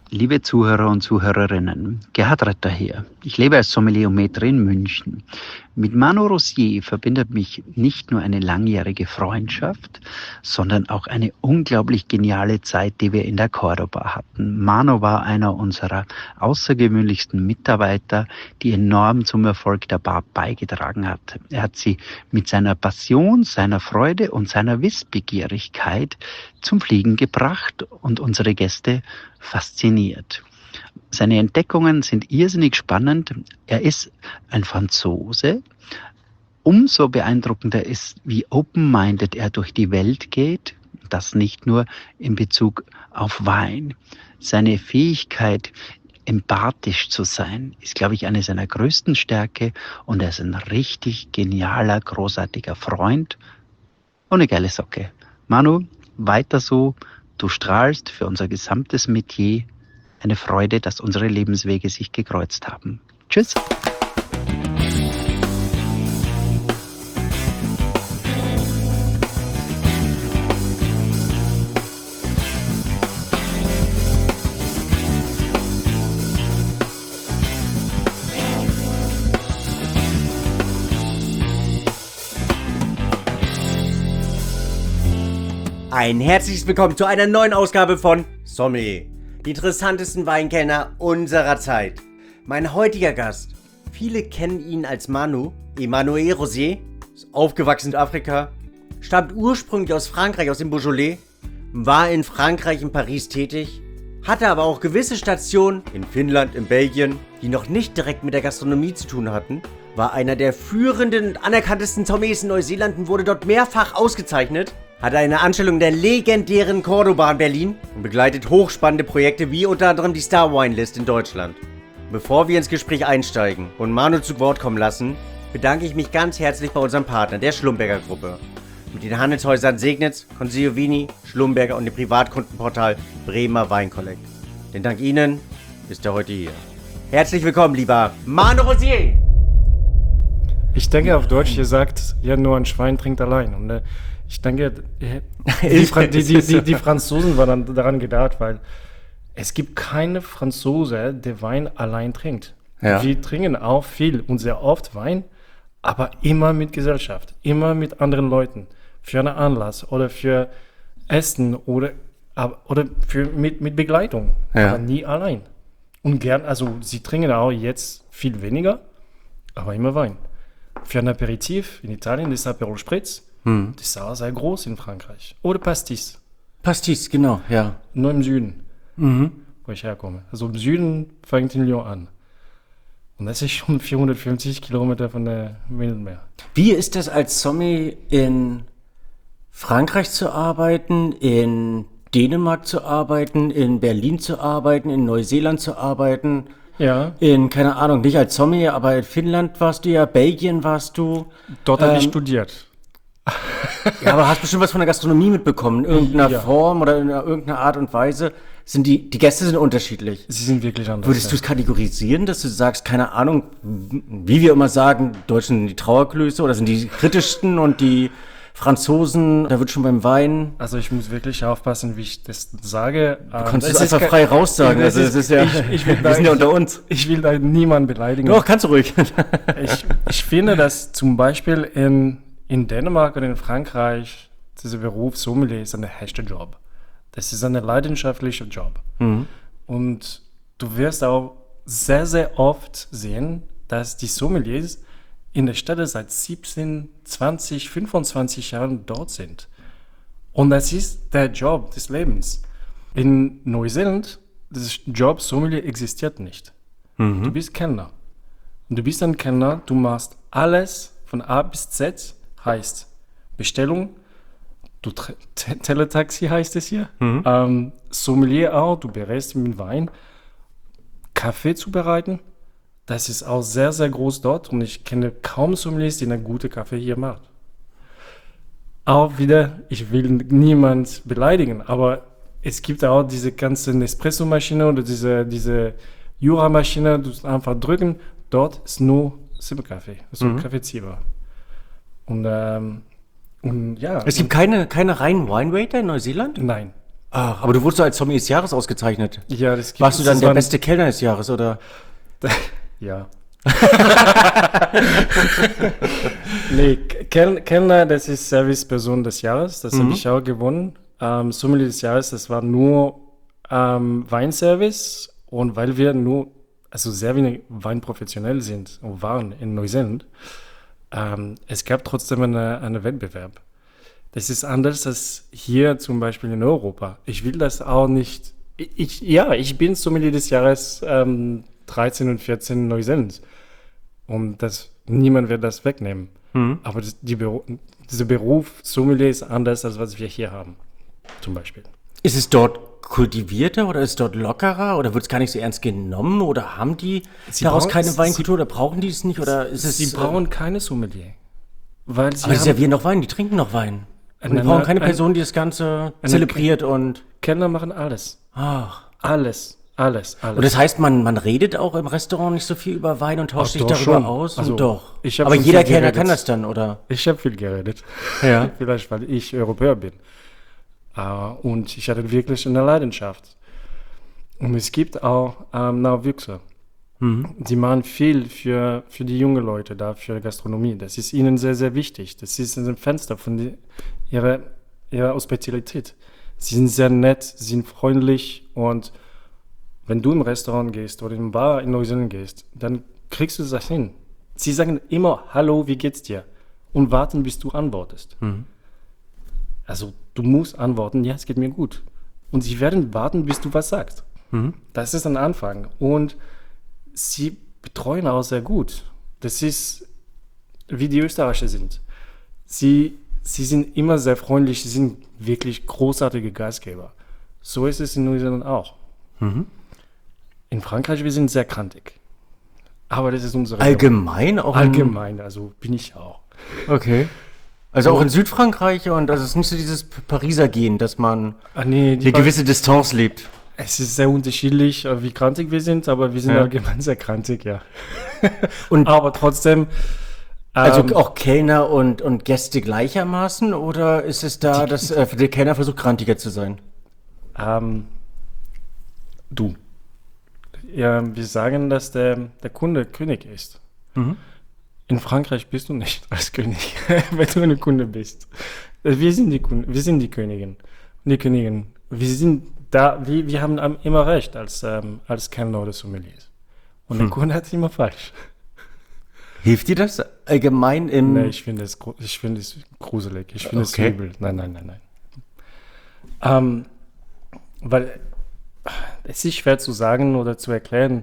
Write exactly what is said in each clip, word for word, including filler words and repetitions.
Liebe Zuhörer und Zuhörerinnen, Gerhard Retter hier. Ich lebe als Sommelier und Maître in München. Mit Mano Rosier verbindet mich nicht nur eine langjährige Freundschaft, sondern auch eine unglaublich geniale Zeit, die wir in der Cordoba hatten. Mano war einer unserer außergewöhnlichsten Mitarbeiter, die enorm zum Erfolg der Bar beigetragen hat. Er hat sie mit seiner Passion, seiner Freude und seiner Wissbegierigkeit zum Fliegen gebracht und unsere Gäste fasziniert. Seine Entdeckungen sind irrsinnig spannend. Er ist ein Franzose. Umso beeindruckender ist, wie open-minded er durch die Welt geht. Das nicht nur in Bezug auf Wein. Seine Fähigkeit, empathisch zu sein, ist, glaube ich, eine seiner größten Stärke. Und er ist ein richtig genialer, großartiger Freund und eine geile Socke. Manu, weiter so. Du strahlst für unser gesamtes Metier. Eine Freude, dass unsere Lebenswege sich gekreuzt haben. Tschüss. Ein herzliches Willkommen zu einer neuen Ausgabe von Sommelier, die interessantesten Weinkenner unserer Zeit. Mein heutiger Gast, viele kennen ihn als Manu, Emmanuel Rosier, ist aufgewachsen in Afrika, stammt ursprünglich aus Frankreich, aus dem Beaujolais, war in Frankreich, in Paris tätig, hatte aber auch gewisse Stationen in Finnland, in Belgien, die noch nicht direkt mit der Gastronomie zu tun hatten, war einer der führenden und anerkanntesten Sommeliers in Neuseeland und wurde dort mehrfach ausgezeichnet, hat eine Anstellung der legendären Cordoba in Berlin und begleitet hochspannende Projekte wie unter anderem die Star Wine List in Deutschland. Bevor wir ins Gespräch einsteigen und Manu zu Wort kommen lassen, bedanke ich mich ganz herzlich bei unserem Partner, der Schlumberger Gruppe. Mit den Handelshäusern Segnitz, Consigliere, Schlumberger und dem Privatkundenportal Bremer Weinkollekt. Denn dank Ihnen ist er heute hier. Herzlich willkommen, lieber Manu Rosier! Ich denke auf Deutsch, ihr sagt, ja, nur ein Schwein trinkt allein. Und äh, ich denke, die, Fra- die, die, die, die Franzosen waren dann daran gedacht, weil es gibt keine Franzose, der Wein allein trinkt. Ja. Wir trinken auch viel und sehr oft Wein, aber immer mit Gesellschaft, immer mit anderen Leuten, für einen Anlass oder für Essen oder, oder für, mit, mit Begleitung, Ja. aber nie allein. Und gern, also sie trinken auch jetzt viel weniger, aber immer Wein. Für ein Aperitif in Italien ist Aperol Spritz. Hm. Das ist auch sehr groß in Frankreich. Oder Pastis. Pastis, genau, ja. Nur im Süden, Mhm. wo ich herkomme. Also im Süden fängt in Lyon an. Und das ist schon vierhundertfünfzig Kilometer von der Mittelmeer. Wie ist das als Sommelier in Frankreich zu arbeiten, in Dänemark zu arbeiten, in Berlin zu arbeiten, in Neuseeland zu arbeiten? Ja. In, keine Ahnung, nicht als Sommelier, aber in Finnland warst du ja, Belgien warst du. Dort habe ich Ähm, studiert. Ja, aber hast bestimmt was von der Gastronomie mitbekommen, in irgendeiner Ja. Form oder in irgendeiner Art und Weise. Sind die, die Gäste sind unterschiedlich. Sie sind wirklich anders. Würdest du es kategorisieren, dass du sagst, keine Ahnung, wie wir immer sagen, Deutschen sind die Trauerklöße oder sind die kritischsten und die Franzosen, da wird schon beim Wein. Also ich muss wirklich aufpassen, wie ich das sage. Du kannst es einfach frei raussagen. Also es ist ja, ich, ich will wir da, sind ja unter uns. Ich will da niemanden beleidigen. Doch, kannst du ruhig. Ich, ich finde, dass zum Beispiel in, in Dänemark oder in Frankreich dieser Beruf Sommelier ist ein echter Job. Das ist ein leidenschaftlicher Job. Mhm. Und du wirst auch sehr, sehr oft sehen, dass die Sommeliers in der Stadt seit siebzehn, zwanzig, fünfundzwanzig Jahren dort sind. Und das ist der Job des Lebens. In Neuseeland, das Job Sommelier existiert nicht. Mhm. Du bist Kellner. Und du bist ein Kellner, du machst alles von A bis Z, heißt Bestellung, du T- T- Teletaxi heißt es hier, Mhm. ähm, Sommelier auch, du berätst mit Wein, Kaffee zubereiten, das ist auch sehr, sehr groß dort und ich kenne kaum Sommeliers, die einen guten Kaffee hier macht. Auch wieder, ich will niemand beleidigen, aber es gibt auch diese ganze Nespresso-Maschine oder diese, diese Jura-Maschine, du musst einfach drücken, dort ist nur Zimmerkaffee, also Mhm. Kaffeezimmer. Und, ähm, und ja. Es gibt keine, keine reinen Winewaiter in Neuseeland? Nein. Ach, aber du wurdest so als Sommelier des Jahres ausgezeichnet. Ja, das gibt Warst du es. dann Das der waren- beste Kellner des Jahres, oder? Ja. Nee, Kel Kellner, das ist Serviceperson des Jahres, das habe ich auch gewonnen. Ähm, Sommelier des Jahres, das war nur ähm, Weinservice und weil wir nur, also sehr wenig Weinprofessionell sind und waren in Neuseeland, ähm, es gab trotzdem eine, einen Wettbewerb. Das ist anders als hier zum Beispiel in Europa. Ich will das auch nicht, ich, ja, ich bin Sommelier des Jahres ähm, dreizehn und vierzehn in Neuseeland. Und das, niemand wird das wegnehmen. Aber das, die Beru dieser Beruf Sommelier ist anders, als was wir hier haben, zum Beispiel. Ist es dort kultivierter oder ist es dort lockerer oder wird es gar nicht so ernst genommen oder haben die Sie daraus brauchen- keine sie- Weinkultur oder brauchen die es nicht oder ist es... Sie brauchen keine Sommelier. Weil sie aber die haben, servieren noch Wein, die trinken noch Wein. Und die Eine- brauchen keine eine- Person, die das Ganze eine- zelebriert und... Kellner machen alles. Ach. Alles, alles, alles. Und das heißt, man, man redet auch im Restaurant nicht so viel über Wein und tauscht Ach, sich doch darüber schon. aus? Also, und doch. ich hab Aber schon jeder viel Kellner geredet. kann das dann, oder? Ich habe viel geredet. Ja. Vielleicht, weil ich Europäer bin. Äh, und ich hatte wirklich eine Leidenschaft. Und es gibt auch ähm, Nachwüchse. Die machen viel für, für die jungen Leute da, für Gastronomie. Das ist ihnen sehr, sehr wichtig. Das ist ein Fenster von die, ihrer, ihrer Hospitalität. Sie sind sehr nett, sie sind freundlich und wenn du im Restaurant gehst oder im Bar in Neuseeland gehst, dann kriegst du das hin. Sie sagen immer, hallo, wie geht's dir? Und warten, bis du antwortest. Also du musst antworten, ja, es geht mir gut. Und sie werden warten, bis du was sagst. Das ist ein Anfang. Und sie betreuen auch sehr gut. Das ist, wie die Österreicher sind. Sie, sie sind immer sehr freundlich, sie sind wirklich großartige Gastgeber. So ist es in Neuseeland auch. In Frankreich, wir sind sehr krantig. Aber das ist unsere Allgemein auch? in- Allgemein, also bin ich auch. Okay. Also auch in Südfrankreich und also es ist nicht so dieses P- Pariser Gen, dass man Ah, nee, die eine gewisse Distanz lebt. Es ist sehr unterschiedlich, äh, wie krantig wir sind, aber wir sind Ja. allgemein sehr krantig, ja. Und Aber trotzdem. also ähm, auch Kellner und, und Gäste gleichermaßen oder ist es da, dass äh, der Kellner versucht, krantiger zu sein? ähm, du. Ja, wir sagen, dass der, der Kunde König ist. In Frankreich bist du nicht als König, wenn du eine Kunde bist. Wir sind die Kunden, wir sind die Königin. Die Königin. Wir sind da, wir, wir haben am- immer recht als, ähm, als Kellner oder Sommeliers. Und der Kunde hat immer falsch. Hilft dir das allgemein im... Nee, ich finde es, gru- ich finde es gruselig. Ich finde Okay. es übel. Nein, nein, nein, nein. Ähm, weil es ist schwer zu sagen oder zu erklären,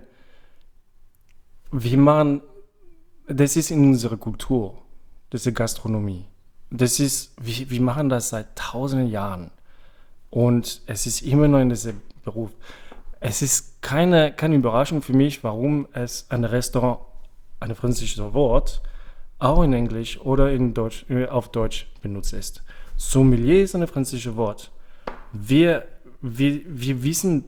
wie man, das ist in unserer Kultur, diese Gastronomie. Das ist, wir, wir machen das seit tausenden Jahren. Und es ist immer noch in diesem Beruf. Es ist keine, keine Überraschung für mich, warum es ein Restaurant, ein französisches Wort, auch in Englisch oder in Deutsch, äh, auf Deutsch benutzt ist. Sommelier ist ein französisches Wort. Wir, wir, wir wissen,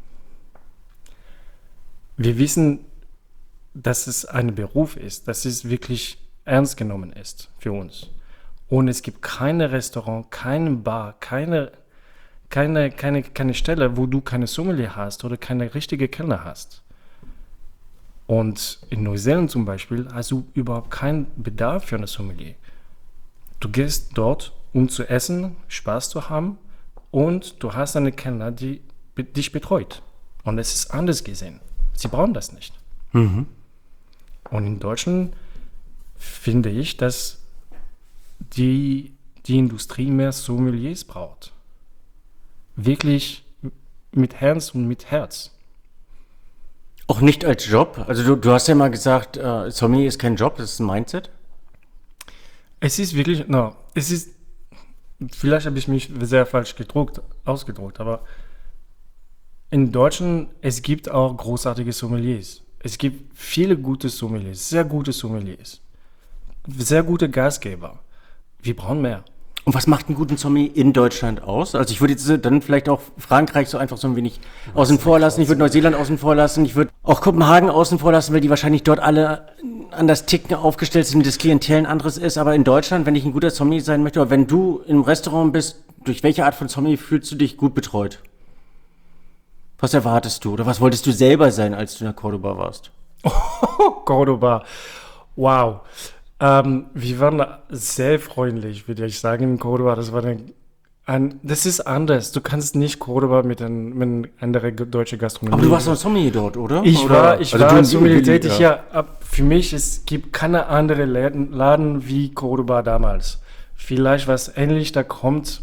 wir wissen, dass es ein Beruf ist, dass es wirklich ernst genommen ist für uns. Und es gibt keine Restaurant, keine Bar, keine, keine, keine, keine Stelle, wo du keine Sommelier hast oder keine richtige Kellner hast. Und in Neuseeland zum Beispiel hast du überhaupt keinen Bedarf für eine Sommelier. Du gehst dort, um zu essen, Spaß zu haben und du hast eine Kellner, die be- dich betreut. Und es ist anders gesehen. Sie brauchen das nicht. Und in Deutschland finde ich, dass die, die Industrie mehr Sommeliers braucht. Wirklich mit Herz und mit Herz. Auch nicht als Job? Also du, du hast ja mal gesagt, äh, Sommelier ist kein Job, das ist ein Mindset. Es ist wirklich, no, es ist, vielleicht habe ich mich sehr falsch gedruckt, ausgedruckt, aber in Deutschland, es gibt auch großartige Sommeliers. Es gibt viele gute Sommeliers, sehr gute Sommeliers, sehr gute Gastgeber. Wir brauchen mehr. Und was macht einen guten Sommelier in Deutschland aus? Also ich würde jetzt dann vielleicht auch Frankreich so einfach so ein wenig außen vor lassen. Ich würde Neuseeland außen vor lassen. Ich würde auch Kopenhagen außen vor lassen, weil die wahrscheinlich dort alle anders ticken aufgestellt sind, das Klientel ein anderes ist. Aber in Deutschland, wenn ich ein guter Sommelier sein möchte, oder wenn du im Restaurant bist, durch welche Art von Sommelier fühlst du dich gut betreut? Was erwartest du oder was wolltest du selber sein, als du in Cordoba warst? Cordoba, wow. Ähm, wir waren sehr freundlich, würde ich sagen, in Cordoba. Das war eine, ein, das ist anders. Du kannst nicht Cordoba mit, ein, mit anderer deutscher Gastronomie. Aber du warst noch Sommelier dort, oder? Ich oder? war, ich also war du Sommelier tätig, ja. ja. Ab, für mich, es gibt keine andere Laden, Laden wie Cordoba damals. Vielleicht was ähnlich da kommt.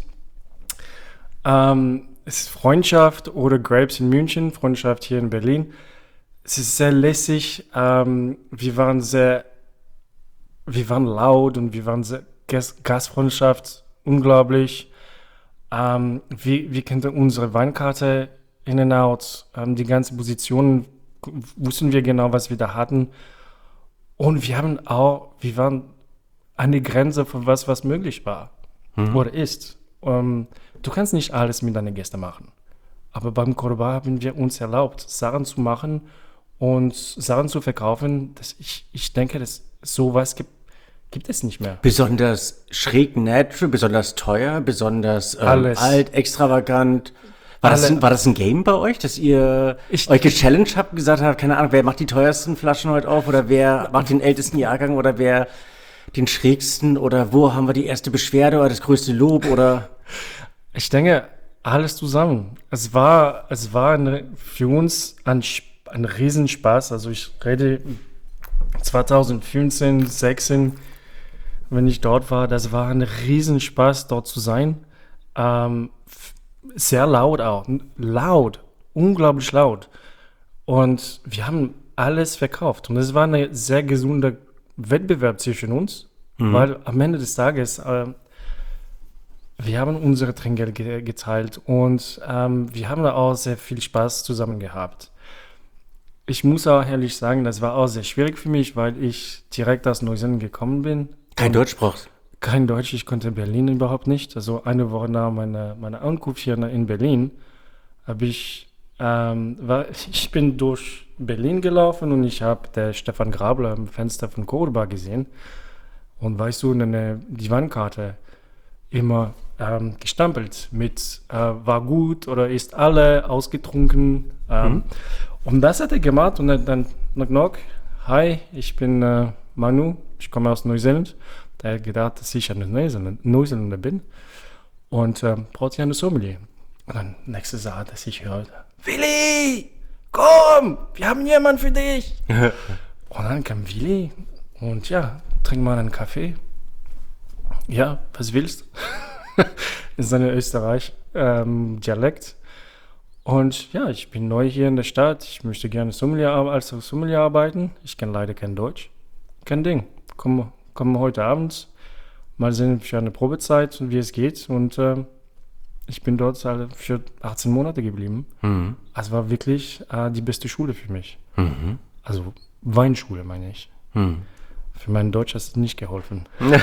Ähm, es ist Freundschaft oder Grapes in München, Freundschaft hier in Berlin. Es ist sehr lässig. Ähm, wir waren sehr, wir waren laut und wir waren sehr Gast, Gastfreundschaft, unglaublich. Ähm, wir, wir kannten unsere Weinkarte in and out, ähm, die ganzen Positionen wussten wir genau, was wir da hatten. Und wir haben auch, wir waren an der Grenze von was, was möglich war mhm. oder ist. Ähm, du kannst nicht alles mit deinen Gästen machen. Aber beim Cordoba haben wir uns erlaubt, Sachen zu machen und Sachen zu verkaufen. Das ich, ich denke, dass sowas gibt, gibt es nicht mehr. Besonders schräg nett, besonders teuer, besonders ähm, alt, extravagant. War das, ein, war das ein Game bei euch, dass ihr ich, euch gechallenged habt und gesagt habt, keine Ahnung, wer macht die teuersten Flaschen heute auf oder wer macht den ältesten Jahrgang oder wer den schrägsten oder wo haben wir die erste Beschwerde oder das größte Lob oder? Ich denke, alles zusammen. Es war, es war eine, für uns ein, ein Riesenspaß. Also ich rede zwanzig fünfzehn, sechzehn, wenn ich dort war, das war ein Riesenspaß, dort zu sein. Ähm, sehr laut auch, laut, unglaublich laut. Und wir haben alles verkauft. Und es war ein sehr gesunder Wettbewerb zwischen uns, mhm. weil am Ende des Tages, äh, wir haben unsere Trinkgeld ge- geteilt und ähm, wir haben da auch sehr viel Spaß zusammen gehabt. Ich muss auch ehrlich sagen, das war auch sehr schwierig für mich, weil ich direkt aus Neuseeland gekommen bin. Kein Deutsch sprachst? Kein Deutsch, ich konnte Berlin überhaupt nicht. Also eine Woche nach meiner, meiner Ankunft hier in Berlin habe ich, ähm, war, ich bin durch Berlin gelaufen und ich habe der Stefan Grabler am Fenster von Cordoba gesehen und weißt du, eine, die Weinkarte immer ähm, gestampelt mit äh, war gut oder ist alle ausgetrunken. Ähm, mhm. Und das hat er gemacht und dann knock knock, hi, ich bin äh, Manu, ich komme aus Neuseeland. Der hat gedacht, dass ich ein Neuseeländer, Neuseeländer bin und äh, braucht sich eine Sommelier. Und dann nächste Sache, dass ich hörte, Willi, komm, wir haben jemanden für dich. Und dann kam Willi und ja, trink mal einen Kaffee. Ja, was willst du? Das ist ein Österreich-Dialekt. Ähm, und ja, ich bin neu hier in der Stadt. Ich möchte gerne Sommelier, als Sommelier arbeiten. Ich kann leider kein Deutsch. Kein Ding. Komm, komm heute Abend. Mal sehen für eine Probezeit und wie es geht. Und äh, ich bin dort für achtzehn Monate geblieben. Mhm. Also war wirklich äh, die beste Schule für mich. Mhm. Also Weinschule, meine ich. Mhm. Für mein Deutsch hat es nicht geholfen.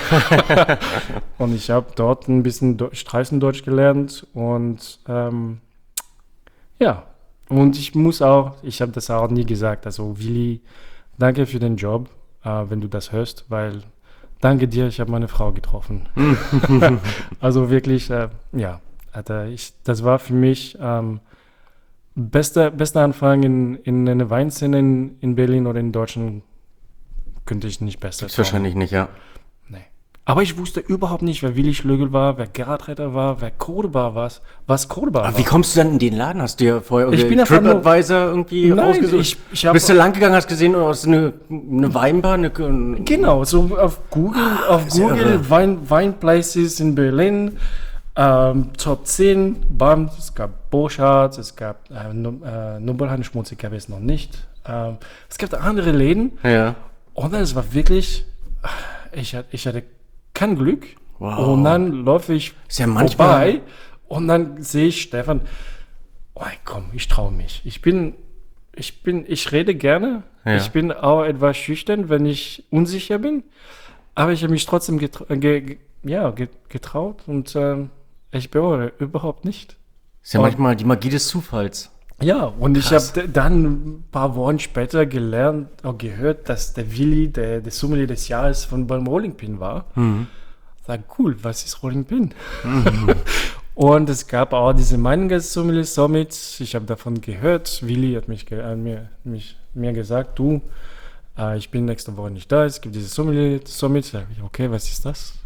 Und ich habe dort ein bisschen Straßendeutsch gelernt und ähm, ja, und ich muss auch, ich habe das auch nie gesagt, also Willi, danke für den Job, äh, wenn du das hörst, weil danke dir, ich habe meine Frau getroffen. Also wirklich, äh, ja, Alter, ich, das war für mich ähm, bester, bester Anfang in, in eine Weinszene in, in Berlin oder in Deutschland. Könnte ich nicht besser sagen. Wahrscheinlich nicht, ja. Nee. Aber ich wusste überhaupt nicht, wer Willi Schlögel war, wer Gerhard Retter war, wer Cordoba war, was Cordoba war. Aber wie kommst du dann in den Laden? Hast du ja vorher irgendwie TripAdvisor irgendwie Nein, ausgesucht? Ich, ich hab Bist du lang gegangen, hast gesehen, oh, ist eine, eine Weinbar? Eine, genau, so auf Google, ah, auf Google Wein, Weinplaces in Berlin, ähm, Top zehn, bam, es gab Burchard, es gab äh, äh, Nobelheim Schmutzig gab es noch nicht. Ähm, es gab andere Läden. Ja. Und dann, es war wirklich, ich, ich hatte kein Glück. Wow. Und dann laufe ich ja vorbei und dann sehe ich Stefan, oh komm, ich traue mich. Ich bin, ich bin, ich rede gerne. Ja. Ich bin auch etwas schüchtern, wenn ich unsicher bin. Aber ich habe mich trotzdem getra- ge- ja, getraut und äh, ich bereue überhaupt nicht. Das ist ja und, manchmal die Magie des Zufalls. Ja, und Krass. Ich habe dann ein paar Wochen später gelernt, auch gehört, dass der Willi, der, der Sommelier des Jahres von beim Rolling Pin war. Mhm. Sag, cool, was ist Rolling Pin? Mhm. Und es gab auch diese Meinungssommelier Summit. Ich habe davon gehört. Willi hat mich, ge äh, mir, mich, mir gesagt, du, äh, ich bin nächste Woche nicht da. Es gibt diese Sommelier Summit. Da hab ich, okay, was ist das?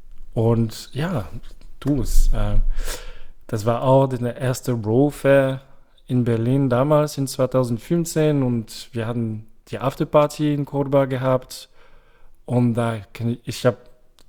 Und ja, du, es, äh, das war auch der erste Row Fair in Berlin damals in zwanzig fünfzehn und wir hatten die Afterparty in Cordoba gehabt und da kenn ich, ich habe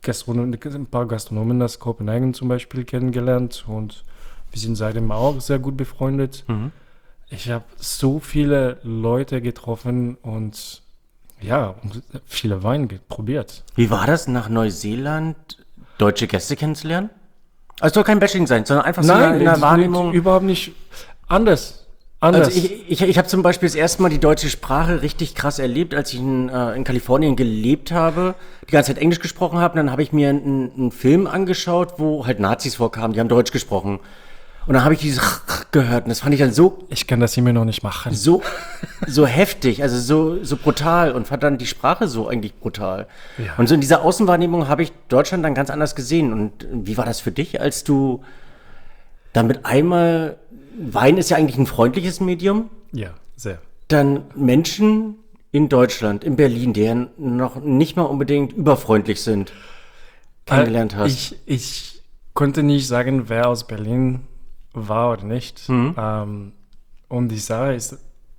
ein paar Gastronomen aus Kopenhagen zum Beispiel kennengelernt und wir sind seitdem auch sehr gut befreundet. Mhm. Ich habe so viele Leute getroffen und ja, viele Weine probiert. Wie war das, nach Neuseeland deutsche Gäste kennenzulernen? Also es soll kein Bashing sein, sondern einfach Nein, so eine, eine Wahrnehmung. Überhaupt nicht anders. anders. Also ich, ich, ich habe zum Beispiel das erste Mal die deutsche Sprache richtig krass erlebt, als ich in, äh, in Kalifornien gelebt habe, die ganze Zeit Englisch gesprochen habe. Dann habe ich mir einen, einen Film angeschaut, wo halt Nazis vorkamen, die haben Deutsch gesprochen. Und dann habe ich dieses gehört und das fand ich dann so... Ich kann das immer noch nicht machen. So, so heftig, also so, so brutal und fand dann die Sprache so eigentlich brutal. Ja. Und so in dieser Außenwahrnehmung habe ich Deutschland dann ganz anders gesehen. Und wie war das für dich, als du dann mit einmal... Wein ist ja eigentlich ein freundliches Medium. Ja, sehr. Dann Menschen in Deutschland, in Berlin, die ja noch nicht mal unbedingt überfreundlich sind, kennengelernt hast. Ich, ich konnte nicht sagen, wer aus Berlin war oder nicht. Mhm. Ähm, und die Sache ist,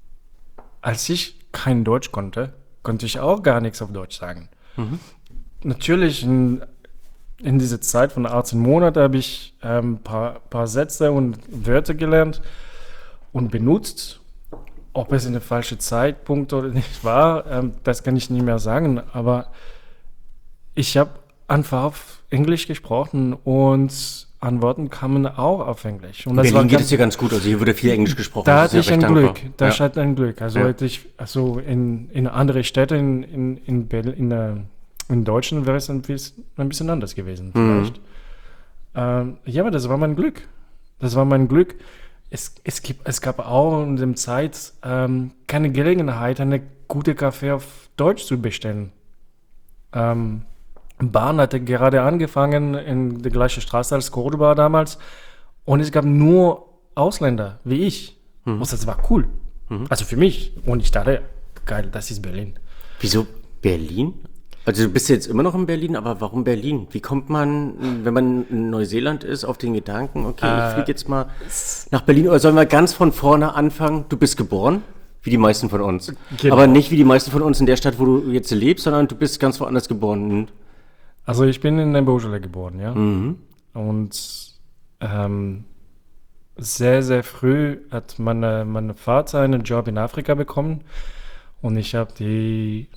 als ich kein Deutsch konnte, konnte ich auch gar nichts auf Deutsch sagen. Mhm. Natürlich in, in dieser Zeit von achtzehn Monaten habe ich ein ähm, paar, paar Sätze und Wörter gelernt und benutzt. Ob es in der falschen Zeitpunkt oder nicht war, ähm, das kann ich nicht mehr sagen. Aber ich habe einfach auf Englisch gesprochen und Antworten kamen auch auf Englisch. Und in das Berlin war geht es ja ganz gut, also hier wurde viel Englisch gesprochen. Da hatte ich ein Glück, da ja. hatte ein Glück. Also, ja. hätte ich, also in, in andere Städte in, in, in, Berlin, in, äh, in Deutschland wäre es ein bisschen, ein bisschen anders gewesen vielleicht. Mhm. Ähm, ja, aber das war mein Glück. Das war mein Glück. Es, es, gibt, es gab auch in der Zeit ähm, keine Gelegenheit, eine gute Kaffee auf Deutsch zu bestellen. Ähm, Bahn hatte gerade angefangen in der gleichen Straße als Cordoba damals und es gab nur Ausländer wie ich. Mhm. Und das war cool. Mhm. Also für mich. Und ich dachte, geil, das ist Berlin. Wieso Berlin? Also du bist jetzt immer noch in Berlin, aber warum Berlin? Wie kommt man, wenn man in Neuseeland ist, auf den Gedanken, okay, äh, ich fliege jetzt mal nach Berlin, oder sollen wir ganz von vorne anfangen? Du bist geboren, wie die meisten von uns. Genau. Aber nicht wie die meisten von uns in der Stadt, wo du jetzt lebst, sondern du bist ganz woanders geboren. Also ich bin in der Beaujolais geboren, ja. Mhm. Und ähm, sehr, sehr früh hat meine, mein Vater einen Job in Afrika bekommen und ich habe die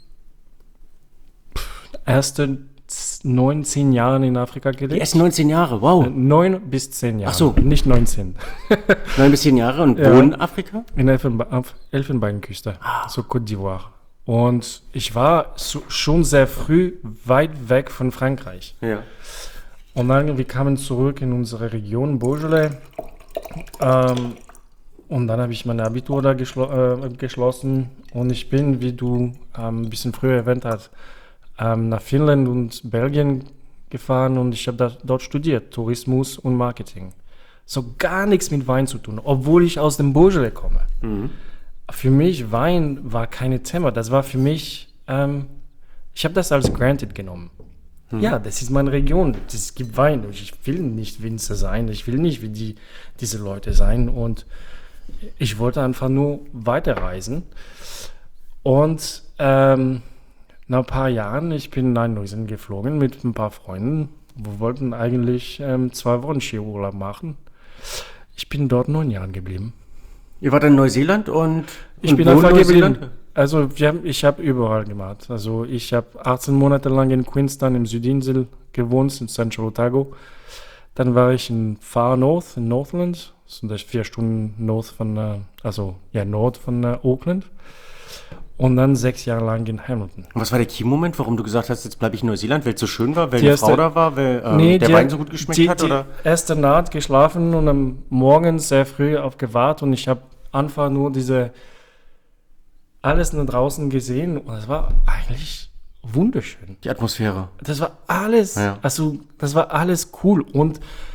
ersten neunzehn Jahre in Afrika gelebt. Die ersten neunzehn Jahre, wow. Neun bis zehn Jahre. Ach so. Nicht neunzehn. Neun bis zehn Jahre und ja. wo in Afrika? In der Elfenbe- Elfenbeinküste, ah. so Côte d'Ivoire. Und ich war so, schon sehr früh weit weg von Frankreich. Ja. Und dann, wir kamen zurück in unsere Region Beaujolais. Ähm, und dann habe ich mein Abitur da geschlo- äh, geschlossen. Und ich bin, wie du ähm, ein bisschen früher erwähnt hast, ähm, nach Finnland und Belgien gefahren. Und ich habe da, dort studiert, Tourismus und Marketing. So gar nichts mit Wein zu tun, obwohl ich aus dem Beaujolais komme. Mhm. Für mich, Wein war keine Thema. Das war für mich, ähm, ich habe das als granted genommen. Hm. Ja, das ist meine Region. Es gibt Wein. Ich will nicht Winzer sein. Ich will nicht wie die, diese Leute sein. Und ich wollte einfach nur weiterreisen. Und ähm, nach ein paar Jahren, ich bin nach Neuseeland geflogen mit ein paar Freunden. Wir wollten eigentlich ähm, zwei Wochen Skiurlaub machen. Ich bin dort neun Jahre geblieben. Ihr wart in Neuseeland und ich und bin einfach geblieben. Also wir haben, ich habe überall gemacht. Also ich habe achtzehn Monate lang in Queenstown im Südinsel gewohnt, in Central Otago. Dann war ich in Far North, in Northland. Das sind vier Stunden North von, also ja Nord von uh, Auckland. Und dann sechs Jahre lang in Hamilton. Und was war der Key-Moment, warum du gesagt hast, jetzt bleibe ich in Neuseeland, weil es so schön war, weil die eine erste, Frau da war, weil ähm, nee, der die, Wein so gut geschmeckt die, hat? Oder? Die erste Nacht geschlafen und am Morgen sehr früh aufgewacht und ich habe einfach nur diese alles nach draußen gesehen und es war eigentlich wunderschön. Die Atmosphäre. Das war alles, ja. also das war alles cool und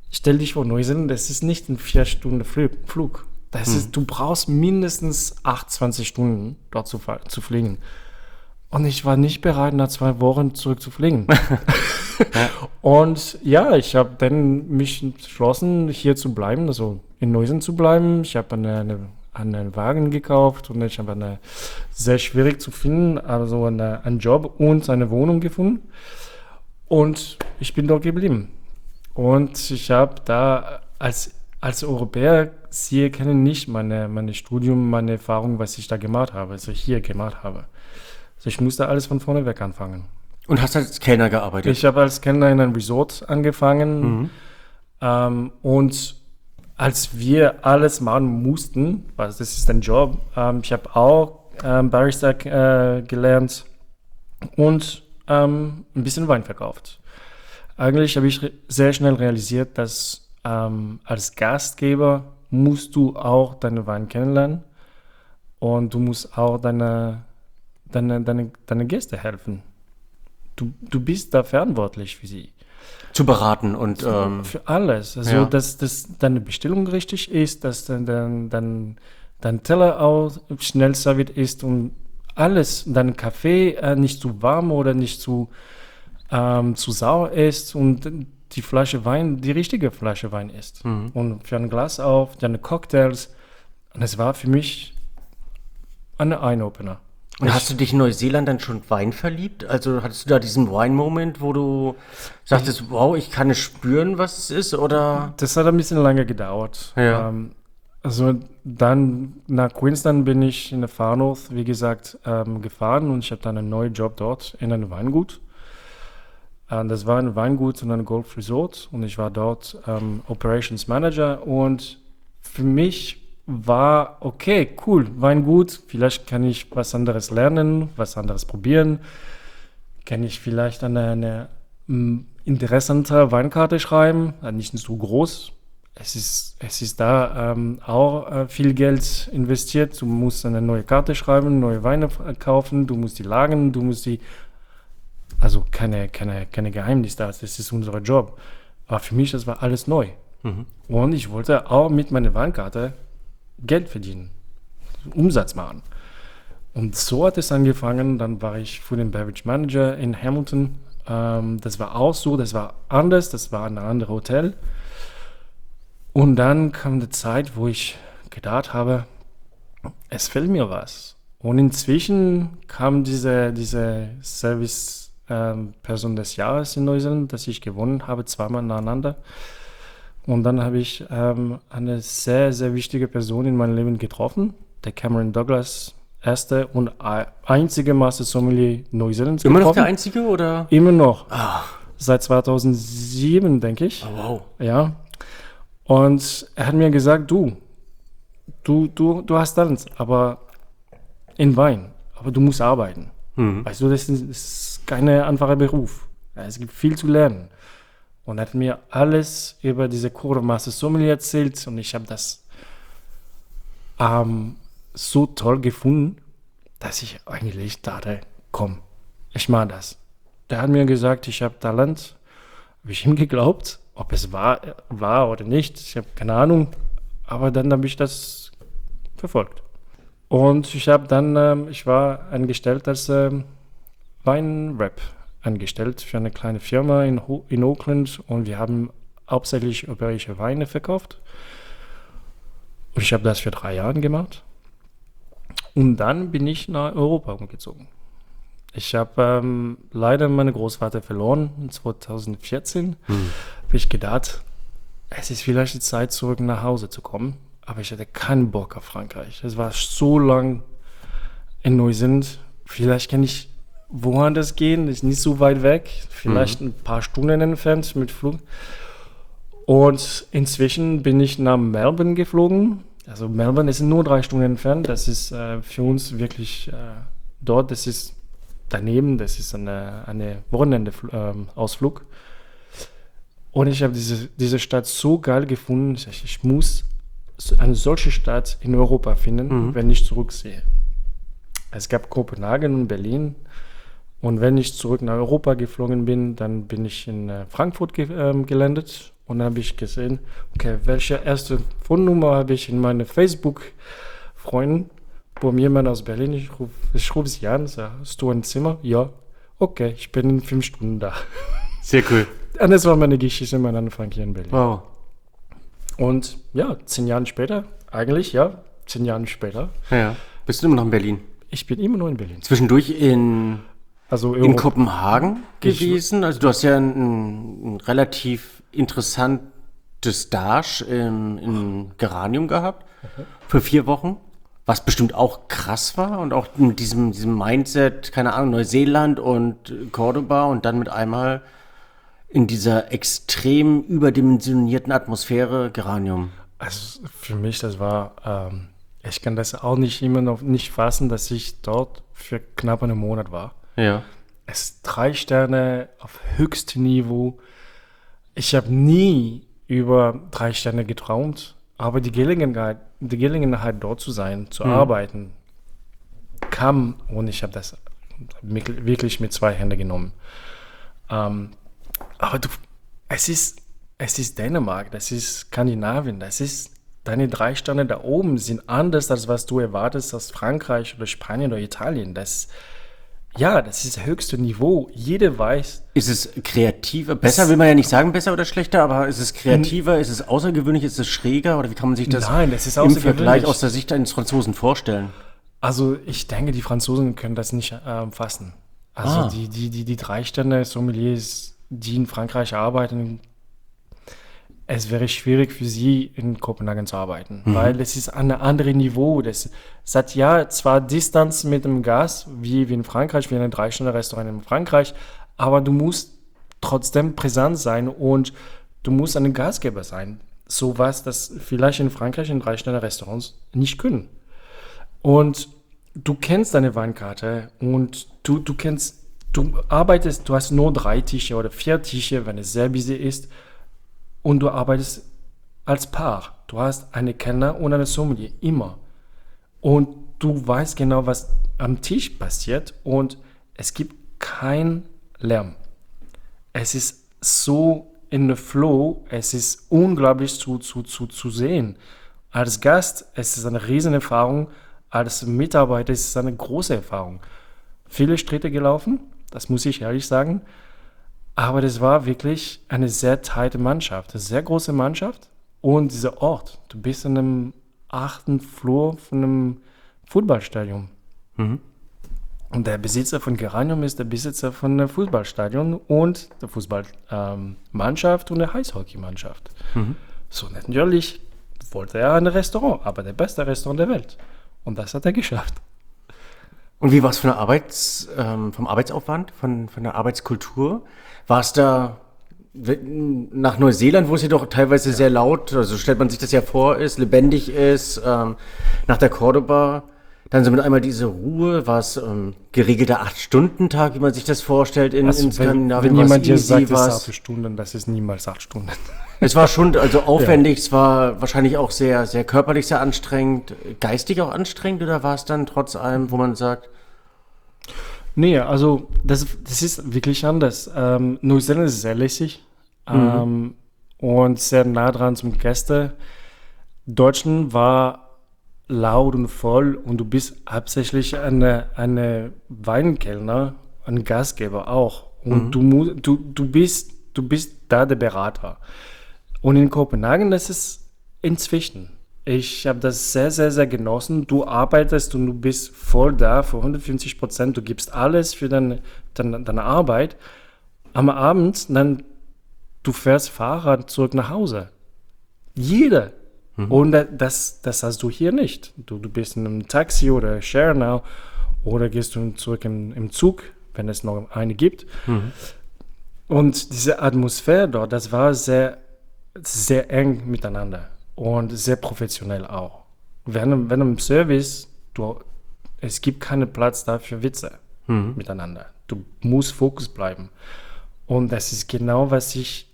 stell dich vor, Neuseeland, das ist nicht ein vier Stunden Flug. Das Mhm. ist, du brauchst mindestens achtundzwanzig Stunden dort zu, zu fliegen. Und ich war nicht bereit, nach zwei Wochen zurück zu fliegen. Ja. Und ja, ich habe dann mich entschlossen, hier zu bleiben, also in Neuseeland zu bleiben. Ich habe eine, eine, einen Wagen gekauft und ich habe eine sehr schwierig zu finden, also eine, einen Job und eine Wohnung gefunden. Und ich bin dort geblieben. Und ich habe da als, als Europäer, Sie kennen nicht meine, meine Studium, meine Erfahrung, was ich da gemacht habe, also hier gemacht habe. Also ich musste alles von vorne weg anfangen. Und hast als Kellner gearbeitet? Ich habe als Kellner in einem Resort angefangen. Mhm. Ähm, und als wir alles machen mussten, weil das ist ein Job, ähm, ich habe auch ähm, Barista äh, gelernt und ähm, ein bisschen Wein verkauft. Eigentlich habe ich re- sehr schnell realisiert, dass ähm, als Gastgeber musst du auch deine Wein kennenlernen und du musst auch deine, deine, deine, deine Gäste helfen. Du, du bist da verantwortlich für sie. Zu beraten und ähm, Für alles. Also, ja. dass, dass deine Bestellung richtig ist, dass dein, dein, dein, dein Teller auch schnell serviert ist und alles, dein Kaffee äh, nicht zu warm oder nicht zu, ähm, zu sauer ist und die Flasche Wein, die richtige Flasche Wein ist. Mhm. Und für ein Glas auf, deine Cocktails. Und es war für mich ein Eye-Opener. Und hast du dich in Neuseeland dann schon Wein verliebt? Also hattest du da diesen Wine-Moment, wo du sagtest, wow, ich kann es spüren, was es ist, oder? Das hat ein bisschen lange gedauert. Ja. Ähm, also dann nach Queensland bin ich in der Far North, wie gesagt, ähm, gefahren und ich habe dann einen neuen Job dort in einem Weingut. Ähm, das war ein Weingut und ein Golf Resort und ich war dort ähm, Operations Manager und für mich war okay, cool, Weingut, vielleicht kann ich was anderes lernen, was anderes probieren, kann ich vielleicht eine, eine m, interessante Weinkarte schreiben, äh, nicht so groß. Es ist, es ist da ähm, auch äh, viel Geld investiert. Du musst eine neue Karte schreiben, neue Weine f- kaufen, du musst die lagern, du musst die, also keine, keine, keine Geheimnis da, das ist unser Job. Aber für mich, das war alles neu. Mhm. Und ich wollte auch mit meiner Weinkarte Geld verdienen, Umsatz machen. Und so hat es angefangen. Dann war ich Food and Beverage Manager in Hamilton. Ähm, das war auch so, das war anders, das war ein anderes Hotel. Und dann kam eine Zeit, wo ich gedacht habe, es fehlt mir was. Und inzwischen kam diese, diese Service ähm, Person des Jahres in Neuseeland, das ich gewonnen habe, zweimal nacheinander. Und dann habe ich ähm, eine sehr, sehr wichtige Person in meinem Leben getroffen, der Cameron Douglas, erste und ei- einzige Master Sommelier Neuseelands Immer noch getroffen. der Einzige, oder? Immer noch. Ah, Seit zweitausendsieben, denke ich. oh, wow. Ja. Und er hat mir gesagt, du, du, du, du hast Talent, aber in Wein, aber du musst arbeiten. Mhm. Weißt du, das ist, das ist kein einfacher Beruf. Ja, es gibt viel zu lernen. Und er hat mir alles über diese Code of Master Sommelier erzählt und ich habe das ähm, so toll gefunden, dass ich eigentlich dachte, komm, ich mache das. Der hat mir gesagt, ich habe Talent, habe ich ihm geglaubt, ob es war, war oder nicht, ich habe keine Ahnung, aber dann habe ich das verfolgt. Und ich habe dann, ähm, ich war angestellt als ähm, Weinrep angestellt für eine kleine Firma in, Ho- in Auckland und wir haben hauptsächlich europäische Weine verkauft. Und ich habe das für drei Jahre gemacht. Und dann bin ich nach Europa umgezogen. Ich habe ähm, leider meinen Großvater verloren in zweitausendvierzehn. Hm. Habe ich gedacht, es ist vielleicht die Zeit, zurück nach Hause zu kommen. Aber ich hatte keinen Bock auf Frankreich. Es war so lang in Neuseeland. Vielleicht kann ich woanders gehen, ist nicht so weit weg. Vielleicht ein paar Stunden entfernt mit Flug. Und inzwischen bin ich nach Melbourne geflogen. Also Melbourne ist nur drei Stunden entfernt. Das ist äh, für uns wirklich äh, dort, das ist daneben, das ist eine, eine Wochenende-Ausflug. Und ich habe diese, diese Stadt so geil gefunden, ich, sag, ich muss eine solche Stadt in Europa finden, Mhm. wenn ich zurücksehe. Es gab Kopenhagen und Berlin. Und wenn ich zurück nach Europa geflogen bin, dann bin ich in äh, Frankfurt ge ähm, gelandet. Und dann habe ich gesehen, okay, welche erste Phonennummer habe ich in meine Facebook-Freunden? Wo mir jemand aus Berlin, ich rufe ich ruf sie an, sage, hast du ein Zimmer? Ja. Okay, ich bin in fünf Stunden da. Sehr cool. Und das war meine Geschichte, mein Anfang hier in Berlin. Wow. Und ja, zehn Jahre später, eigentlich ja, zehn Jahre später. Ja, bist du immer noch in Berlin? Ich bin immer noch in Berlin. Zwischendurch in, Also in Euro- Kopenhagen Ich- gewesen. Also du hast ja ein, ein relativ interessantes Stage in, in Geranium gehabt für vier Wochen. Was bestimmt auch krass war und auch mit diesem, diesem Mindset, keine Ahnung, Neuseeland und Cordoba und dann mit einmal in dieser extrem überdimensionierten Atmosphäre Geranium. Also für mich, das war, ähm, ich kann das auch nicht immer noch nicht fassen, dass ich dort für knapp einen Monat war. Ja. Es ist drei Sterne auf höchstem Niveau. Ich habe nie über drei Sterne geträumt, aber die Gelegenheit, die Gelegenheit dort zu sein, zu Mhm. arbeiten, kam und ich habe das mit- wirklich mit zwei Händen genommen. Ähm, aber du, es ist, es ist Dänemark, das ist Skandinavien, das ist, deine drei Sterne da oben sind anders, als was du erwartest aus Frankreich oder Spanien oder Italien. Das, ja, das ist das höchste Niveau. Jeder weiß, Ist es kreativer? Besser will man ja nicht sagen, besser oder schlechter, aber ist es kreativer, ist es außergewöhnlich, ist es schräger oder wie kann man sich das Nein, das ist im außergewöhnlich. Vergleich aus der Sicht eines Franzosen vorstellen? also ich denke, die Franzosen können das nicht ähm, fassen. Also Ah. die, die, die, die drei Sterne Sommeliers, die in Frankreich arbeiten, es wäre schwierig für sie in Kopenhagen zu arbeiten, weil es ist ein anderes Niveau. Das, es hat ja zwar Distanz mit dem Gas, wie, wie in Frankreich, wie in einem Drei-Sterne-Restaurant in Frankreich, aber du musst trotzdem präsent sein und du musst ein Gastgeber sein. So was, das vielleicht in Frankreich in Drei-Sterne-Restaurants nicht können. Und du kennst deine Weinkarte und du, du kennst, du arbeitest, du hast nur drei Tische oder vier Tische, wenn es sehr busy ist, und du arbeitest als Paar. Du hast eine Kellner und eine Sommelier, immer. Und du weißt genau, was am Tisch passiert und es gibt keinen Lärm. Es ist so in der Flow, es ist unglaublich zu, zu, zu, zu sehen. Als Gast, es ist eine riesen Erfahrung, als Mitarbeiter ist es eine große Erfahrung. Viele Schritte gelaufen, das muss ich ehrlich sagen, aber das war wirklich eine sehr teite Mannschaft, eine sehr große Mannschaft und dieser Ort. Du bist in einem achten Flur von einem Fußballstadion. Mhm. Und der Besitzer von Geranium ist der Besitzer von einem Fußballstadion und der Fußballmannschaft und der Eishockeymannschaft. Mhm. So natürlich wollte er ein Restaurant, aber der beste Restaurant der Welt. Und das hat er geschafft. Und wie war es von der Arbeits, ähm, vom Arbeitsaufwand, von, von der Arbeitskultur? War es da we- nach Neuseeland, wo es ja doch teilweise sehr laut, also stellt man sich das ja vor, ist, lebendig ist, ähm, nach der Cordoba, dann so mit einmal diese Ruhe, war es ähm, geregelter acht-Stunden-Tag, wie man sich das vorstellt in, Also in wenn, Skandinavien? wenn War es jemand dir easy? sagt, es War ist es- acht Stunden, das ist niemals acht Stunden. Es war schon also aufwendig, es war wahrscheinlich auch sehr, sehr körperlich sehr anstrengend, geistig auch anstrengend oder war es dann trotz allem, wo man sagt, Nee, also das, das ist wirklich anders. Ähm, Neuseeland ist sehr lässig ähm, und sehr nah dran zum Gäste. Deutschland war laut und voll und du bist hauptsächlich eine, eine Weinkellner, ein Gastgeber auch. Und du, mu- du, du, bist, du bist da der Berater. Und in Kopenhagen, das ist inzwischen. Ich habe das sehr, sehr, sehr genossen. Du arbeitest und du bist voll da für hundertfünfzig Prozent. Du gibst alles für deine, deine, deine Arbeit. Am Abend, dann du fährst Fahrrad zurück nach Hause. Jeder. Und da- das, das hast du hier nicht. Du, du bist in einem Taxi oder Share Now oder gehst du zurück im, im Zug, wenn es noch eine gibt. Und diese Atmosphäre dort, das war sehr, sehr eng miteinander und sehr professionell auch. Während, während im Service, du, es gibt keinen Platz da für Witze miteinander. Du musst Fokus bleiben. Und das ist genau, was ich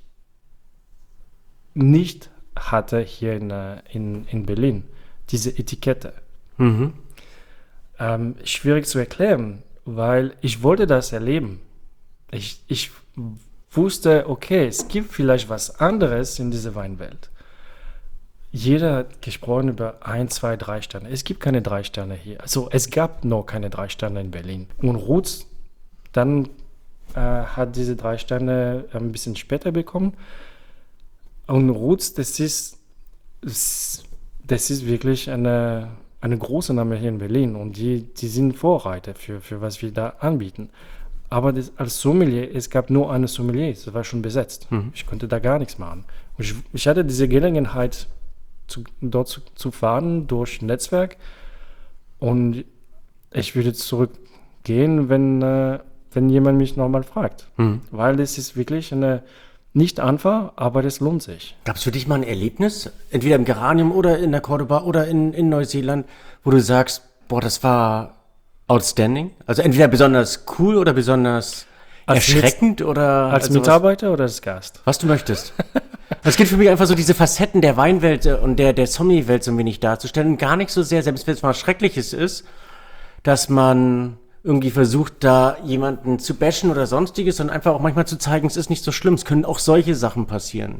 nicht hatte hier in, äh, in, in Berlin. Diese Etikette. mhm. Ähm, schwierig zu erklären, weil ich wollte das erleben. Ich, ich wusste, okay, es gibt vielleicht was anderes in dieser Weinwelt. Jeder hat gesprochen über ein, zwei, drei Sterne. Es gibt keine drei Sterne hier. Also es gab noch keine drei Sterne in Berlin. Und Roots dann äh, hat diese drei Sterne ein bisschen später bekommen. Und Roots, das ist, das, das ist wirklich eine, eine große Name hier in Berlin. Und die, die sind Vorreiter für, für was wir da anbieten. Aber das, als Sommelier, es gab nur eine Sommelier, das war schon besetzt. Mhm. Ich konnte da gar nichts machen. Und ich, ich hatte diese Gelegenheit, zu, dort zu, zu fahren durch Netzwerk. Und ich würde zurückgehen, wenn, äh, wenn jemand mich nochmal fragt. Mhm. Weil das ist wirklich eine, nicht einfach, aber das lohnt sich. Gab es für dich mal ein Erlebnis, entweder im Geranium oder in der Cordoba oder in, in Neuseeland, wo du sagst, boah, das war outstanding? Also entweder besonders cool oder besonders als erschreckend mit, oder... Als also Mitarbeiter was, oder als Gast? Was du möchtest. Es geht für mich einfach so, diese Facetten der Weinwelt und der, der Sommelier-Welt so ein wenig darzustellen. Gar nicht so sehr, selbst wenn es mal Schreckliches ist, dass man irgendwie versucht, da jemanden zu bashen oder sonstiges, sondern einfach auch manchmal zu zeigen, es ist nicht so schlimm. Es können auch solche Sachen passieren.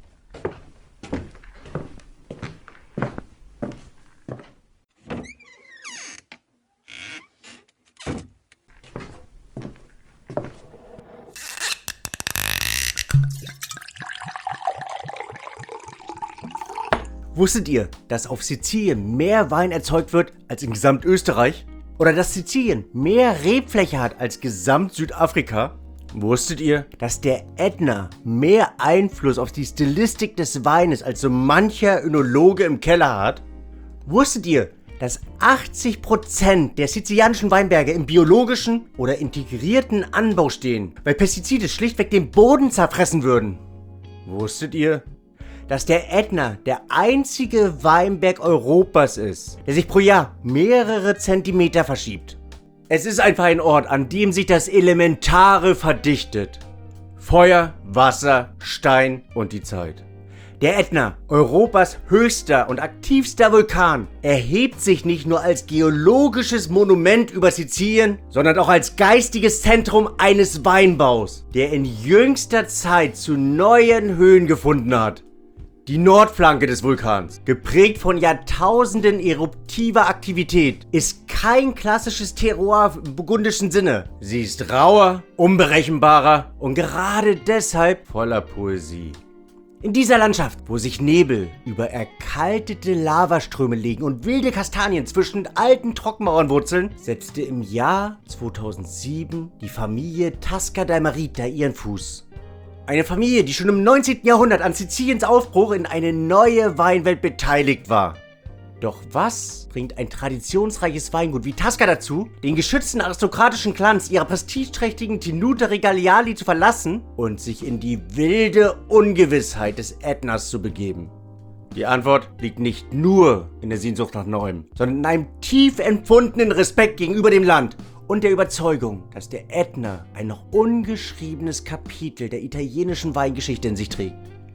Wusstet ihr, dass auf Sizilien mehr Wein erzeugt wird als in Gesamtösterreich? Oder dass Sizilien mehr Rebfläche hat als Gesamt-Südafrika? Wusstet ihr, dass der Ätna mehr Einfluss auf die Stilistik des Weines als so mancher Önologe im Keller hat? Wusstet ihr, dass achtzig Prozent der sizilianischen Weinberge im biologischen oder integrierten Anbau stehen, weil Pestizide schlichtweg den Boden zerfressen würden? Wusstet ihr, dass der Ätna der einzige Weinberg Europas ist, der sich pro Jahr mehrere Zentimeter verschiebt? Es ist einfach ein Ort, an dem sich das Elementare verdichtet. Feuer, Wasser, Stein und die Zeit. Der Ätna, Europas höchster und aktivster Vulkan, erhebt sich nicht nur als geologisches Monument über Sizilien, sondern auch als geistiges Zentrum eines Weinbaus, der in jüngster Zeit zu neuen Höhen gefunden hat. Die Nordflanke des Vulkans, geprägt von Jahrtausenden eruptiver Aktivität, ist kein klassisches Terroir im burgundischen Sinne. Sie ist rauer, unberechenbarer und gerade deshalb voller Poesie. In dieser Landschaft, wo sich Nebel über erkaltete Lavaströme legen und wilde Kastanien zwischen alten Trockenmauern wurzeln, setzte im Jahr zweitausendsieben die Familie Tasca dei Marita ihren Fuß. Eine Familie, die schon im neunzehnten Jahrhundert an Siziliens Aufbruch in eine neue Weinwelt beteiligt war. Doch was bringt ein traditionsreiches Weingut wie Tasca dazu, den geschützten aristokratischen Glanz ihrer prestigeträchtigen Tenuta Regaliali zu verlassen und sich in die wilde Ungewissheit des Ätnas zu begeben? Die Antwort liegt nicht nur in der Sehnsucht nach Neuem, sondern in einem tief empfundenen Respekt gegenüber dem Land und der Überzeugung, dass der Ätna ein noch ungeschriebenes Kapitel der italienischen Weingeschichte in sich trägt.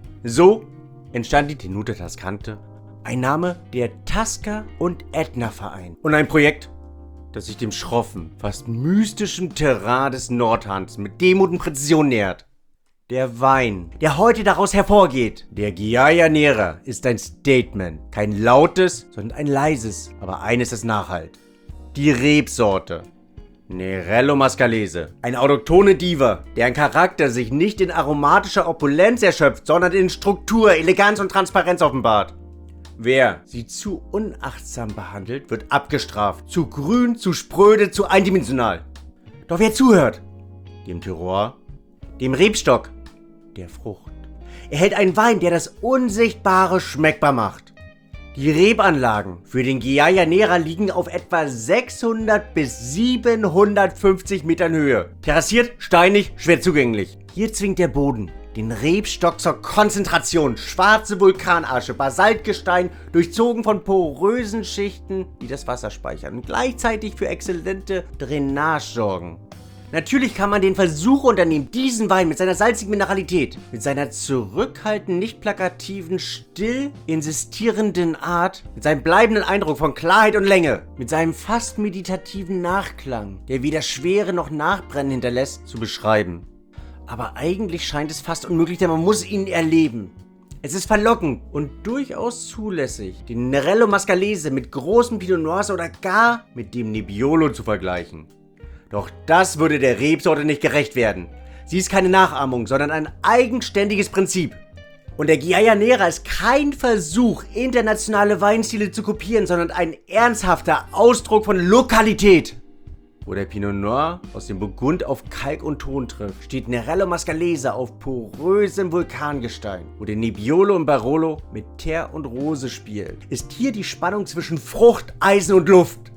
So entstand die Tenuta Tascante, ein Name, der Tasca und Ätna vereint und ein Projekt, das sich dem schroffen, fast mystischen Terrain des Nordhans mit Demut und Präzision nähert. Der Wein, der heute daraus hervorgeht, der Ghiaia Nera, ist ein Statement, kein lautes, sondern ein leises, aber eines, das nachhallt. Die Rebsorte Nerello Mascalese, ein autochthone Diva, deren Charakter sich nicht in aromatischer Opulenz erschöpft, sondern in Struktur, Eleganz und Transparenz offenbart. Wer sie zu unachtsam behandelt, wird abgestraft. Zu grün, zu spröde, zu eindimensional. Doch wer zuhört, dem Terroir, dem Rebstock, der Frucht, erhält einen Wein, der das Unsichtbare schmeckbar macht. Die Rebanlagen für den Ghiaia Nera liegen auf etwa sechshundert bis siebenhundertfünfzig Metern Höhe. Terrassiert, steinig, schwer zugänglich. Hier zwingt der Boden den Rebstock zur Konzentration. Schwarze Vulkanasche, Basaltgestein, durchzogen von porösen Schichten, die das Wasser speichern und gleichzeitig für exzellente Drainage sorgen. Natürlich kann man den Versuch unternehmen, diesen Wein mit seiner salzigen Mineralität, mit seiner zurückhaltend nicht plakativen, still insistierenden Art, mit seinem bleibenden Eindruck von Klarheit und Länge, mit seinem fast meditativen Nachklang, der weder Schwere noch Nachbrennen hinterlässt, zu beschreiben. Aber eigentlich scheint es fast unmöglich, denn man muss ihn erleben. Es ist verlockend und durchaus zulässig, den Nerello Mascalese mit großen Pinot Noirs oder gar mit dem Nebbiolo zu vergleichen. Doch das würde der Rebsorte nicht gerecht werden. Sie ist keine Nachahmung, sondern ein eigenständiges Prinzip. Und der Ghiaia Nera ist kein Versuch, internationale Weinstile zu kopieren, sondern ein ernsthafter Ausdruck von Lokalität. Wo der Pinot Noir aus dem Burgund auf Kalk und Ton trifft, steht Nerello Mascalese auf porösem Vulkangestein. Wo der Nebbiolo und Barolo mit Teer und Rose spielt, ist hier die Spannung zwischen Frucht, Eisen und Luft.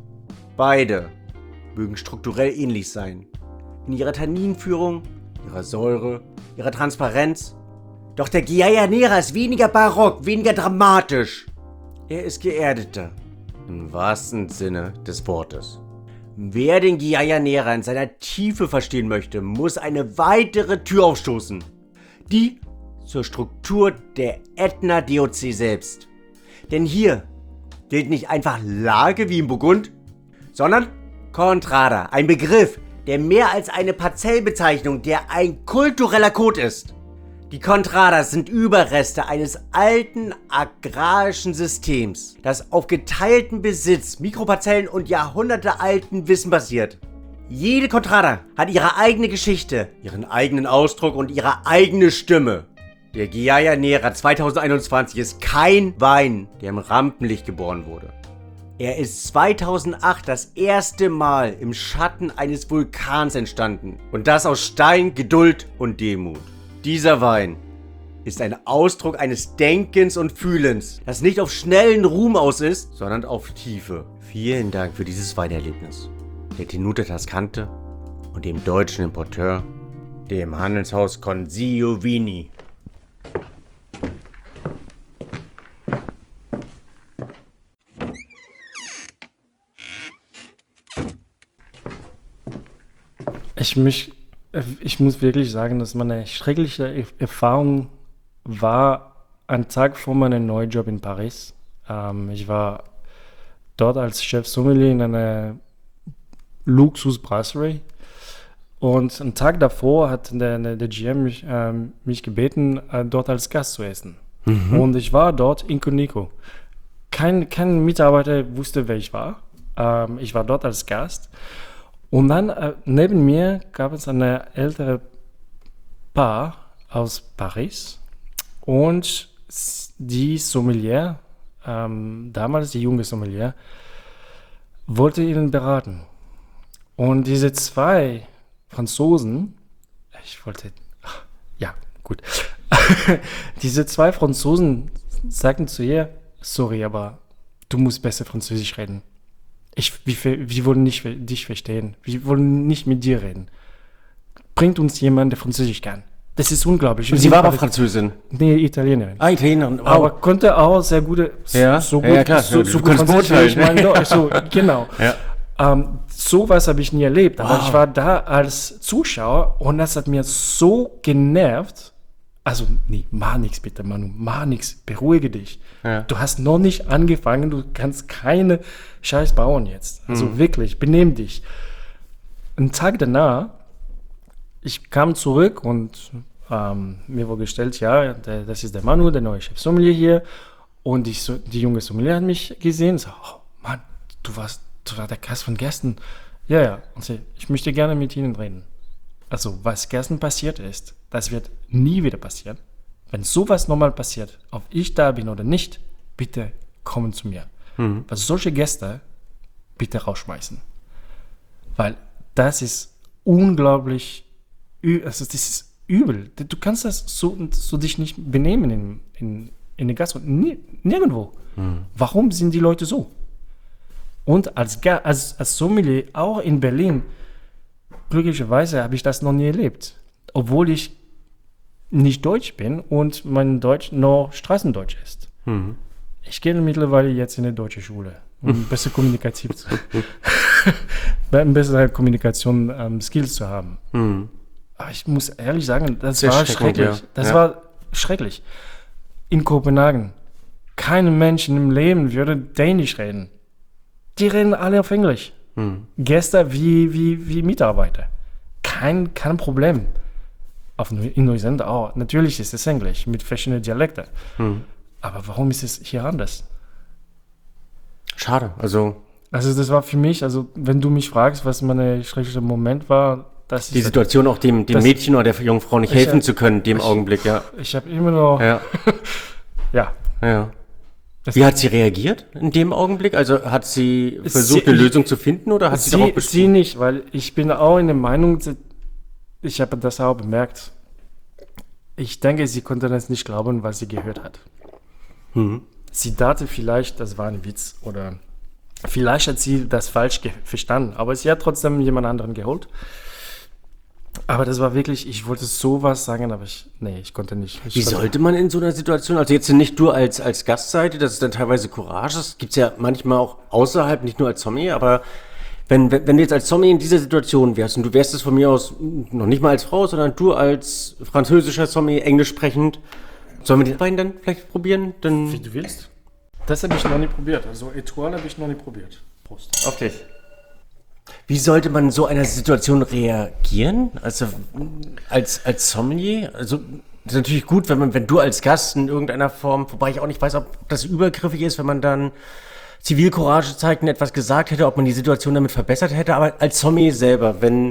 Beide mögen strukturell ähnlich sein. In ihrer Tanninführung, ihrer Säure, ihrer Transparenz. Doch der Ghiaia Nera ist weniger barock, weniger dramatisch. Er ist geerdeter, im wahrsten Sinne des Wortes. Wer den Ghiaia Nera in seiner Tiefe verstehen möchte, muss eine weitere Tür aufstoßen. Die zur Struktur der Aetna D O C selbst. Denn hier gilt nicht einfach Lage wie im Burgund, sondern Contrada, ein Begriff, der mehr als eine Parzellbezeichnung, der ein kultureller Code ist. Die Contradas sind Überreste eines alten agrarischen Systems, das auf geteilten Besitz, Mikroparzellen und jahrhundertealten Wissen basiert. Jede Contrada hat ihre eigene Geschichte, ihren eigenen Ausdruck und ihre eigene Stimme. Der Ghiaia Nera zweitausendeinundzwanzig ist kein Wein, der im Rampenlicht geboren wurde. Er ist zweitausendacht das erste Mal im Schatten eines Vulkans entstanden. Und das aus Stein, Geduld und Demut. Dieser Wein ist ein Ausdruck eines Denkens und Fühlens, das nicht auf schnellen Ruhm aus ist, sondern auf Tiefe. Vielen Dank für dieses Weinerlebnis. Der Tenuta Tascante und dem deutschen Importeur, dem Handelshaus Consiglio Vini. Ich, mich, ich muss wirklich sagen, dass meine schreckliche Erfahrung war ein Tag vor meinem neuen Job in Paris. Ähm, ich war dort als Chef Sommelier in einer Luxus-Brasserie. Und einen Tag davor hat der, der, der G M mich, äh, mich gebeten, äh, dort als Gast zu essen. Mhm. Und ich war dort incognito. Kein, kein Mitarbeiter wusste, wer ich war. Ähm, ich war dort als Gast. Und dann äh, neben mir gab es eine ältere Paar aus Paris. Und die Sommelier, ähm, damals die junge Sommelier, wollte ihnen beraten. Und diese zwei Franzosen, ich wollte, ach, ja, gut. Diese zwei Franzosen sagten zu ihr, sorry, aber du musst besser Französisch reden. Ich, wir, wir wollen nicht dich verstehen. Wir wollen nicht mit dir reden. Bringt uns jemand, der Französisch kann. Das ist unglaublich. Sie war aber Französin? Nee, Italienerin. Ah, Italienerin. Wow. Aber konnte auch sehr gute, ja, so gut, ja, klar. so, so du gut Französisch Französisch. Ich meine, so, genau. Ja. Ähm, sowas habe ich nie erlebt. Aber Wow. ich war da als Zuschauer und das hat mir so genervt. Also, nee, mach nichts bitte, Manu, mach nichts, beruhige dich. Ja. Du hast noch nicht angefangen, du kannst keine Scheiß bauen jetzt. Also mhm. wirklich, benehm dich. Einen Tag danach, ich kam zurück und ähm, mir wurde gestellt, ja, der, das ist der Manu, der neue Chef Sommelier hier. Und ich, so, die junge Sommelier hat mich gesehen und so, oh Mann, du warst, du warst der Gast von gestern. Ja, ja, und sie, ich möchte gerne mit Ihnen reden. Also, was gestern passiert ist, das wird nie wieder passieren. Wenn sowas nochmal passiert, ob ich da bin oder nicht, bitte kommen zu mir. Mhm. Weil solche Gäste bitte rausschmeißen. Weil das ist unglaublich, also das ist übel. Du kannst das so, so dich nicht benehmen in, in, in der Gastronomie, nirgendwo. Mhm. Warum sind die Leute so? Und als, als, als Sommelier, auch in Berlin, glücklicherweise habe ich das noch nie erlebt. Obwohl ich nicht Deutsch bin und mein Deutsch noch Straßendeutsch ist. Mhm. Ich gehe mittlerweile jetzt in eine deutsche Schule, um bessere Kommunikation zu bessere Kommunikation ähm, Skills zu haben. Mhm. Aber ich muss ehrlich sagen, das Sehr war schrecklich. Ja. Das ja. war schrecklich. In Kopenhagen, kein Mensch im Leben würde Dänisch reden. Die reden alle auf Englisch. Hm. Gäste wie, wie, wie Mitarbeiter. Kein, kein Problem. Auf, Neu- in Neuseeland auch. Natürlich ist es Englisch mit verschiedenen Dialekten. Hm. Aber warum ist es hier anders? Schade, also Also das war für mich, also wenn du mich fragst, was mein schrecklicher Moment war, dass die ich, Situation auch dem, dem das- Mädchen oder der jungen Frau nicht Ich, helfen äh, zu können, dem ich- Augenblick, ja. ich habe immer noch, ja, Ja, ja. Das- Wie hat sie reagiert in dem Augenblick? Also hat sie versucht, Sie- eine Lösung zu finden oder hat sie, darauf sie, bestanden? sie nicht, weil ich bin auch in der Meinung, dass- ich habe das auch bemerkt. Ich denke, sie konnte das nicht glauben, was sie gehört hat. Mhm. Sie dachte vielleicht, das war ein Witz oder vielleicht hat sie das falsch ge- verstanden, aber sie hat trotzdem jemand anderen geholt. Aber das war wirklich, ich wollte sowas sagen, aber ich, nee, ich konnte nicht. Ich Wie konnte- sollte man in so einer Situation, also jetzt nicht du als, als Gastseite, das ist dann teilweise Courage, das gibt es ja manchmal auch außerhalb, nicht nur als Zombie, aber wenn, wenn, wenn du jetzt als Zombie in dieser Situation wärst und du wärst es von mir aus noch nicht mal als Frau, sondern du als französischer Zombie, englisch sprechend, sollen wir den beiden dann vielleicht probieren? Dann Wie du willst. Das habe ich noch nie probiert. Also Etoile habe ich noch nie probiert. Prost. auf dich. Wie sollte man in so einer Situation reagieren? Also als, als Sommelier? Also das ist natürlich gut, wenn man, wenn du als Gast in irgendeiner Form, wobei ich auch nicht weiß, ob das übergriffig ist, wenn man dann Zivilcourage zeigt und etwas gesagt hätte, ob man die Situation damit verbessert hätte, aber als Sommelier selber, wenn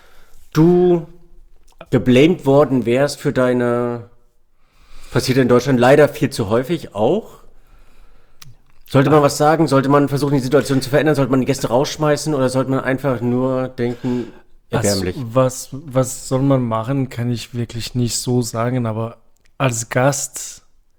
du geblamed worden wärst für deine, passiert in Deutschland leider viel zu häufig auch. Sollte man was sagen? Sollte man versuchen, die Situation zu verändern? Sollte man die Gäste rausschmeißen oder sollte man einfach nur denken, erbärmlich? Also, was, was soll man machen, kann ich wirklich nicht so sagen, aber als Gast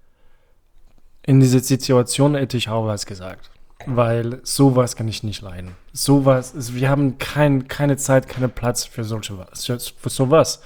in dieser Situation hätte ich auch was gesagt. Weil sowas kann ich nicht leiden. Sowas, also wir haben kein, keine Zeit, keinen Platz für solche was, für sowas.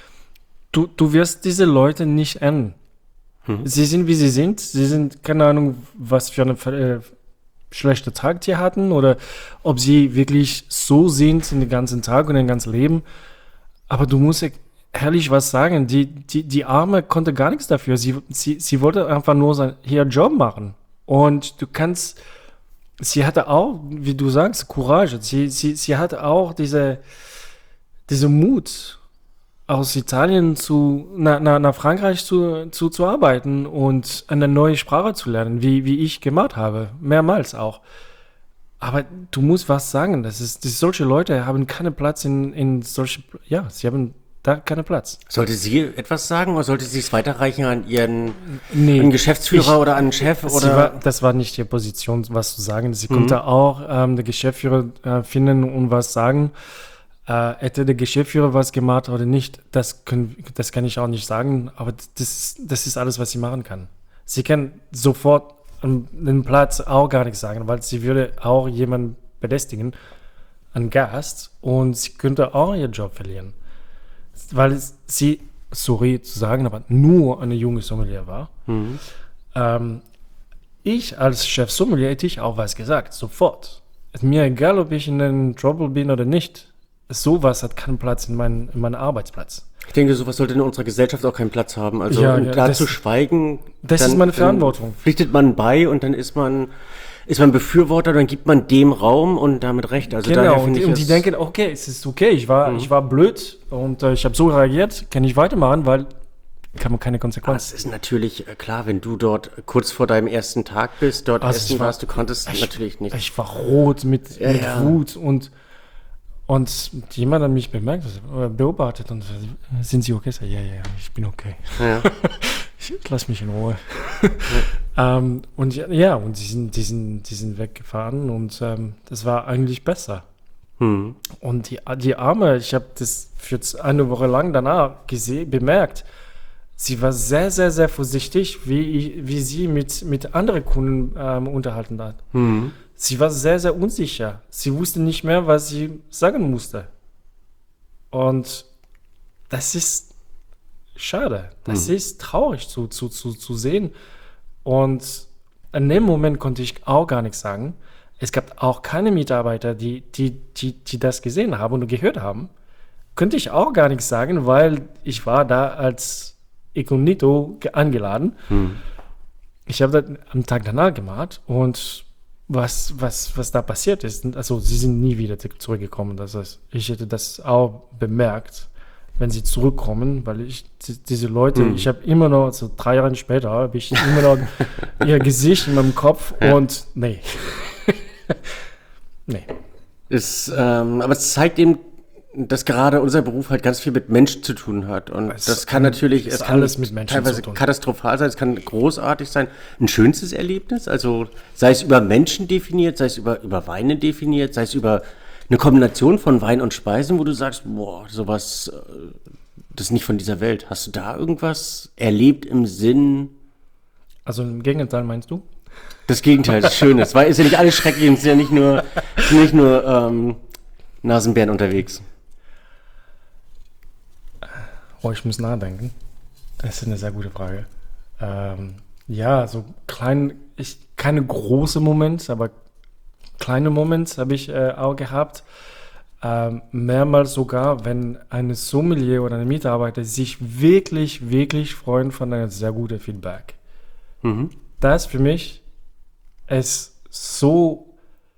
Du, du wirst diese Leute nicht ändern. Sie sind, wie sie sind. Sie sind, keine Ahnung, was für einen äh, schlechten Tag die hatten oder ob sie wirklich so sind den ganzen Tag und den ganzen Leben. Aber du musst ehrlich was sagen. Die, die, die Arme konnte gar nichts dafür. Sie, sie, sie wollte einfach nur sein, ihren Job machen. Und du kannst, sie hatte auch, wie du sagst, Courage. Sie, sie, sie hatte auch diese, diese Mut, aus Italien zu, na, na, nach Frankreich zu, zu, zu arbeiten und eine neue Sprache zu lernen, wie, wie ich gemacht habe, mehrmals auch. Aber du musst was sagen, das ist, das, solche Leute haben keinen Platz in, in solche, ja, sie haben da keinen Platz. Sollte sie etwas sagen oder sollte sie es weiterreichen an ihren Nee, an Geschäftsführer ich- oder an den Chef? Sie Oder? war, das war nicht ihre Position, was zu sagen. Sie konnte auch ähm, der Geschäftsführer äh, finden und was sagen. Äh, hätte der Geschäftsführer was gemacht oder nicht, das, können, das kann ich auch nicht sagen, aber das, das ist alles, was sie machen kann. Sie kann sofort an den Platz auch gar nichts sagen, weil sie würde auch jemanden belästigen, einen Gast, und sie könnte auch ihren Job verlieren. Weil sie, sorry zu sagen, aber nur eine junge Sommelier war. Mhm. Ähm, ich als Chef Sommelier hätte ich auch was gesagt, sofort. Ist mir egal, ob ich in einem Trouble bin oder nicht. Sowas hat keinen Platz in, mein, in meinem Arbeitsplatz. Ich denke, sowas sollte in unserer Gesellschaft auch keinen Platz haben. Also Ja, und ja, da das- zu schweigen, das dann, ist meine dann Verantwortung. Pflichtet man bei und dann ist man ist man Befürworter, dann gibt man dem Raum und damit Recht. Also daher Genau, und, finde die- ich und die es- denken, okay, es ist okay, ich war, ich war blöd und äh, ich habe so reagiert, kann ich weitermachen, weil kann man keine Ah, Konsequenz. es ist natürlich äh, klar, wenn du dort kurz vor deinem ersten Tag bist, dort Also essen ich war- warst, du konntest ich- natürlich nicht. Ich war rot mit, Ja, mit ja. Wut und, und jemand hat mich bemerkt, äh, beobachtet und sagt, sind Sie okay? Ich sag, ja, ja, ja, ich bin okay. Ja. Ich, lass mich in Ruhe. ähm, und ja, ja, und die sind, die sind, die sind weggefahren und ähm, das war eigentlich besser. Hm. Und die, die Arme, ich habe das für eine Woche lang danach gesehen, bemerkt, sie war sehr, sehr, sehr vorsichtig, wie, wie sie mit, mit anderen Kunden ähm, unterhalten hat. Hm. Sie war sehr, sehr unsicher. Sie wusste nicht mehr, was sie sagen musste. Und das ist schade. Das ist traurig zu, zu, zu, zu sehen. Und in dem Moment konnte ich auch gar nichts sagen. Es gab auch keine Mitarbeiter, die, die, die, die das gesehen haben und gehört haben. Könnte ich auch gar nichts sagen, weil ich war da als Inkognito ge- eingeladen. Hm. Ich habe das am Tag danach gemacht und was, was, was da passiert ist, also sie sind nie wieder zurückgekommen. Das heißt, ich hätte das auch bemerkt, wenn sie zurückkommen, weil ich die, diese Leute, Mhm. ich habe immer noch, so drei Jahre später, habe ich immer noch ihr Gesicht in meinem Kopf Ja. und nee. nee. Ist, ähm, aber es zeigt eben, dass gerade unser Beruf halt ganz viel mit Menschen zu tun hat. Und Es das kann natürlich, ist es kann alles mit Menschen teilweise zu tun. katastrophal sein, es kann großartig sein. Ein schönstes Erlebnis, also sei es über Menschen definiert, sei es über, über Weine definiert, sei es über eine Kombination von Wein und Speisen, wo du sagst, boah, sowas, äh, das ist nicht von dieser Welt. Hast du da irgendwas erlebt im Sinn? Also im Gegenteil meinst du? Das Gegenteil, das Schöne. Weil ist ja nicht alles schrecklich, es sind ja nicht nur, es sind nicht nur ähm, Nasenbären unterwegs. Oh, ich muss nachdenken. Das ist eine sehr gute Frage. Ähm, ja, so klein, ich, keine große Momente, aber kleine Momente habe ich äh, auch gehabt. Ähm, mehrmals sogar, wenn eine Sommelier oder eine Mitarbeiter sich wirklich, wirklich freuen von einem sehr guten Feedback. Mhm. Das für mich ist so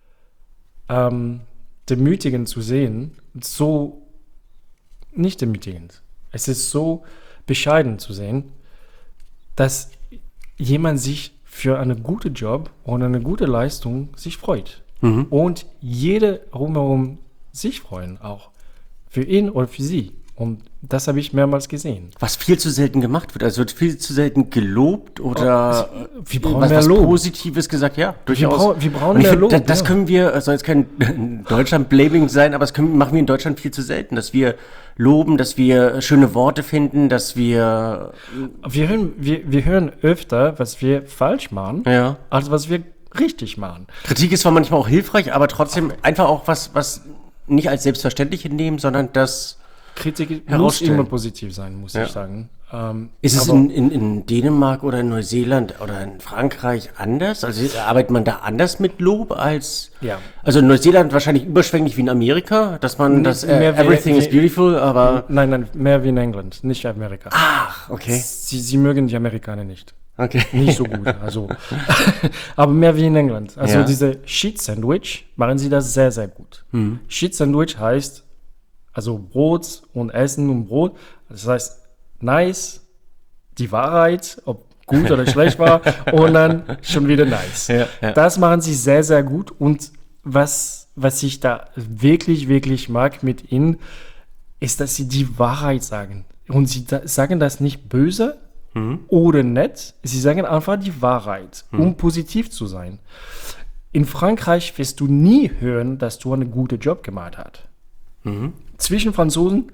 ähm, demütigend zu sehen, so nicht demütigend. Es ist so bescheiden zu sehen, dass jemand sich für einen guten Job und eine gute Leistung sich freut. Mhm. Und jede rumherum sich freuen auch. Für ihn oder für sie. Und das habe ich mehrmals gesehen. Was viel zu selten gemacht wird. Also wird viel zu selten gelobt oder Oh, wir brauchen was, mehr was Lob. Positives gesagt. Ja, durchaus. brau- wir brauchen Und ich mehr find, Lob, Das, das ja. können wir, es soll jetzt kein Deutschland-Blaming sein, aber das können, machen wir in Deutschland viel zu selten, dass wir loben, dass wir schöne Worte finden, dass wir, Wir hören, wir, wir hören öfter, was wir falsch machen, ja. als was wir richtig machen. Kritik ist zwar manchmal auch hilfreich, aber trotzdem einfach auch was, was nicht als selbstverständlich hinnehmen, sondern das Kritik muss Herausstellen. immer positiv sein, muss Ja. ich sagen. Ähm, Ist es aber- in, in, in Dänemark oder in Neuseeland oder in Frankreich anders? Also arbeitet man da anders mit Lob als... Ja. Also in Neuseeland wahrscheinlich überschwänglich wie in Amerika, dass man Nee, das äh, mehr wie- Everything is wie- beautiful, aber... Nein, nein, mehr wie in England, nicht Amerika. Ach, okay. Sie, sie mögen die Amerikaner nicht. Okay. Nicht so gut, also. Aber mehr wie in England. Also Ja. diese Sheet Sandwich machen sie das sehr, sehr gut. Mhm. Sheet Sandwich heißt, also Brot und Essen und Brot. Das heißt, nice, die Wahrheit, ob gut oder schlecht war, und dann schon wieder nice. Ja, ja. Das machen sie sehr, sehr gut. Und was, was ich da wirklich, wirklich mag mit ihnen, ist, dass sie die Wahrheit sagen. Und sie da, sagen das nicht böse oder nett, sie sagen einfach die Wahrheit, um positiv zu sein. In Frankreich wirst du nie hören, dass du einen guten Job gemacht hast. Zwischen Franzosen,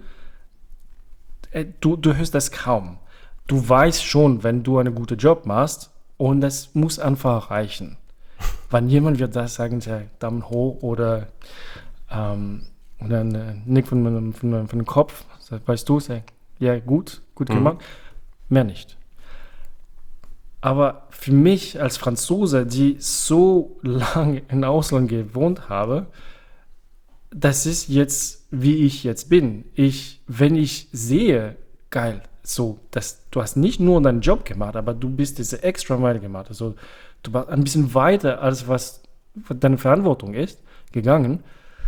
äh, du, du hörst das kaum. Du weißt schon, wenn du einen guten Job machst, und das muss einfach reichen. Wenn jemand wird das sagen, der Daumen hoch oder ähm, und dann äh, Nick von, meinem- von, meinem- von dem Kopf, sagt, weißt du, sag, ja gut, gut gemacht, mehr nicht. Aber für mich als Franzose, die so lange im Ausland gewohnt habe, das ist jetzt, wie ich jetzt bin. Ich, wenn ich sehe, geil, so, dass du hast nicht nur deinen Job gemacht, aber du bist diese extra Meile gemacht. Also du warst ein bisschen weiter, als was deine Verantwortung ist, gegangen.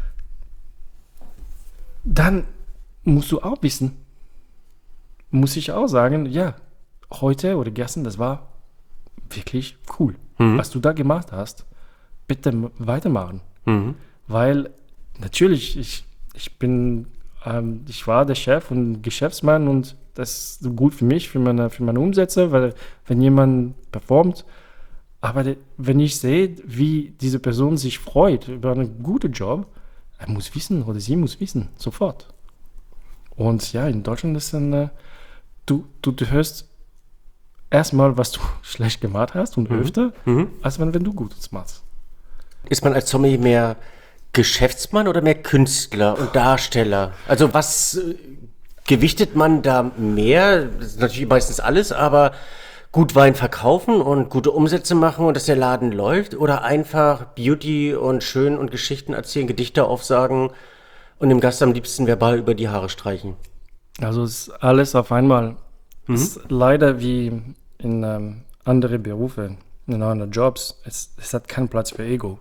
Dann musst du auch wissen, muss ich auch sagen, ja, heute oder gestern, das war wirklich cool. Was du da gemacht hast, bitte m- weitermachen. Mhm. Weil natürlich, ich, ich bin, ähm, ich war der Chef und Geschäftsmann und das ist gut für mich, für meine, für meine Umsätze, weil wenn jemand performt, aber de, wenn ich sehe, wie diese Person sich freut über einen guten Job, er muss wissen oder sie muss wissen, sofort. Und ja, in Deutschland ist dann, äh, du, du, du hörst erstmal, was du schlecht gemacht hast und öfter, als wenn, wenn du Gutes machst. Ist man als Sommelier mehr Geschäftsmann oder mehr Künstler und Darsteller? Also was äh, gewichtet man da mehr? Das ist natürlich meistens alles, aber gut Wein verkaufen und gute Umsätze machen und dass der Laden läuft oder einfach Beauty und schön und Geschichten erzählen, Gedichte aufsagen und dem Gast am liebsten verbal über die Haare streichen? Also es ist alles auf einmal. Es ist leider wie in ähm, andere Berufe, in anderen Jobs, es, es hat keinen Platz für Ego.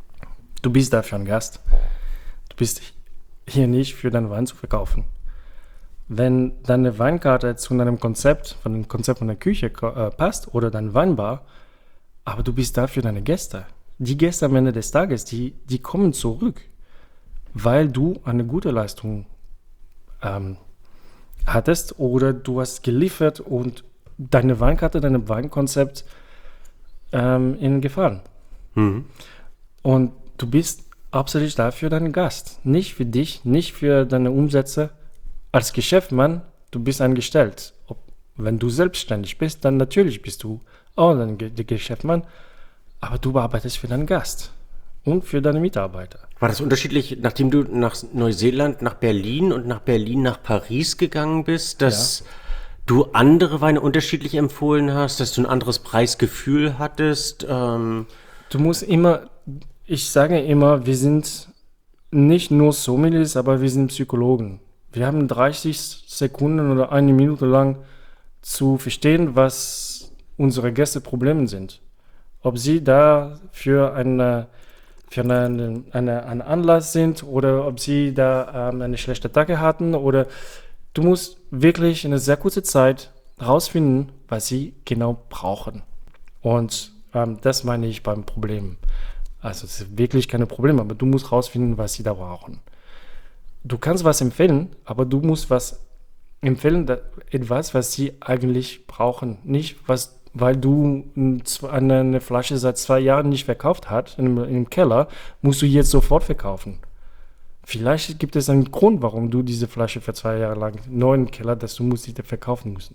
Du bist da für einen Gast. Du bist hier nicht für deinen Wein zu verkaufen. Wenn deine Weinkarte zu deinem Konzept, von dem Konzept von der Küche äh, passt oder dein Weinbar, aber du bist da für deine Gäste. Die Gäste am Ende des Tages, die, die kommen zurück, weil du eine gute Leistung ähm, hattest oder du hast geliefert und deine Weinkarte, dein Weinkonzept ähm, ihnen gefallen. Mhm. Und du bist absolut da für deinen Gast, nicht für dich, nicht für deine Umsätze. Als Geschäftsmann, du bist angestellt. Ob, wenn du selbstständig bist, dann natürlich bist du auch ein Ge- der Geschäftsmann, aber du arbeitest für deinen Gast und für deine Mitarbeiter. War das unterschiedlich, nachdem du nach Neuseeland, nach Berlin und nach Berlin nach Paris gegangen bist, dass du andere Weine unterschiedlich empfohlen hast, dass du ein anderes Preisgefühl hattest? Ähm, Du musst immer, ich sage immer, wir sind nicht nur Sommeliers, aber wir sind Psychologen. Wir haben dreißig Sekunden oder eine Minute lang zu verstehen, was unsere Gäste Probleme sind. Ob sie da für, eine, für eine, eine, einen Anlass sind oder ob sie da ähm, eine schlechte Tage hatten. Oder du musst wirklich in einer sehr kurzen Zeit herausfinden, was sie genau brauchen. Und ähm, das meine ich beim Problem. Also es ist wirklich keine Probleme, aber du musst herausfinden, was sie da brauchen. Du kannst was empfehlen, aber du musst was empfehlen, da, etwas, was sie eigentlich brauchen. Nicht, was, weil du eine, eine Flasche seit zwei Jahren nicht verkauft hast, im, im Keller, musst du jetzt sofort verkaufen. Vielleicht gibt es einen Grund, warum du diese Flasche für zwei Jahre lang neu im Keller, dass du musst sie verkaufen müssen.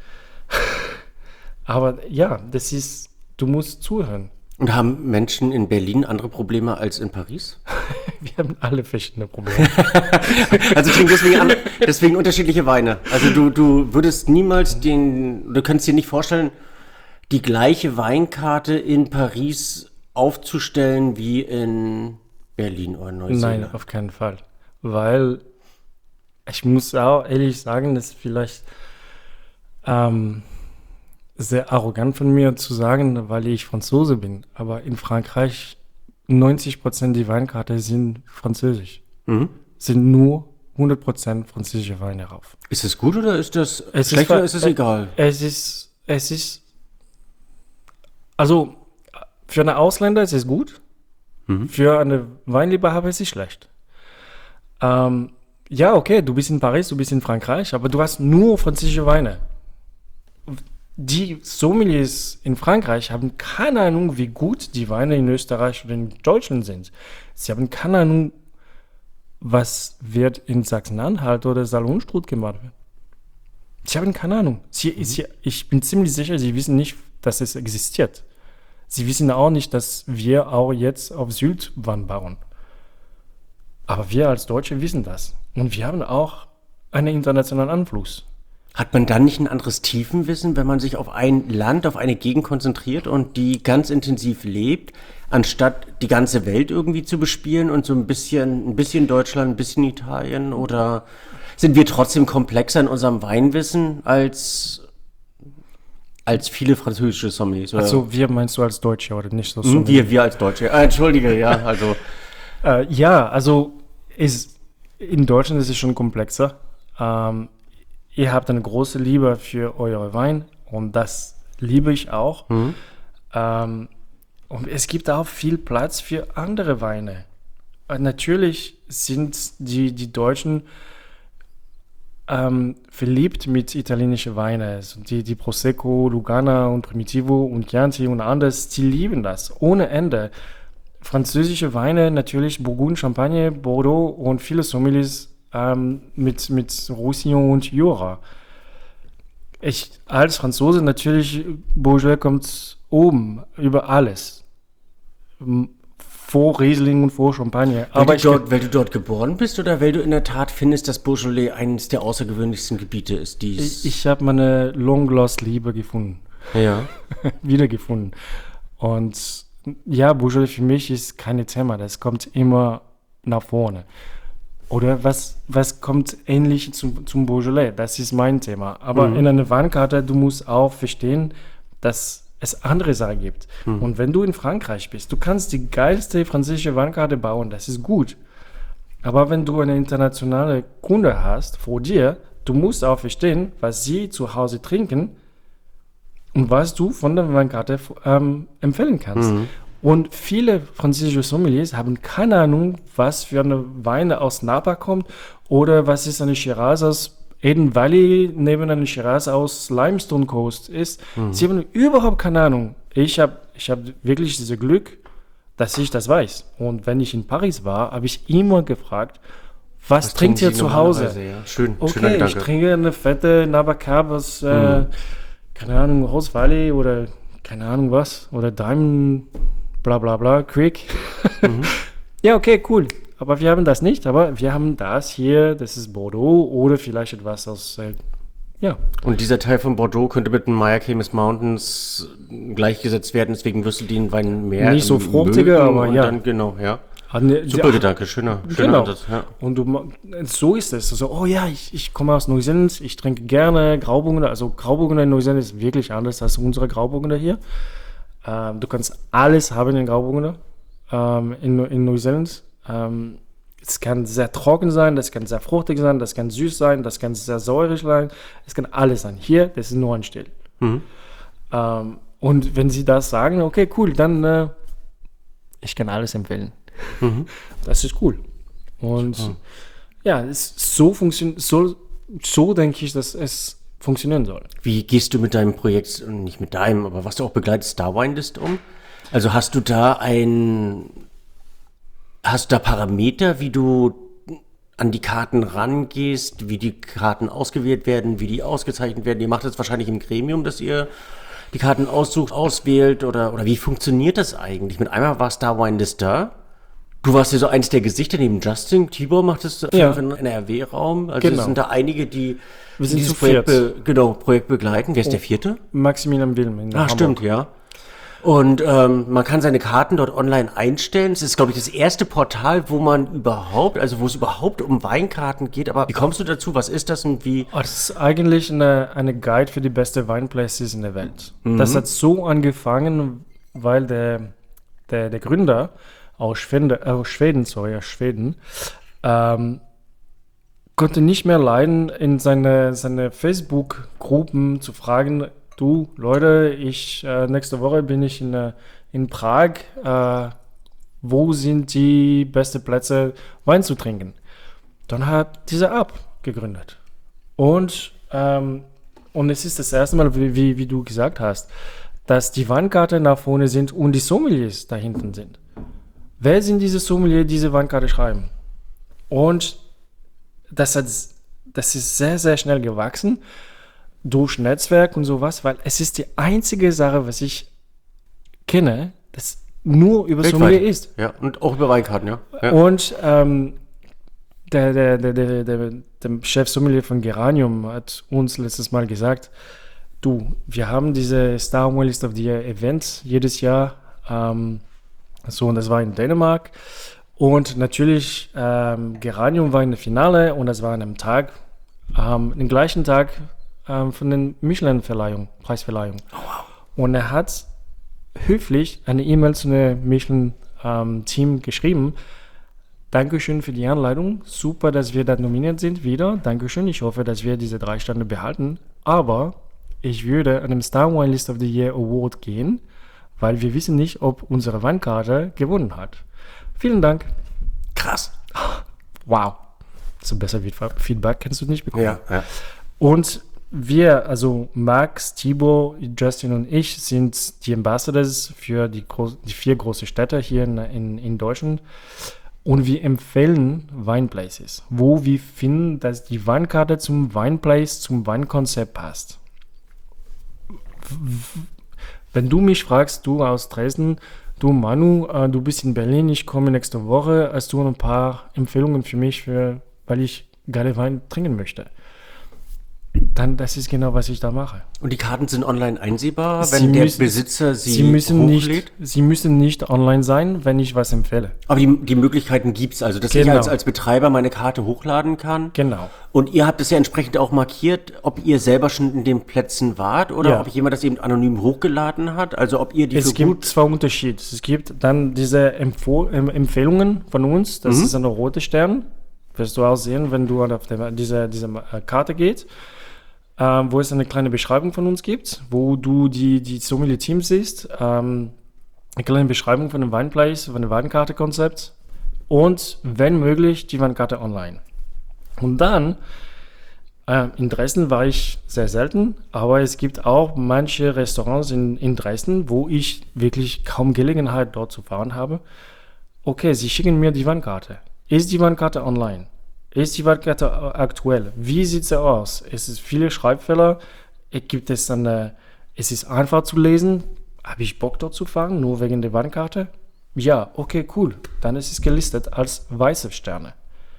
Aber ja, das ist, du musst zuhören. und haben Menschen in Berlin andere Probleme als in Paris? Wir haben alle verschiedene Probleme. Also trinken deswegen, an, deswegen unterschiedliche Weine. Also du, du würdest niemals den, du könntest dir nicht vorstellen, die gleiche Weinkarte in Paris aufzustellen wie in Berlin oder Neuseeland. Nein, auf keinen Fall. Weil ich muss auch ehrlich sagen, das ist vielleicht ähm, sehr arrogant von mir zu sagen, weil ich Franzose bin. Aber in Frankreich neunzig Prozent die Weinkarte sind französisch. Mhm. Sind nur hundert Prozent französische Weine drauf. Ist das gut oder ist das Es schlecht ist, oder ist es egal? Es ist, es ist, also für eine Ausländer ist es gut, Mhm. für eine Weinliebhaber ist es schlecht. Ähm, ja, okay, du bist in Paris, du bist in Frankreich, aber du hast nur französische Weine. Die Sommeliers in Frankreich haben keine Ahnung, wie gut die Weine in Österreich oder in Deutschland sind. Sie haben keine Ahnung, was wird in Sachsen-Anhalt oder Salonstrut gemacht wird. Sie haben keine Ahnung. Sie, mhm. sie, ich bin ziemlich sicher, sie wissen nicht, dass es existiert. Sie wissen auch nicht, dass wir auch jetzt auf Sylt Wein bauen. Aber wir als Deutsche wissen das. Und wir haben auch einen internationalen Einfluss. Hat man dann nicht ein anderes Tiefenwissen, wenn man sich auf ein Land, auf eine Gegend konzentriert und die ganz intensiv lebt, anstatt die ganze Welt irgendwie zu bespielen und so ein bisschen, ein bisschen Deutschland, ein bisschen Italien? Oder sind wir trotzdem komplexer in unserem Weinwissen als, als viele französische Sommeliers? Oder? Also wir meinst du als Deutsche oder nicht so? Hm, wir, wir als Deutsche. Äh, Entschuldige, ja, also. Äh, ja, also ist, in Deutschland ist es schon komplexer. Ähm, ihr habt eine große Liebe für eure Wein und das liebe ich auch. Mhm. Ähm, und es gibt auch viel Platz für andere Weine. Äh, natürlich sind die, die Deutschen ähm, verliebt mit italienischen Weinen. Also die, die Prosecco, Lugana und Primitivo und Chianti und anders, die lieben das ohne Ende. Französische Weine, natürlich Bourgogne, Champagne, Bordeaux und viele Sommeliers ähm, mit, mit Roussillon und Jura. Ich als Franzose natürlich, Beaujolais kommt oben über alles. Vor Riesling und vor Champagner. Weil, Aber du ich, dort, weil du dort geboren bist oder weil du in der Tat findest, dass Beaujolais eines der außergewöhnlichsten Gebiete ist, die es... ich, ich habe meine Long-Lost-Liebe gefunden. Ja. Wiedergefunden. Und ja, Beaujolais für mich ist kein Thema. Das kommt immer nach vorne. Oder was, was kommt ähnlich zum, zum Beaujolais? Das ist mein Thema. Aber Mhm. in einer Weinkarte, du musst auch verstehen, dass es andere Sachen gibt. Mhm. Und wenn du in Frankreich bist, du kannst die geilste französische Weinkarte bauen, das ist gut. Aber wenn du eine internationale Kunde hast vor dir, du musst auch verstehen, was sie zu Hause trinken und was du von der Weinkarte ähm, empfehlen kannst. Mhm. Und viele französische Sommeliers haben keine Ahnung, was für eine Weine aus Napa kommt oder was ist eine Shiraz aus Eden Valley neben einer Shiraz aus Limestone Coast ist. Mhm. Sie haben überhaupt keine Ahnung. Ich habe ich hab wirklich dieses Glück, dass ich das weiß. Und wenn ich in Paris war, habe ich immer gefragt, was, was trinkt ihr zu Hause? Ja. Schön, okay, ich trinke eine fette Napa Cab aus, mhm. äh, keine Ahnung, Rose Valley oder keine Ahnung was. Oder Diamond, bla bla bla, Creek. Mhm. Ja, okay, cool. Aber wir haben das nicht, aber wir haben das hier, das ist Bordeaux oder vielleicht etwas aus, äh, ja. Und dieser Teil von Bordeaux könnte mit den Meyer Camus Mountains gleichgesetzt werden, deswegen wirst du den Wein mehr nicht so fruchtiger, aber ja. Dann, genau, ja. Ne, Super ja, Gedanke, schöner, schöner genau. Ansatz, ja. Und du, so ist es. Also, oh ja, ich, ich komme aus Neuseeland, ich trinke gerne Grauburgunder. Also Grauburgunder in Neuseeland ist wirklich anders als unsere Grauburgunder hier. Ähm, du kannst alles haben in Grauburgunder ähm, in, in Neuseeland. Ähm, es kann sehr trocken sein, das kann sehr fruchtig sein, das kann süß sein, das kann sehr säurig sein, es kann alles sein. Hier, das ist nur ein Still. Mhm. Ähm, und wenn sie das sagen, okay, cool, dann äh, ich kann alles empfehlen. Mhm. Das ist cool. Und mhm. ja, es so funktioniert, so, so denke ich, dass es funktionieren soll. Wie gehst du mit deinem Projekt, nicht mit deinem, aber was du auch begleitest, Star Wine List um? Also hast du da ein Hast du da Parameter, wie du an die Karten rangehst, wie die Karten ausgewählt werden, wie die ausgezeichnet werden? Ihr macht das wahrscheinlich im Gremium, dass ihr die Karten aussucht, auswählt oder, oder wie funktioniert das eigentlich? Mit einmal war Star Wine List da. Du warst ja so eins der Gesichter neben Justin. Tibor macht das ja. in N R W-Raum. Also genau. Es sind da einige, die Wir sind dieses zu Projekt, be, genau, Projekt begleiten. Wer ist oh. der vierte? Maximilian Wilm in Ah, Hamburg. Stimmt, ja. Und ähm, man kann seine Karten dort online einstellen. Es ist, glaube ich, das erste Portal, wo man überhaupt, also wo es überhaupt um Weinkarten geht. Aber wie kommst du dazu? Was ist das und wie? Oh, das ist eigentlich eine, eine Guide für die besten Wineplaces in der Welt. Mhm. Das hat so angefangen, weil der, der, der Gründer aus Schweden, aus Schweden, sorry, aus Schweden, ähm, konnte nicht mehr leiden, in seine, seine Facebook-Gruppen zu fragen, du, Leute, ich äh, nächste Woche bin ich in, äh, in Prag. Äh, wo sind die besten Plätze, Wein zu trinken? Dann hat diese App gegründet. Und, ähm, und es ist das erste Mal, wie, wie, wie du gesagt hast, dass die Weinkarte nach vorne sind und die Sommeliers da hinten sind. Wer sind diese Sommeliers, die diese Weinkarte schreiben? Und das, hat, das ist sehr, sehr schnell gewachsen. Durch Netzwerk und sowas, weil es ist die einzige Sache, was ich kenne, das nur über Sommelier ist. Ja, und auch über Weinkarten, ja. ja. Und ähm, der, der, der, der, der, der Chef Sommelier von Geranium hat uns letztes Mal gesagt, du, wir haben diese Star Wine List of the Year Events jedes Jahr, ähm, so, und das war in Dänemark. Und natürlich, ähm, Geranium war in der Finale und das war an einem Tag, ähm, den gleichen Tag, von den Michelin-Verleihung, Preisverleihung. Oh, wow. Und er hat höflich eine E-Mail zu einem Michelin-Team ähm, geschrieben. Dankeschön für die Anleitung. Super, dass wir da nominiert sind wieder. Dankeschön. Ich hoffe, dass wir diese drei Sterne behalten. Aber ich würde an dem Star Wine List of the Year Award gehen, weil wir wissen nicht, ob unsere Weinkarte gewonnen hat. Vielen Dank. Krass. Wow. So besser Feedback kannst du nicht bekommen. Ja, ja. Und wir, also Max, Tibor, Justin und ich, sind die Ambassadors für die, groß, die vier großen Städte hier in, in, in Deutschland. Und wir empfehlen Wineplaces, wo wir finden, dass die Weinkarte zum Wineplace, zum Weinkonzept passt. Wenn du mich fragst, du aus Dresden, du Manu, äh, du bist in Berlin, ich komme nächste Woche, hast du ein paar Empfehlungen für mich, für, weil ich geile Wein trinken möchte. Dann, das ist genau, was ich da mache. Und die Karten sind online einsehbar, sie wenn der müssen, Besitzer sie, sie müssen hochlädt? Nicht, sie müssen nicht online sein, wenn ich was empfehle. Aber die, die Möglichkeiten gibt es also, dass genau. ich als, als Betreiber meine Karte hochladen kann. Genau. Und ihr habt es ja entsprechend auch markiert, ob ihr selber schon in den Plätzen wart oder ja. ob jemand das eben anonym hochgeladen hat. Also ob ihr die Es für gibt gut zwei Unterschiede. Es gibt dann diese Empf- Empfehlungen von uns, das mhm. ist eine rote Stern. wirst du auch sehen, wenn du auf der, diese, diese Karte gehst, ähm, wo es eine kleine Beschreibung von uns gibt, wo du die, die Sommelier-Team siehst, ähm, eine kleine Beschreibung von dem Weinpreis, von dem Weinkarte-Konzept und, wenn möglich, die Weinkarte online. Und dann, äh, in Dresden war ich sehr selten, aber es gibt auch manche Restaurants in, in Dresden, wo ich wirklich kaum Gelegenheit dort zu fahren habe. Okay, sie schicken mir die Weinkarte. Ist die Weinkarte online? Ist die Weinkarte aktuell? Wie sieht sie aus? Es ist viele Schreibfehler. Gibt es dann, äh, es ist einfach zu lesen. Habe ich Bock dort zu fahren, nur wegen der Weinkarte? Ja, okay, cool. Dann ist es gelistet als weiße Sterne.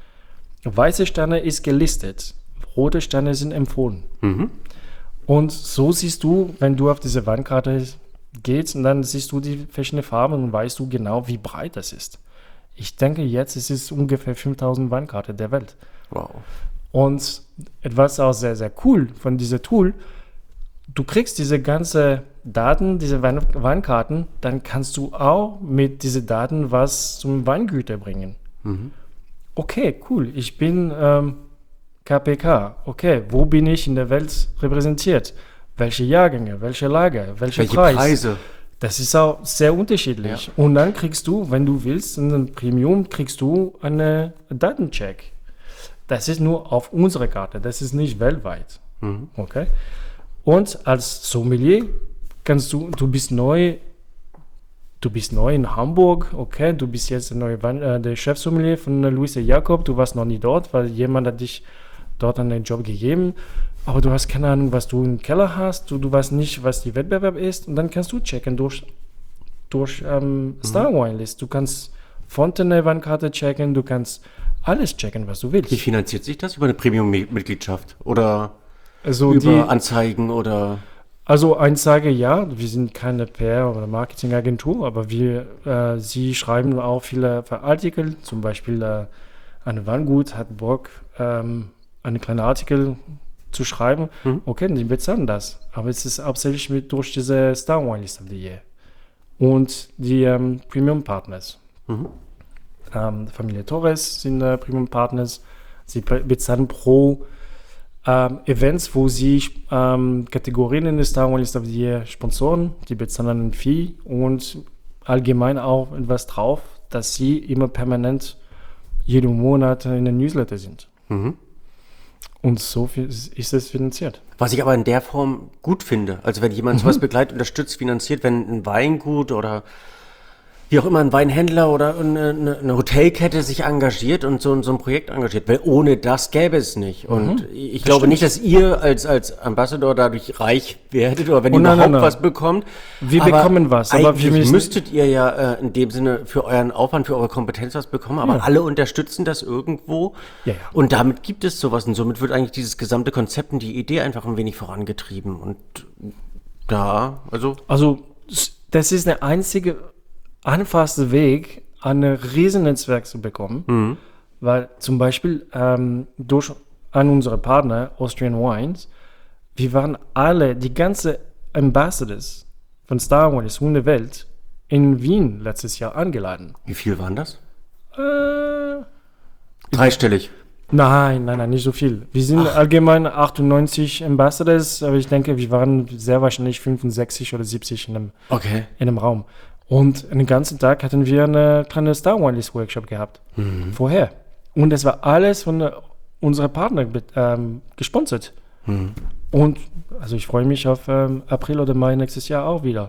Weiße Sterne ist gelistet. Rote Sterne sind empfohlen. Mhm. Und so siehst du, wenn du auf diese Weinkarte gehst, und dann siehst du die verschiedenen Farben und weißt du genau, wie breit das ist. Ich denke, jetzt ist es ungefähr fünftausend Weinkarten der Welt. Wow. Und etwas auch sehr, sehr cool von diesem Tool, du kriegst diese ganzen Daten, diese Wein Weinkarten, dann kannst du auch mit diesen Daten was zum Weingüter bringen. Mhm. Okay, cool, ich bin ähm, K P K. Okay, wo bin ich in der Welt repräsentiert? Welche Jahrgänge, welche Lage, welche, Welche Preis? Preise? Das ist auch sehr unterschiedlich. Ja. Und dann kriegst du, wenn du willst, in einem Premium kriegst du einen Datencheck. Das ist nur auf unserer Karte, das ist nicht weltweit. Mhm. Okay? Und als Sommelier kannst du, du bist neu, du bist neu in Hamburg, okay, du bist jetzt der neue Wein, äh, der Chefsommelier von Luise Jakob, du warst noch nie dort, weil jemand hat dich dort an den Job gegeben, aber du hast keine Ahnung, was du im Keller hast, du, du weißt nicht, was die Wettbewerb ist, und dann kannst du checken durch, durch ähm, Mhm. Star Wine List. Du kannst Fontenay-Weinkarte checken, du kannst alles checken, was du willst. Wie finanziert sich das? Über eine Premium-Mitgliedschaft? Oder Also über die, Anzeigen oder... Also Anzeige, ja, wir sind keine P R- oder Marketingagentur, aber wir, äh, sie schreiben auch viele Artikel, zum Beispiel äh, eine Weingut hat Bock, ähm, einen kleinen Artikel zu schreiben. Mhm. Okay, die bezahlen das, aber es ist hauptsächlich mit, durch diese Star Wine List of the Year und die ähm, Premium Partners. Mhm. Ähm, Familie Torres sind äh, Premium Partners, sie bezahlen pro Ähm, Events, wo sie ähm, Kategorien in der Star Wine List of the Year sponsoren, die bezahlen ein Fee und allgemein auch etwas drauf, dass sie immer permanent jeden Monat in den Newsletter sind. Mhm. Und so viel ist, ist es finanziert. Was ich aber in der Form gut finde, also wenn jemand sowas begleitet, unterstützt, finanziert, wenn ein Weingut oder wie auch immer ein Weinhändler oder eine, eine, eine Hotelkette sich engagiert und so, so ein Projekt engagiert, weil ohne das gäbe es nicht. Und ich das glaube stimmt. nicht, dass ihr als, als Ambassador dadurch reich werdet oder wenn Oh, ihr nein, überhaupt nein, nein. was bekommt. Wir Aber bekommen was, aber eigentlich wir müssen- müsstet ihr ja äh, in dem Sinne für euren Aufwand, für eure Kompetenz was bekommen, aber Ja. alle unterstützen das irgendwo. Ja, ja. Und damit gibt es sowas und somit wird eigentlich dieses gesamte Konzept und die Idee einfach ein wenig vorangetrieben. Und da, also Also s- das ist der einzige einfachste Weg, ein Riesennetzwerk zu bekommen, Mhm. weil zum Beispiel ähm, durch einen unserer Partner, Austrian Wines, wir waren alle, die ganze Ambassadors von Star Wars um die Welt in Wien letztes Jahr eingeladen. wie viel waren das? Äh, Dreistellig. nein, nein, nein, nicht so viel. Wir sind allgemein achtundneunzig Ambassadors, aber ich denke, wir waren sehr wahrscheinlich fünfundsechzig oder siebzig in einem, Okay. in einem Raum. Und den ganzen Tag hatten wir eine kleine Star Wine List Workshop gehabt. Vorher. Und das war alles von äh, unserer Partner ähm, gesponsert. Und also ich freue mich auf ähm, April oder Mai nächstes Jahr auch wieder.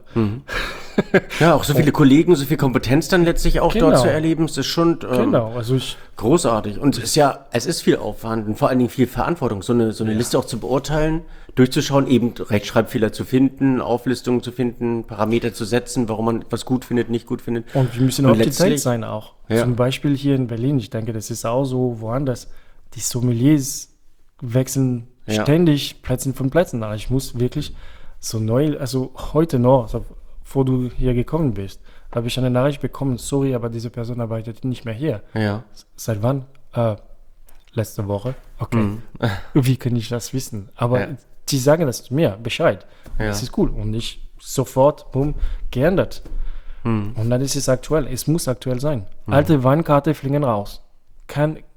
Ja, auch so viele Kollegen, so viel Kompetenz dann letztlich auch Genau. dort zu erleben, das ist schon ähm, Genau, also ich, großartig. Und es ist ja, es ist viel Aufwand und vor allen Dingen viel Verantwortung, so eine, so eine Liste auch zu beurteilen, durchzuschauen, eben Rechtschreibfehler zu finden, Auflistungen zu finden, Parameter zu setzen, warum man was gut findet, nicht gut findet. und wir müssen Und auch die Zeit letztlich- sein auch. Ja. Zum Beispiel hier in Berlin, ich denke, das ist auch so woanders. Die Sommeliers wechseln Ja. ständig Plätzen von Plätzen. Aber ich muss wirklich so neu, also heute noch, so, bevor du hier gekommen bist, habe ich eine Nachricht bekommen, sorry, aber diese Person arbeitet nicht mehr hier. Ja. Seit wann? Äh, letzte Woche. Okay. Wie kann ich das wissen? Aber Ja. die sagen das mir, Bescheid. Ja. Das ist cool. Und nicht sofort, boom, geändert. Und dann ist es aktuell. Es muss aktuell sein. Alte Weinkarte fliegen raus. Kann,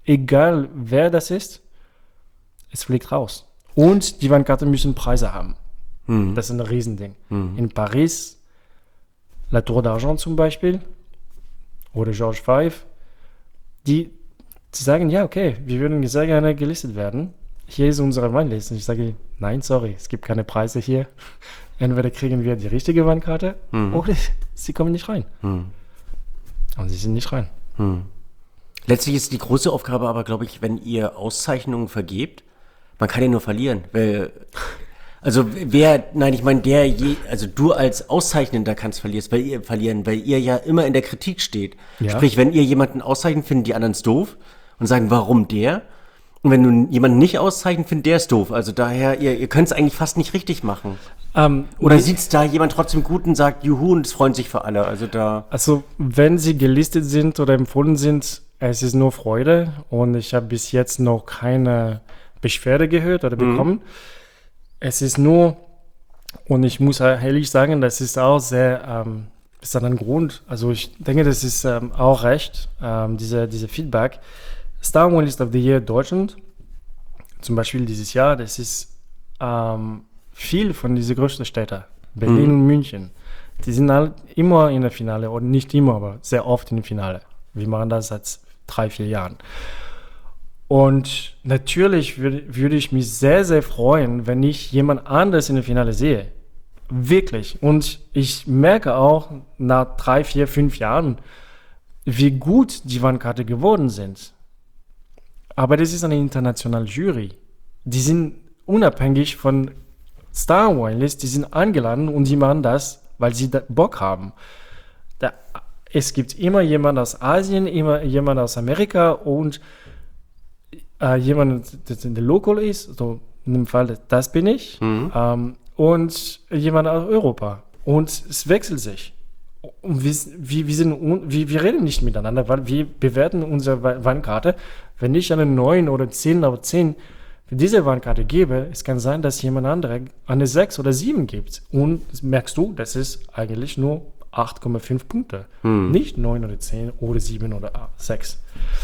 egal wer das ist, es fliegt raus. Und die Weinkarten müssen Preise haben. Mhm. Das ist ein Riesending. Mhm. In Paris, La Tour d'Argent zum Beispiel, oder George Five, die, die sagen, ja, okay, wir würden sehr gerne gelistet werden. Hier ist unsere Weinliste. Und ich sage, nein, sorry, es gibt keine Preise hier. Entweder kriegen wir die richtige Weinkarte mhm. oder sie kommen nicht rein. Mhm. Und sie sind nicht rein. Mhm. Letztlich ist die große Aufgabe aber, glaube ich, wenn ihr Auszeichnungen vergebt, man kann ja nur verlieren. Weil, also wer, nein, ich meine, der je, also du als Auszeichnender kannst verlierst, weil ihr verlieren, weil ihr ja immer in der Kritik steht. Ja. Sprich, wenn ihr jemanden auszeichnet, finden die anderen es doof und sagen, warum der? Und wenn du jemanden nicht auszeichnet, findet der es doof. Also daher, ihr, ihr könnt es eigentlich fast nicht richtig machen. Um, Oder sieht es da jemand trotzdem gut und sagt, juhu, und es freuen sich für alle? Also da. Also wenn sie gelistet sind oder empfohlen sind, es ist nur Freude und ich habe bis jetzt noch keine Beschwerde gehört oder bekommen. Mhm. Es ist nur, und ich muss ehrlich sagen, das ist auch sehr, ähm, ist dann ein Grund, also ich denke, das ist ähm, auch recht, ähm, diese, diese Feedback. Star Wine List of the Year Deutschland, zum Beispiel dieses Jahr, das ist ähm, viel von diesen größten Städten, Berlin mhm. und München. Die sind halt immer in der Finale, oder nicht immer, aber sehr oft in der Finale. Wir machen das seit drei, vier Jahren. Und natürlich würde, würde ich mich sehr, sehr freuen, wenn ich jemand anderes in der Finale sehe. Wirklich. Und ich merke auch nach drei, vier, fünf Jahren, wie gut die Weinkarte geworden sind. Aber das ist eine internationale Jury. Die sind unabhängig von Star Wine List, die sind eingeladen und die machen das, weil sie da Bock haben. Da, es gibt immer jemand aus Asien, immer jemand aus Amerika und äh, jemand, der, der local ist, so in dem Fall, das bin ich, mhm. ähm, und jemand aus Europa. Und es wechselt sich. Und wir, wir, wir, sind, wir, wir reden nicht miteinander, weil wir bewerten unsere Weinkarte. Wenn ich eine neun oder zehn oder zehn für diese Weinkarte gebe, es kann sein, dass jemand andere eine sechs oder sieben gibt. Und das merkst du, das ist eigentlich nur acht Komma fünf Punkte. Hm. Nicht neun oder zehn oder sieben oder sechs.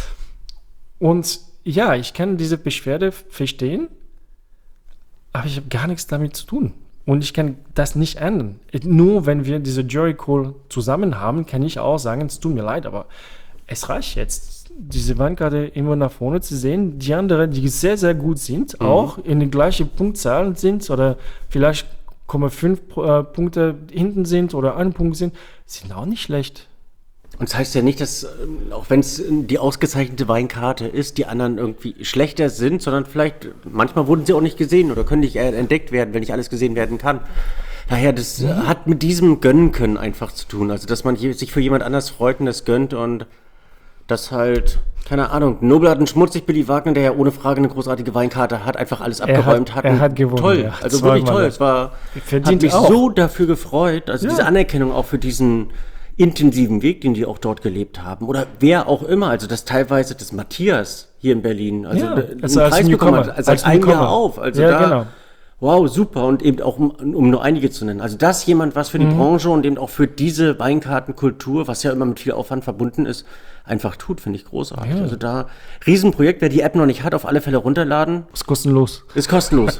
Und ja, ich kann diese Beschwerde verstehen, aber ich habe gar nichts damit zu tun. Und ich kann das nicht ändern. Nur wenn wir diese Jury Call zusammen haben, kann ich auch sagen, es tut mir leid, aber es reicht jetzt, diese Weinkarte immer nach vorne zu sehen. Die anderen, die sehr, sehr gut sind, mhm. auch in den gleichen Punktzahlen sind oder vielleicht null Komma fünf äh, Punkte hinten sind oder ein Punkt sind, sind auch nicht schlecht. Und das heißt ja nicht, dass, auch wenn es die ausgezeichnete Weinkarte ist, die anderen irgendwie schlechter sind, sondern vielleicht, manchmal wurden sie auch nicht gesehen oder können nicht entdeckt werden, wenn nicht alles gesehen werden kann. Daher, das mhm. hat mit diesem Gönnen können einfach zu tun. Also, dass man sich für jemand anders freut und das gönnt und das halt, keine Ahnung, Nobel hat einen schmutzig Billy Wagner, der ja ohne Frage eine großartige Weinkarte hat, einfach alles abgeräumt er hat. Er hat gewonnen. Toll, ja. also wirklich toll. Es war, hat mich auch. so dafür gefreut, also ja. diese Anerkennung auch für diesen intensiven Weg, den die auch dort gelebt haben. Oder wer auch immer, also das teilweise das Matthias hier in Berlin, also ja, einen also Preis als bekommen Newcomer, hat, seit einem Jahr auf. Also ja, da, genau. wow, super. Und eben auch, um, um nur einige zu nennen. Also das jemand, was für die mhm. Branche und eben auch für diese Weinkartenkultur, was ja immer mit viel Aufwand verbunden ist, einfach tut, finde ich großartig. Ja. Also da, Riesenprojekt, wer die App noch nicht hat, auf alle Fälle runterladen. Ist kostenlos. Ist kostenlos.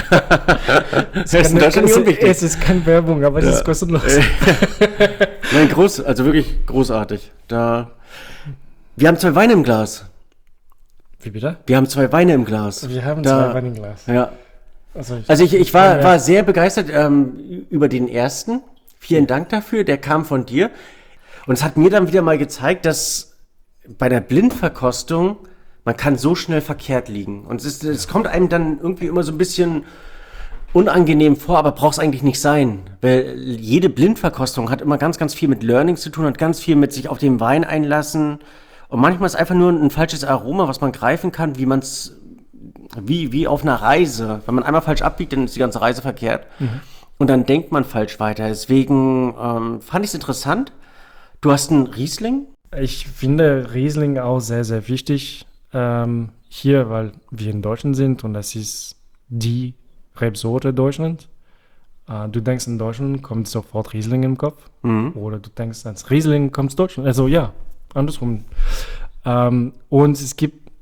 es, ist in Deutschland nicht unwichtig. Es ist keine Werbung, aber ja. es ist kostenlos. Nein, groß, also wirklich großartig. Da, wir haben zwei Weine im Glas. Wie bitte? Wir haben zwei Weine im Glas. Wir haben da, zwei Weine im Glas. Ja. Also ich, also ich, ich war, war sehr begeistert ähm, über den ersten. Vielen Dank dafür, der kam von dir. Und es hat mir dann wieder mal gezeigt, dass bei der Blindverkostung, man kann so schnell verkehrt liegen. Und es, ist, es kommt einem dann irgendwie immer so ein bisschen unangenehm vor, aber braucht es eigentlich nicht sein. Weil jede Blindverkostung hat immer ganz, ganz viel mit Learnings zu tun, hat ganz viel mit sich auf den Wein einlassen. Und manchmal ist einfach nur ein falsches Aroma, was man greifen kann, wie man es, wie, wie auf einer Reise. Wenn man einmal falsch abbiegt, dann ist die ganze Reise verkehrt. Mhm. Und dann denkt man falsch weiter. Deswegen ähm, fand ich es interessant. Du hast einen Riesling? Ich finde Riesling auch sehr, sehr wichtig ähm, hier, weil wir in Deutschland sind und das ist die Rebsorte Deutschland. Äh, du denkst, in Deutschland kommt sofort Riesling im Kopf mhm. oder du denkst, als Riesling kommt Deutschland. Also ja, andersrum. Ähm, und es gibt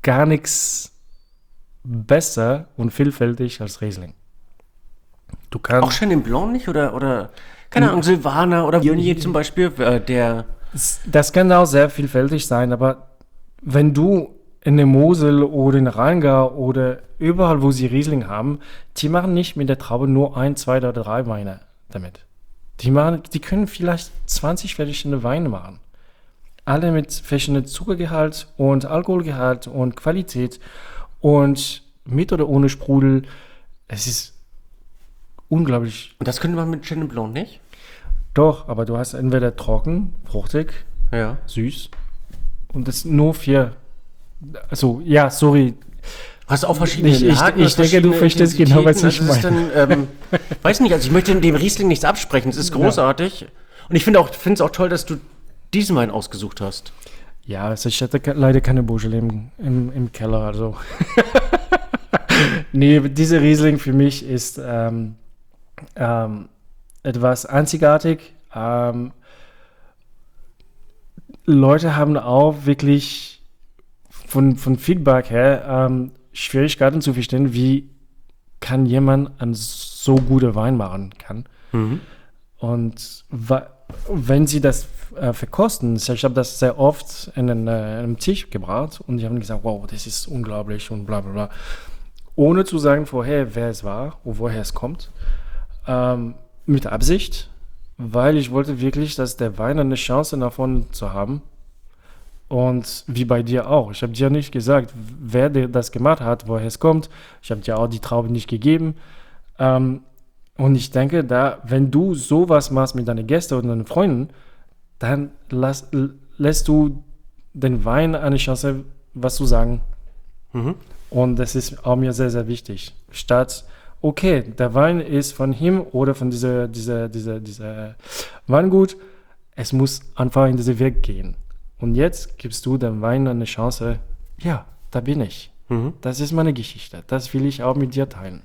gar nichts besser und vielfältig als Riesling. Du kannst Auch Chenin Blanc nicht? Oder, oder keine Ahnung, Silvaner oder Viognier zum Beispiel, äh, der... Das kann auch sehr vielfältig sein, aber wenn du in der Mosel oder in Rheingau oder überall, wo sie Riesling haben, die machen nicht mit der Traube nur ein, zwei oder drei Weine damit. Die, machen, die können vielleicht zwanzig verschiedene Weine machen. Alle mit verschiedenen Zuckergehalt und Alkoholgehalt und Qualität und mit oder ohne Sprudel. Es ist unglaublich. Und das könnte man mit Chenin Blanc nicht? Doch, aber du hast entweder trocken, fruchtig, Ja. süß und das nur vier. Also, ja, sorry. Hast du auch verschiedene Ich- ich- Lagen, ich hast denke, du verschiedene verstehst genau, was ich Intensitäten? Also es ist dann, ähm, weiß nicht, also ich möchte dem Riesling nichts absprechen, es ist großartig. Und ich finde auch, finde es auch toll, dass du diesen Wein ausgesucht hast. Ja, also ich hatte ke- leider keine Beaujolais im, im, im Keller, also. Nee, dieser Riesling für mich ist ähm, ähm, etwas einzigartig. Ähm, Leute haben auch wirklich von, von Feedback her ähm, Schwierigkeiten zu verstehen, wie kann jemand einen so guten Wein machen kann. Und wa- wenn sie das äh, verkosten, ich habe das sehr oft in einen, äh, einem Tisch gebracht und die haben gesagt, wow, das ist unglaublich und bla bla bla. Ohne zu sagen vorher, wer es war und woher es kommt. Ähm, mit Absicht, weil ich wollte wirklich, dass der Wein eine Chance davon zu haben. Und wie bei dir auch. Ich habe dir nicht gesagt, wer dir das gemacht hat, woher es kommt. Ich habe dir auch die Traube nicht gegeben. Ähm, und ich denke, da, wenn du sowas machst mit deinen Gästen und deinen Freunden, dann lass, l- lässt du den Wein eine Chance, was zu sagen. Und das ist auch mir sehr, sehr wichtig. Statt, okay, der Wein ist von ihm oder von dieser, dieser, dieser, dieser Weingut, es muss einfach in diesen Weg gehen. Und jetzt gibst du dem Wein eine Chance, ja, da bin ich. Das ist meine Geschichte. Das will ich auch mit dir teilen.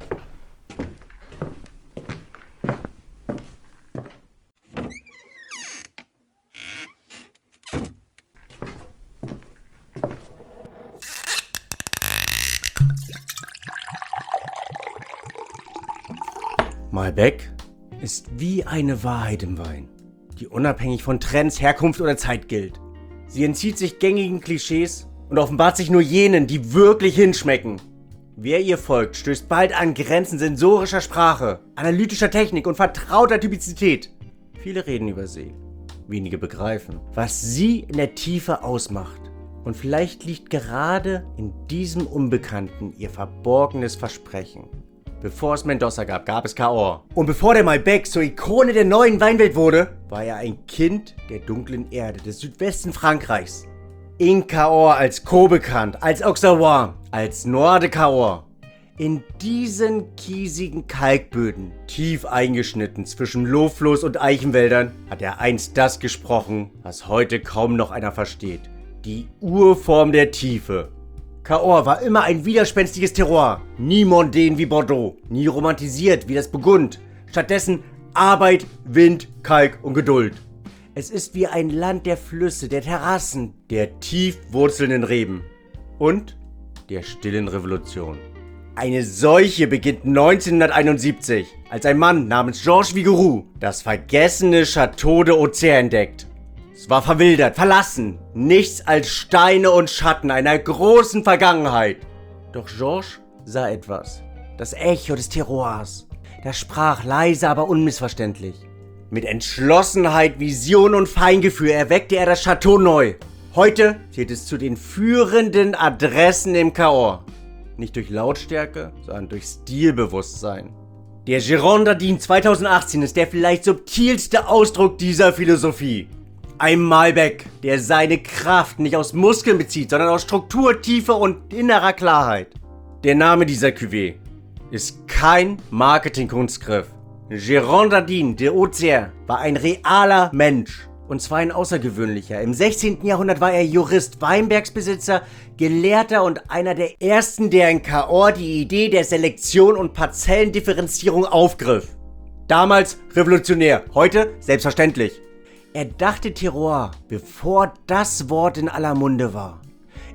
Malbec ist wie eine Wahrheit im Wein, die unabhängig von Trends, Herkunft oder Zeit gilt. Sie entzieht sich gängigen Klischees und offenbart sich nur jenen, die wirklich hinschmecken. Wer ihr folgt, stößt bald an Grenzen sensorischer Sprache, analytischer Technik und vertrauter Typizität. Viele reden über sie, wenige begreifen, was sie in der Tiefe ausmacht. Und vielleicht liegt gerade in diesem Unbekannten ihr verborgenes Versprechen. Bevor es Mendoza gab, gab es Cahors. Und bevor der Malbec zur Ikone der neuen Weinwelt wurde, war er ein Kind der dunklen Erde des Südwesten Frankreichs. In Cahors als Caux bekannt, als Auxerrois, als Noir de Cahors. In diesen kiesigen Kalkböden, tief eingeschnitten zwischen Lowfloß und Eichenwäldern, hat er einst das gesprochen, was heute kaum noch einer versteht. Die Urform der Tiefe. Cahors war immer ein widerspenstiges Terroir, nie mondän wie Bordeaux, nie romantisiert wie das Burgund, stattdessen Arbeit, Wind, Kalk und Geduld. Es ist wie ein Land der Flüsse, der Terrassen, der tief wurzelnden Reben und der stillen Revolution. Eine Seuche beginnt neunzehnhunderteinundsiebzig, als ein Mann namens Georges Vigouroux das vergessene Château de Auxerre entdeckt. Es war verwildert, verlassen, nichts als Steine und Schatten einer großen Vergangenheit. Doch Georges sah etwas, das Echo des Terroirs. Das sprach leise, aber unmissverständlich. Mit Entschlossenheit, Vision und Feingefühl erweckte er das Château neu. Heute zählt es zu den führenden Adressen im Cahors. Nicht durch Lautstärke, sondern durch Stilbewusstsein. Der Girondin zweitausendachtzehn ist der vielleicht subtilste Ausdruck dieser Philosophie. Ein Malbec, der seine Kraft nicht aus Muskeln bezieht, sondern aus Struktur, Tiefe und innerer Klarheit. Der Name dieser Cuvée ist kein Marketing-Kunstgriff. Girondin de Auxerre war ein realer Mensch. Und zwar ein außergewöhnlicher. Im sechzehnten Jahrhundert war er Jurist, Weinbergsbesitzer, Gelehrter und einer der ersten, der in Cahors die Idee der Selektion und Parzellendifferenzierung aufgriff. Damals revolutionär, heute selbstverständlich. Er dachte Terroir, bevor das Wort in aller Munde war.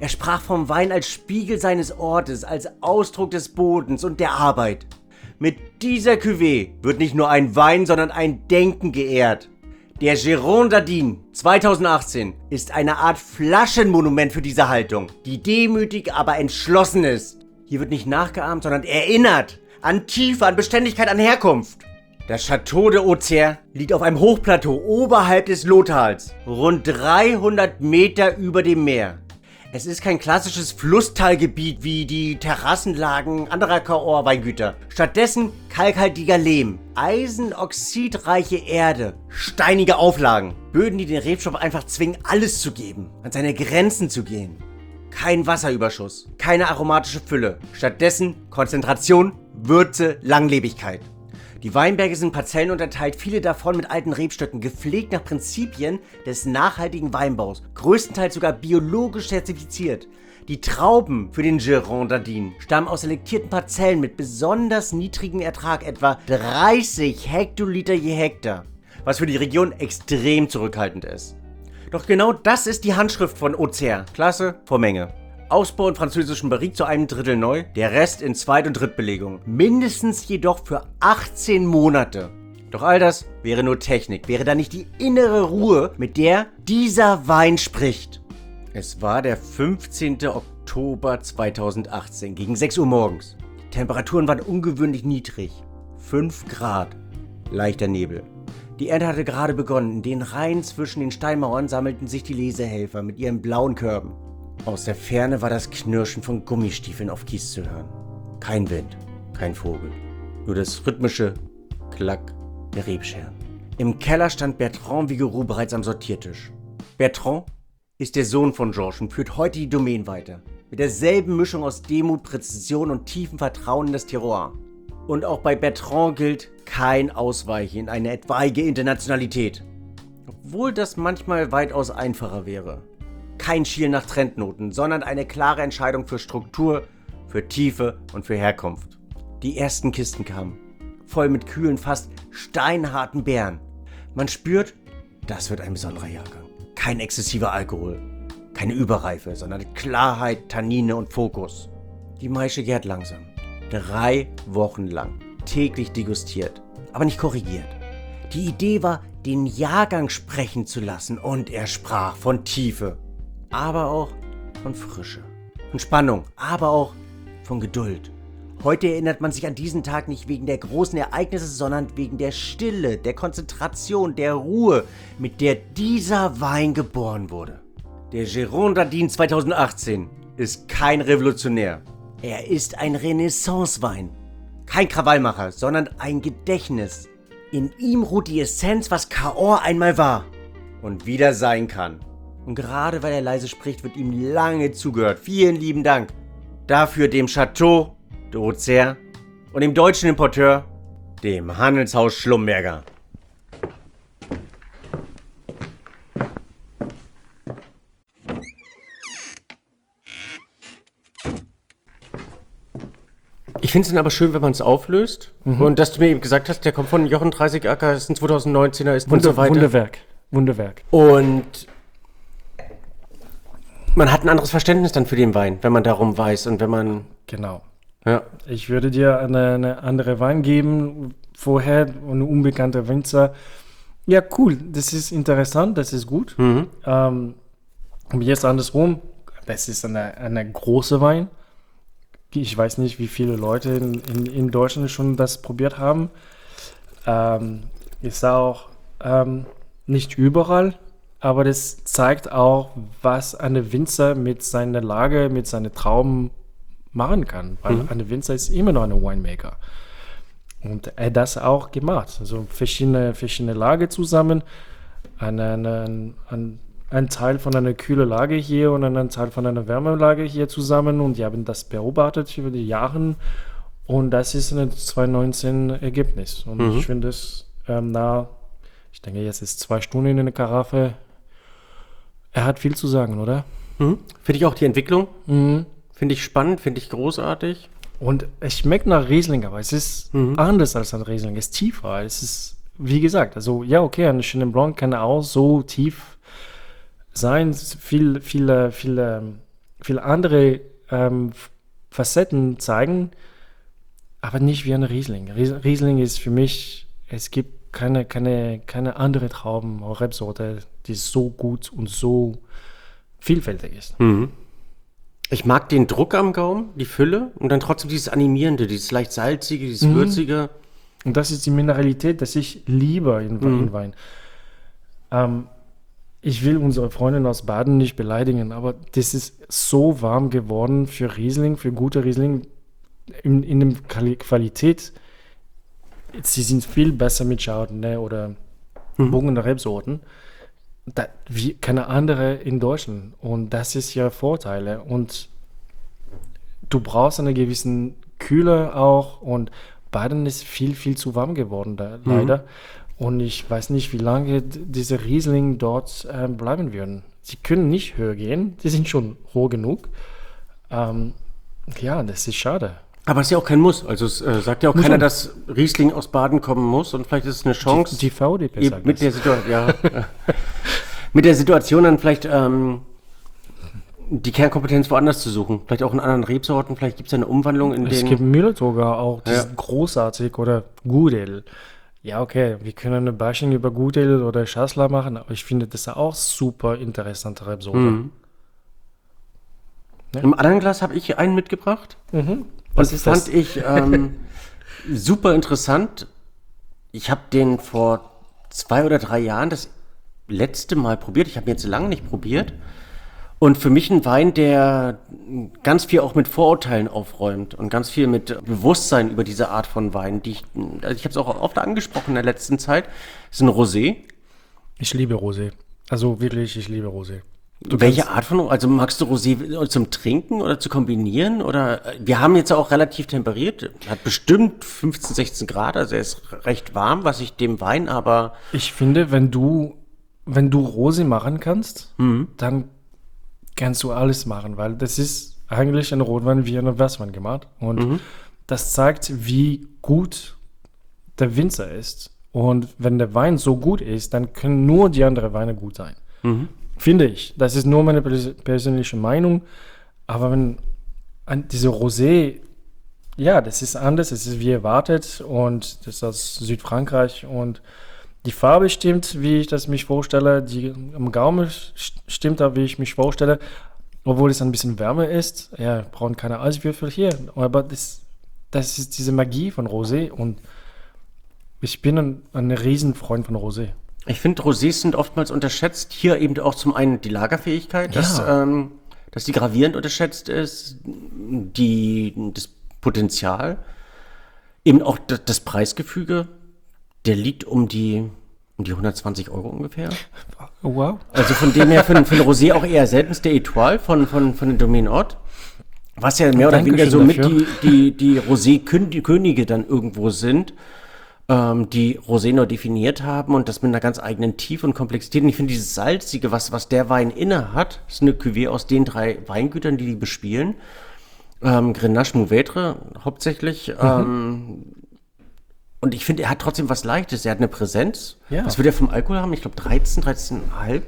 Er sprach vom Wein als Spiegel seines Ortes, als Ausdruck des Bodens und der Arbeit. Mit dieser Cuvée wird nicht nur ein Wein, sondern ein Denken geehrt. Der Giron d'Ardenne zweitausendachtzehn ist eine Art Flaschenmonument für diese Haltung, die demütig, aber entschlossen ist. Hier wird nicht nachgeahmt, sondern erinnert an Tiefe, an Beständigkeit, an Herkunft. Das Château de Auxerre liegt auf einem Hochplateau oberhalb des Lothals, rund dreihundert Meter über dem Meer. Es ist kein klassisches Flusstalgebiet wie die Terrassenlagen anderer Cahors-Weingüter. Stattdessen kalkhaltiger Lehm, eisenoxidreiche Erde, steinige Auflagen. Böden, die den Rebstoff einfach zwingen, alles zu geben, an seine Grenzen zu gehen. Kein Wasserüberschuss, keine aromatische Fülle. Stattdessen Konzentration, Würze, Langlebigkeit. Die Weinberge sind Parzellen unterteilt, viele davon mit alten Rebstöcken, gepflegt nach Prinzipien des nachhaltigen Weinbaus, größtenteils sogar biologisch zertifiziert. Die Trauben für den Giron d'Ardenne stammen aus selektierten Parzellen mit besonders niedrigem Ertrag, etwa dreißig Hektoliter je Hektar, was für die Region extrem zurückhaltend ist. Doch genau das ist die Handschrift von Auxerre, Klasse vor Menge. Ausbau in französischen Barrique zu einem Drittel neu, der Rest in Zweit- und Drittbelegung. Mindestens jedoch für achtzehn Monate. Doch all das wäre nur Technik, wäre da nicht die innere Ruhe, mit der dieser Wein spricht. Es war der fünfzehnten Oktober zweitausendachtzehn, gegen sechs Uhr morgens. Die Temperaturen waren ungewöhnlich niedrig. fünf Grad. Leichter Nebel. Die Ernte hatte gerade begonnen. In den Reihen zwischen den Steinmauern sammelten sich die Lesehelfer mit ihren blauen Körben. Aus der Ferne war das Knirschen von Gummistiefeln auf Kies zu hören. Kein Wind, kein Vogel. Nur das rhythmische Klack der Rebscheren. Im Keller stand Bertrand Vigouroux bereits am Sortiertisch. Bertrand ist der Sohn von Georges und führt heute die Domaine weiter. Mit derselben Mischung aus Demut, Präzision und tiefem Vertrauen in das Terroir. Und auch bei Bertrand gilt kein Ausweichen in eine etwaige Internationalität. Obwohl das manchmal weitaus einfacher wäre. Kein Schielen nach Trendnoten, sondern eine klare Entscheidung für Struktur, für Tiefe und für Herkunft. Die ersten Kisten kamen, voll mit kühlen, fast steinharten Beeren. Man spürt, das wird ein besonderer Jahrgang. Kein exzessiver Alkohol, keine Überreife, sondern Klarheit, Tannine und Fokus. Die Maische gärt langsam. Drei Wochen lang, täglich degustiert, aber nicht korrigiert. Die Idee war, den Jahrgang sprechen zu lassen und er sprach von Tiefe. Aber auch von Frische, von Spannung, aber auch von Geduld. Heute erinnert man sich an diesen Tag nicht wegen der großen Ereignisse, sondern wegen der Stille, der Konzentration, der Ruhe, mit der dieser Wein geboren wurde. Der Giron d'Ardenne zweitausendachtzehn ist kein Revolutionär. Er ist ein Renaissance-Wein. Kein Krawallmacher, sondern ein Gedächtnis. In ihm ruht die Essenz, was Cahors einmal war und wieder sein kann. Und gerade weil er leise spricht, wird ihm lange zugehört. Vielen lieben Dank. Dafür dem Château de Auxerre und dem deutschen Importeur, dem Handelshaus Schlumberger. Ich finde es dann aber schön, wenn man es auflöst. Mhm. Und dass du mir eben gesagt hast, der kommt von Jochen Dreißigacker, ist ein zweitausendneunzehner, ist Wunder, und so weiter. Wunderwerk. Wunderwerk. Und man hat ein anderes Verständnis dann für den Wein, wenn man darum weiß und wenn man... Genau. Ja. Ich würde dir eine, eine andere Wein geben, vorher eine unbekannte Winzer. Ja, cool, das ist interessant, das ist gut. Mhm. Ähm, jetzt andersrum, das ist eine, eine große Wein. Ich weiß nicht, wie viele Leute in, in, in Deutschland schon das probiert haben. Ähm, ist auch ähm, nicht überall, aber das zeigt auch, was eine Winzer mit seiner Lage, mit seinen Trauben machen kann. Weil mhm. eine Winzer ist immer noch ein Winemaker. Und er hat das auch gemacht. Also verschiedene, verschiedene Lage zusammen. Eine, eine, ein, ein Teil von einer kühlen Lage hier und ein Teil von einer Wärmelage hier zusammen. Und die haben das beobachtet über die Jahre. Und das ist ein zweitausendneunzehn Ergebnis. Und mhm. ich finde es ähm, na, ich denke, jetzt ist zwei Stunden in der Karaffe. Er hat viel zu sagen, oder? Mhm. Finde ich auch die Entwicklung. Mhm. Finde ich spannend, finde ich großartig. Und es schmeckt nach Riesling, aber es ist Mhm. anders als ein Riesling. Es ist tiefer. Es ist, wie gesagt, also ja, okay, ein Chenin Blanc kann auch so tief sein. Viel, viel, viel ähm, viele andere ähm, Facetten zeigen, aber nicht wie ein Riesling. Ries- Riesling ist für mich, es gibt keine, keine, keine andere Trauben oder Rebsorte, die so gut und so vielfältig ist. Mhm. Ich mag den Druck am Gaumen, die Fülle und dann trotzdem dieses Animierende, dieses leicht salzige, dieses Mhm. würzige. Und das ist die Mineralität, das ich liebe in, Mhm. in Wein. Ähm, ich will unsere Freundin aus Baden nicht beleidigen, aber das ist so warm geworden für Riesling, für gute Riesling in, in der Quali- Qualität. Sie sind viel besser mit Chardonnay oder Mhm. Burgunder Rebsorten. Da, wie keine andere in Deutschland. Und das ist ja Vorteile. Und du brauchst eine gewissen Kühle auch. Und Baden ist viel, viel zu warm geworden, da, leider. Und ich weiß nicht, wie lange d- diese Riesling dort äh, bleiben würden. Sie können nicht höher gehen. Die sind schon hoch genug. Ähm, ja, das ist schade. Aber es ist ja auch kein Muss. Also es äh, sagt ja auch Muss keiner, man. dass Riesling aus Baden kommen muss und vielleicht ist es eine Chance. Die V D P eben sagt mit das. der Situation, ja, äh, mit der Situation dann vielleicht ähm, die Kernkompetenz woanders zu suchen. Vielleicht auch in anderen Rebsorten. Vielleicht gibt es ja eine Umwandlung in Es den. gibt Müller-Toga auch, die Ja. sind großartig oder Gudel. Ja, okay, wir können eine Bashing über Gudel oder Schassler machen, aber ich finde das auch super interessante Rebsorte. Mhm. Im anderen Glas habe ich einen mitgebracht. Mhm. Und Was das ist fand das? ich ähm, super interessant. Ich habe den vor zwei oder drei Jahren das letzte Mal probiert. Ich habe ihn jetzt lange nicht probiert. Und für mich ein Wein, der ganz viel auch mit Vorurteilen aufräumt und ganz viel mit Bewusstsein über diese Art von Wein, die ich, also ich habe es auch oft angesprochen in der letzten Zeit, ist ein Rosé. Ich liebe Rosé. Also wirklich, ich liebe Rosé. Du Welche kannst- Art von, also magst du Rosé zum Trinken oder zu kombinieren? Oder wir haben jetzt auch relativ temperiert, hat bestimmt fünfzehn, sechzehn Grad, also er ist recht warm, was ich dem Wein aber. Ich finde, wenn du, wenn du Rosé machen kannst, dann kannst du alles machen, weil das ist eigentlich ein Rotwein wie ein Weißwein gemacht. Und das zeigt, wie gut der Winzer ist. Und wenn der Wein so gut ist, dann können nur die anderen Weine gut sein. Finde ich. Das ist nur meine pers- persönliche Meinung. Aber wenn an diese Rosé, ja, das ist anders, es ist wie erwartet und das ist aus Südfrankreich und die Farbe stimmt, wie ich das mich vorstelle, die am Gaumen st- stimmt da, wie ich mich vorstelle, obwohl es ein bisschen wärmer ist. Ja, brauchen keine Eiswürfel hier, aber das, das ist diese Magie von Rosé und ich bin ein, ein Riesenfreund von Rosé. Ich finde, Rosés sind oftmals unterschätzt. Hier eben auch zum einen die Lagerfähigkeit, dass, Ja. ähm, dass die gravierend unterschätzt ist, die, das Potenzial, eben auch das, das Preisgefüge, der liegt um die, um die hundertzwanzig Euro ungefähr. Oh, wow. Also von dem her für, ein- für ein Rosé auch eher selten der Etoile von, von, von den Domaine Haute. Was ja mehr oder Dankeschön weniger so mit dafür. die, die, die Rosé-Könige dann irgendwo sind, ähm, die Rosé neu definiert haben und das mit einer ganz eigenen Tiefe und Komplexität. Und ich finde dieses Salzige, was, was der Wein inne hat, ist eine Cuvée aus den drei Weingütern, die die bespielen. Ähm, Grenache Mourvèdre hauptsächlich. Mhm. Ähm, und ich finde, er hat trotzdem was Leichtes. Er hat eine Präsenz. Ja. Was wird er vom Alkohol haben? Ich glaube dreizehn, dreizehn Komma fünf.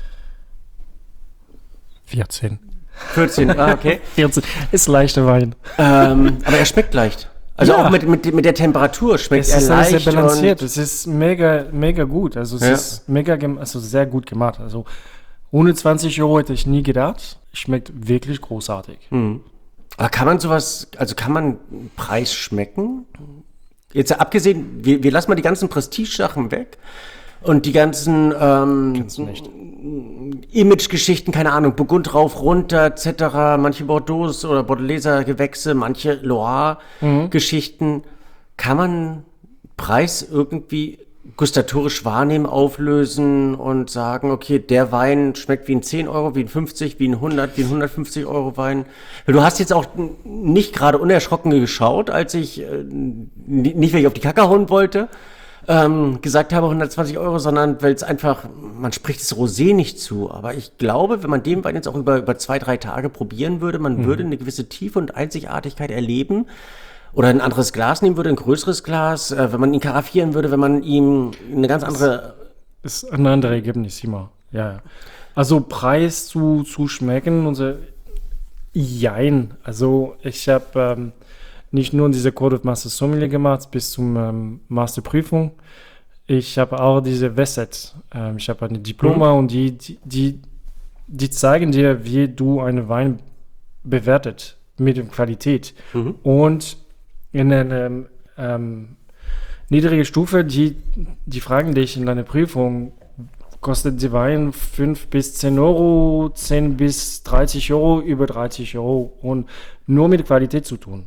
vierzehn. vierzehn, ah, okay. vierzehn ist leichter Wein. ähm, aber er schmeckt leicht. Also Ja. auch mit, mit, mit der Temperatur schmeckt Es er ist leicht. alles sehr balanciert. und- Es ist mega, mega gut. Also es Ja. ist mega, gem- also sehr gut gemacht. Also hundertzwanzig Euro hätte ich nie gedacht. Schmeckt wirklich großartig. Aber kann man sowas, also kann man Preis schmecken? Jetzt abgesehen, wir, wir lassen mal die ganzen Prestige-Sachen weg und die ganzen ähm, Kannst du nicht. Image-Geschichten, keine Ahnung, Burgund rauf, runter, et cetera. Manche Bordeaux oder Bordeleser Gewächse, manche Loire-Geschichten. Kann man Preis irgendwie gustatorisch wahrnehmen, auflösen und sagen, okay, der Wein schmeckt wie ein zehn Euro, wie ein fünfzig, wie ein hundert, wie ein hundertfünfzig Euro Wein. Du hast jetzt auch n- nicht gerade unerschrocken geschaut, als ich, äh, n- nicht weil ich auf die Kacke hauen wollte, ähm, gesagt habe hundertzwanzig Euro, sondern weil es einfach, man spricht das Rosé nicht zu. Aber ich glaube, wenn man den Wein jetzt auch über, über zwei, drei Tage probieren würde, man würde eine gewisse Tiefe und Einzigartigkeit erleben. Oder ein anderes Glas nehmen würde, ein größeres Glas, äh, wenn man ihn karaffieren würde, wenn man ihm eine ganz andere. Ist ein anderes Ergebnis immer. Ja, ja. Also Preis zu, zu schmecken. Unser, Jein. Also ich habe ähm, nicht nur diese Code of Master Sommelier gemacht bis zum ähm, Masterprüfung. Ich habe auch diese W S E T. Ähm, ich habe eine Diploma Mhm. und die, die, die, die zeigen dir, wie du einen Wein bewertet mit der Qualität. Mhm. Und in einer ähm, niedrigen Stufe, die, die fragen dich in deiner Prüfung, kostet die Wein fünf bis zehn Euro, zehn bis dreißig Euro, über dreißig Euro und nur mit Qualität zu tun.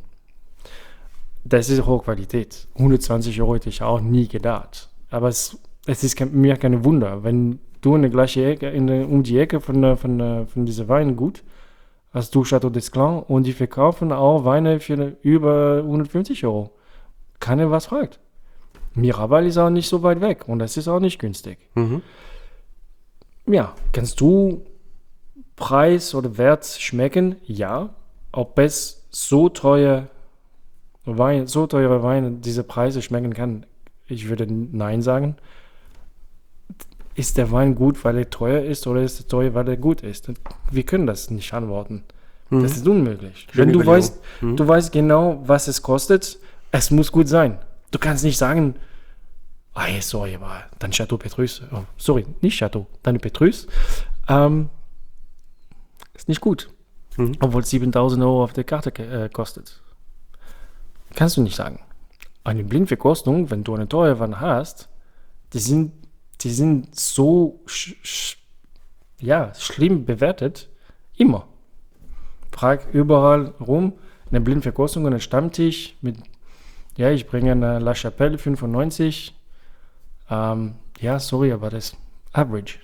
Das ist Hochqualität. hundertzwanzig Euro hätte ich auch nie gedacht. Aber es, es ist kein, mir kein Wunder, wenn du in der gleichen Ecke, in der, um die Ecke von, der- von, der- von dieser Wein gut, hast du Chateau d'Esclans und die verkaufen auch Weine für über hundertfünfzig Euro. Keiner was fragt. Miraval ist auch nicht so weit weg und das ist auch nicht günstig. Mhm. Ja, kannst du Preis oder Wert schmecken? Ja. Ob es so teuer Wein, so teure Weine diese Preise schmecken kann, ich würde nein sagen. Ist der Wein gut, weil er teuer ist, oder ist er teuer, weil er gut ist? Wir können das nicht antworten. Mhm. Das ist unmöglich. Schöne Wenn du Überlegung. weißt, Mhm. du weißt genau, was es kostet, es muss gut sein. Du kannst nicht sagen, ah, ja, sorry, aber dann Chateau Petrus, oh, sorry, nicht Chateau, dann Petrus, ähm, ist nicht gut. Mhm. Obwohl es siebentausend Euro auf der Karte äh, kostet. Kannst du nicht sagen. Eine Blindverkostung, wenn du eine teure Wein hast, die sind, die sind so sch, sch, ja, schlimm bewertet, immer. Frag überall rum, eine Blindverkostung, einen Stammtisch mit, ja, ich bringe eine La Chapelle fünfundneunzig, ähm, ja, sorry, aber das ist average.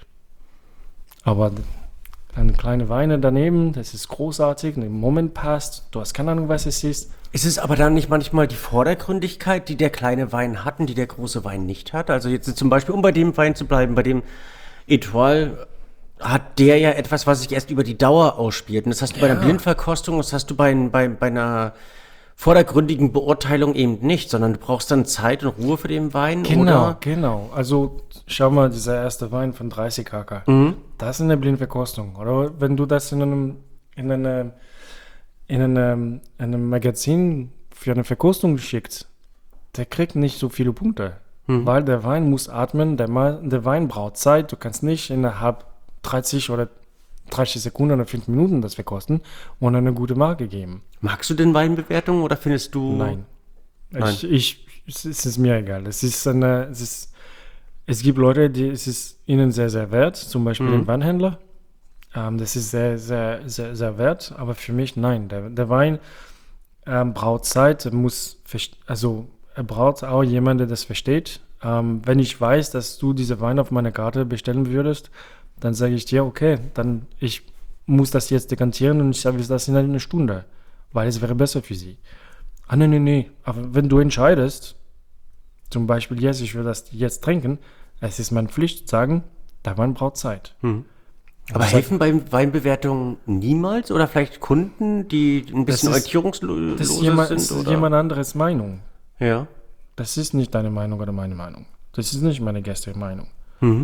Aber eine kleine Weine daneben, das ist großartig, im Moment passt, du hast keine Ahnung, was es ist. Ist es aber dann nicht manchmal die Vordergründigkeit, die der kleine Wein hat und die der große Wein nicht hat? Also jetzt zum Beispiel, um bei dem Wein zu bleiben, bei dem Etoile hat der ja etwas, was sich erst über die Dauer ausspielt. Und das hast du bei einer Ja. Blindverkostung, das hast du bei, bei, bei einer vordergründigen Beurteilung eben nicht, sondern du brauchst dann Zeit und Ruhe für den Wein, Genau, oder? genau. Also schau mal, dieser erste Wein von dreißig Kaka. Mhm. Das ist eine Blindverkostung. Oder wenn du das in einem, in einem, in einem, einem Magazin für eine Verkostung schickst, der kriegt nicht so viele Punkte. Mhm. Weil der Wein muss atmen, der, Ma- der Wein braucht Zeit. Du kannst nicht innerhalb dreißig oder dreißig Sekunden oder fünf Minuten das verkosten und eine gute Marke geben. Magst du denn Weinbewertungen oder findest du... Nein. Nein. Ich, ich, es es ist mir egal. Es ist eine, es ist, es gibt Leute, die es ist ihnen sehr, sehr wert, zum Beispiel Mhm. den Weinhändler. Ähm, das ist sehr, sehr, sehr, sehr wert, aber für mich nein. Der, der Wein ähm, braucht Zeit, er muss, verst- also er braucht auch jemanden, der das versteht. Ähm, wenn ich weiß, dass du diese Wein auf meiner Karte bestellen würdest, dann sage ich dir, okay, dann ich muss das jetzt dekantieren und ich service das in einer Stunde, weil es wäre besser für sie. Ah, nee, nee, nee. Aber wenn du entscheidest, zum Beispiel, yes, ich will das jetzt trinken, es ist meine Pflicht zu sagen, der Wein braucht Zeit. Mhm. Aber Das helfen bei Weinbewertungen niemals? Oder vielleicht Kunden, die ein bisschen ist- orientierungslos Das ist jemand, sind? das ist oder? jemand anderes Meinung. Ja. Das ist nicht deine Meinung oder meine Meinung. Das ist nicht meine Gäste Meinung. Mhm.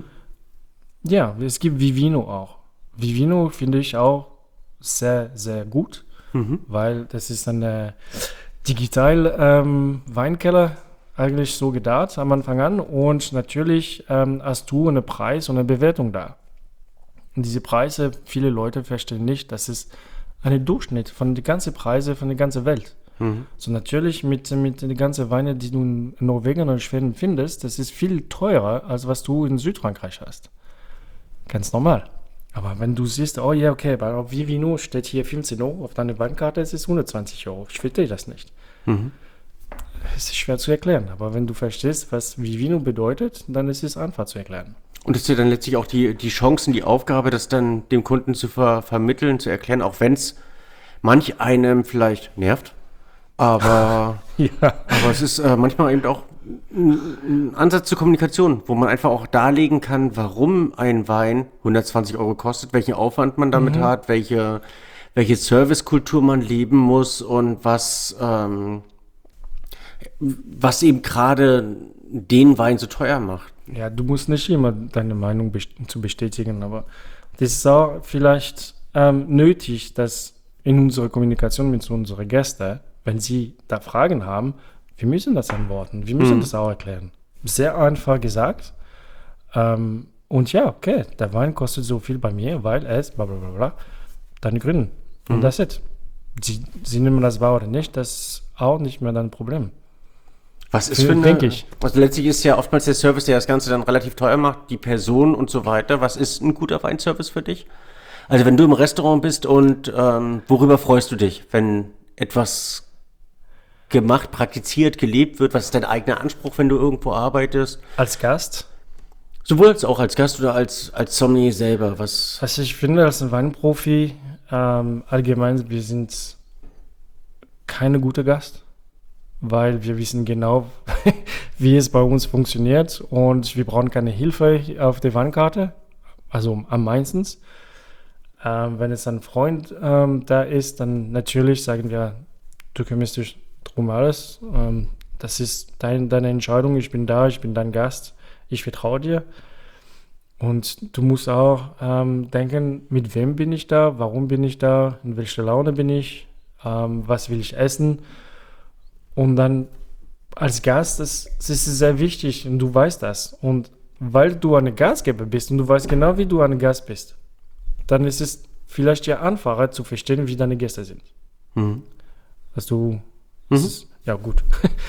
Ja, es gibt Vivino auch. Vivino finde ich auch sehr, sehr gut, Mhm. weil das ist eine digital ähm, Weinkeller eigentlich so gedacht am Anfang an und natürlich ähm, hast du einen Preis und eine Bewertung da. Und diese Preise, viele Leute verstehen nicht, das ist ein Durchschnitt von den ganzen Preisen von der ganzen Welt. Mhm. So natürlich mit, mit den ganzen Weinen, die du in Norwegen und Schweden findest, das ist viel teurer, als was du in Südfrankreich hast. Ganz normal. Aber wenn du siehst, oh ja, okay, bei auf Vivino steht hier fünfzehn Euro, auf deiner Weinkarte ist es hundertzwanzig Euro. Ich verstehe das nicht. Mhm. Es ist schwer zu erklären, aber wenn du verstehst, was Vivino bedeutet, dann ist es einfach zu erklären. Und es ist ja dann letztlich auch die, die Chancen, die Aufgabe, das dann dem Kunden zu ver vermitteln, zu erklären, auch wenn es manch einem vielleicht nervt. Aber, Ja. aber es ist äh, manchmal eben auch ein, ein Ansatz zur Kommunikation, wo man einfach auch darlegen kann, warum ein Wein hundertzwanzig Euro kostet, welchen Aufwand man damit hat, welche, welche Servicekultur man leben muss und was, ähm, was eben gerade den Wein so teuer macht. Ja, du musst nicht immer deine Meinung best zu bestätigen, aber das ist auch vielleicht ähm, nötig, dass in unserer Kommunikation mit unseren Gästen, wenn sie da Fragen haben, wir müssen das antworten, wir müssen mhm. das auch erklären. Sehr einfach gesagt. Ähm, und ja, okay, der Wein kostet so viel bei mir, weil es bla bla bla bla, deine Gründe. Und mhm. das ist. Sie, sie nehmen das wahr oder nicht, das ist auch nicht mehr dein Problem. Was ist für eine, denke ich. Also letztlich ist ja oftmals der Service, der das Ganze dann relativ teuer macht, die Person und so weiter. Was ist ein guter Weinservice für dich? Also wenn du im Restaurant bist und ähm, worüber freust du dich, wenn etwas gemacht, praktiziert, gelebt wird? Was ist dein eigener Anspruch, wenn du irgendwo arbeitest? Als Gast? Sowohl als auch als Gast oder als, als Sommelier selber. Was? Also ich finde, als ein Weinprofi ähm, allgemein, wir sind keine gute Gast, weil wir wissen genau, wie es bei uns funktioniert und wir brauchen keine Hilfe auf der Weinkarte, also am meistens. Ähm, wenn es ein Freund ähm, da ist, dann natürlich sagen wir, du kümmerst dich drum alles. Ähm, das ist dein, deine Entscheidung, ich bin da, ich bin dein Gast, ich vertraue dir. Und du musst auch ähm, denken, mit wem bin ich da, warum bin ich da, in welcher Laune bin ich, ähm, was will ich essen. Und dann als Gast, das, das ist sehr wichtig und du weißt das. Und weil du eine Gastgeber bist und du weißt genau, wie du ein Gast bist, dann ist es vielleicht ja einfacher zu verstehen, wie deine Gäste sind. Mhm. Dass du, das mhm. ist, ja gut.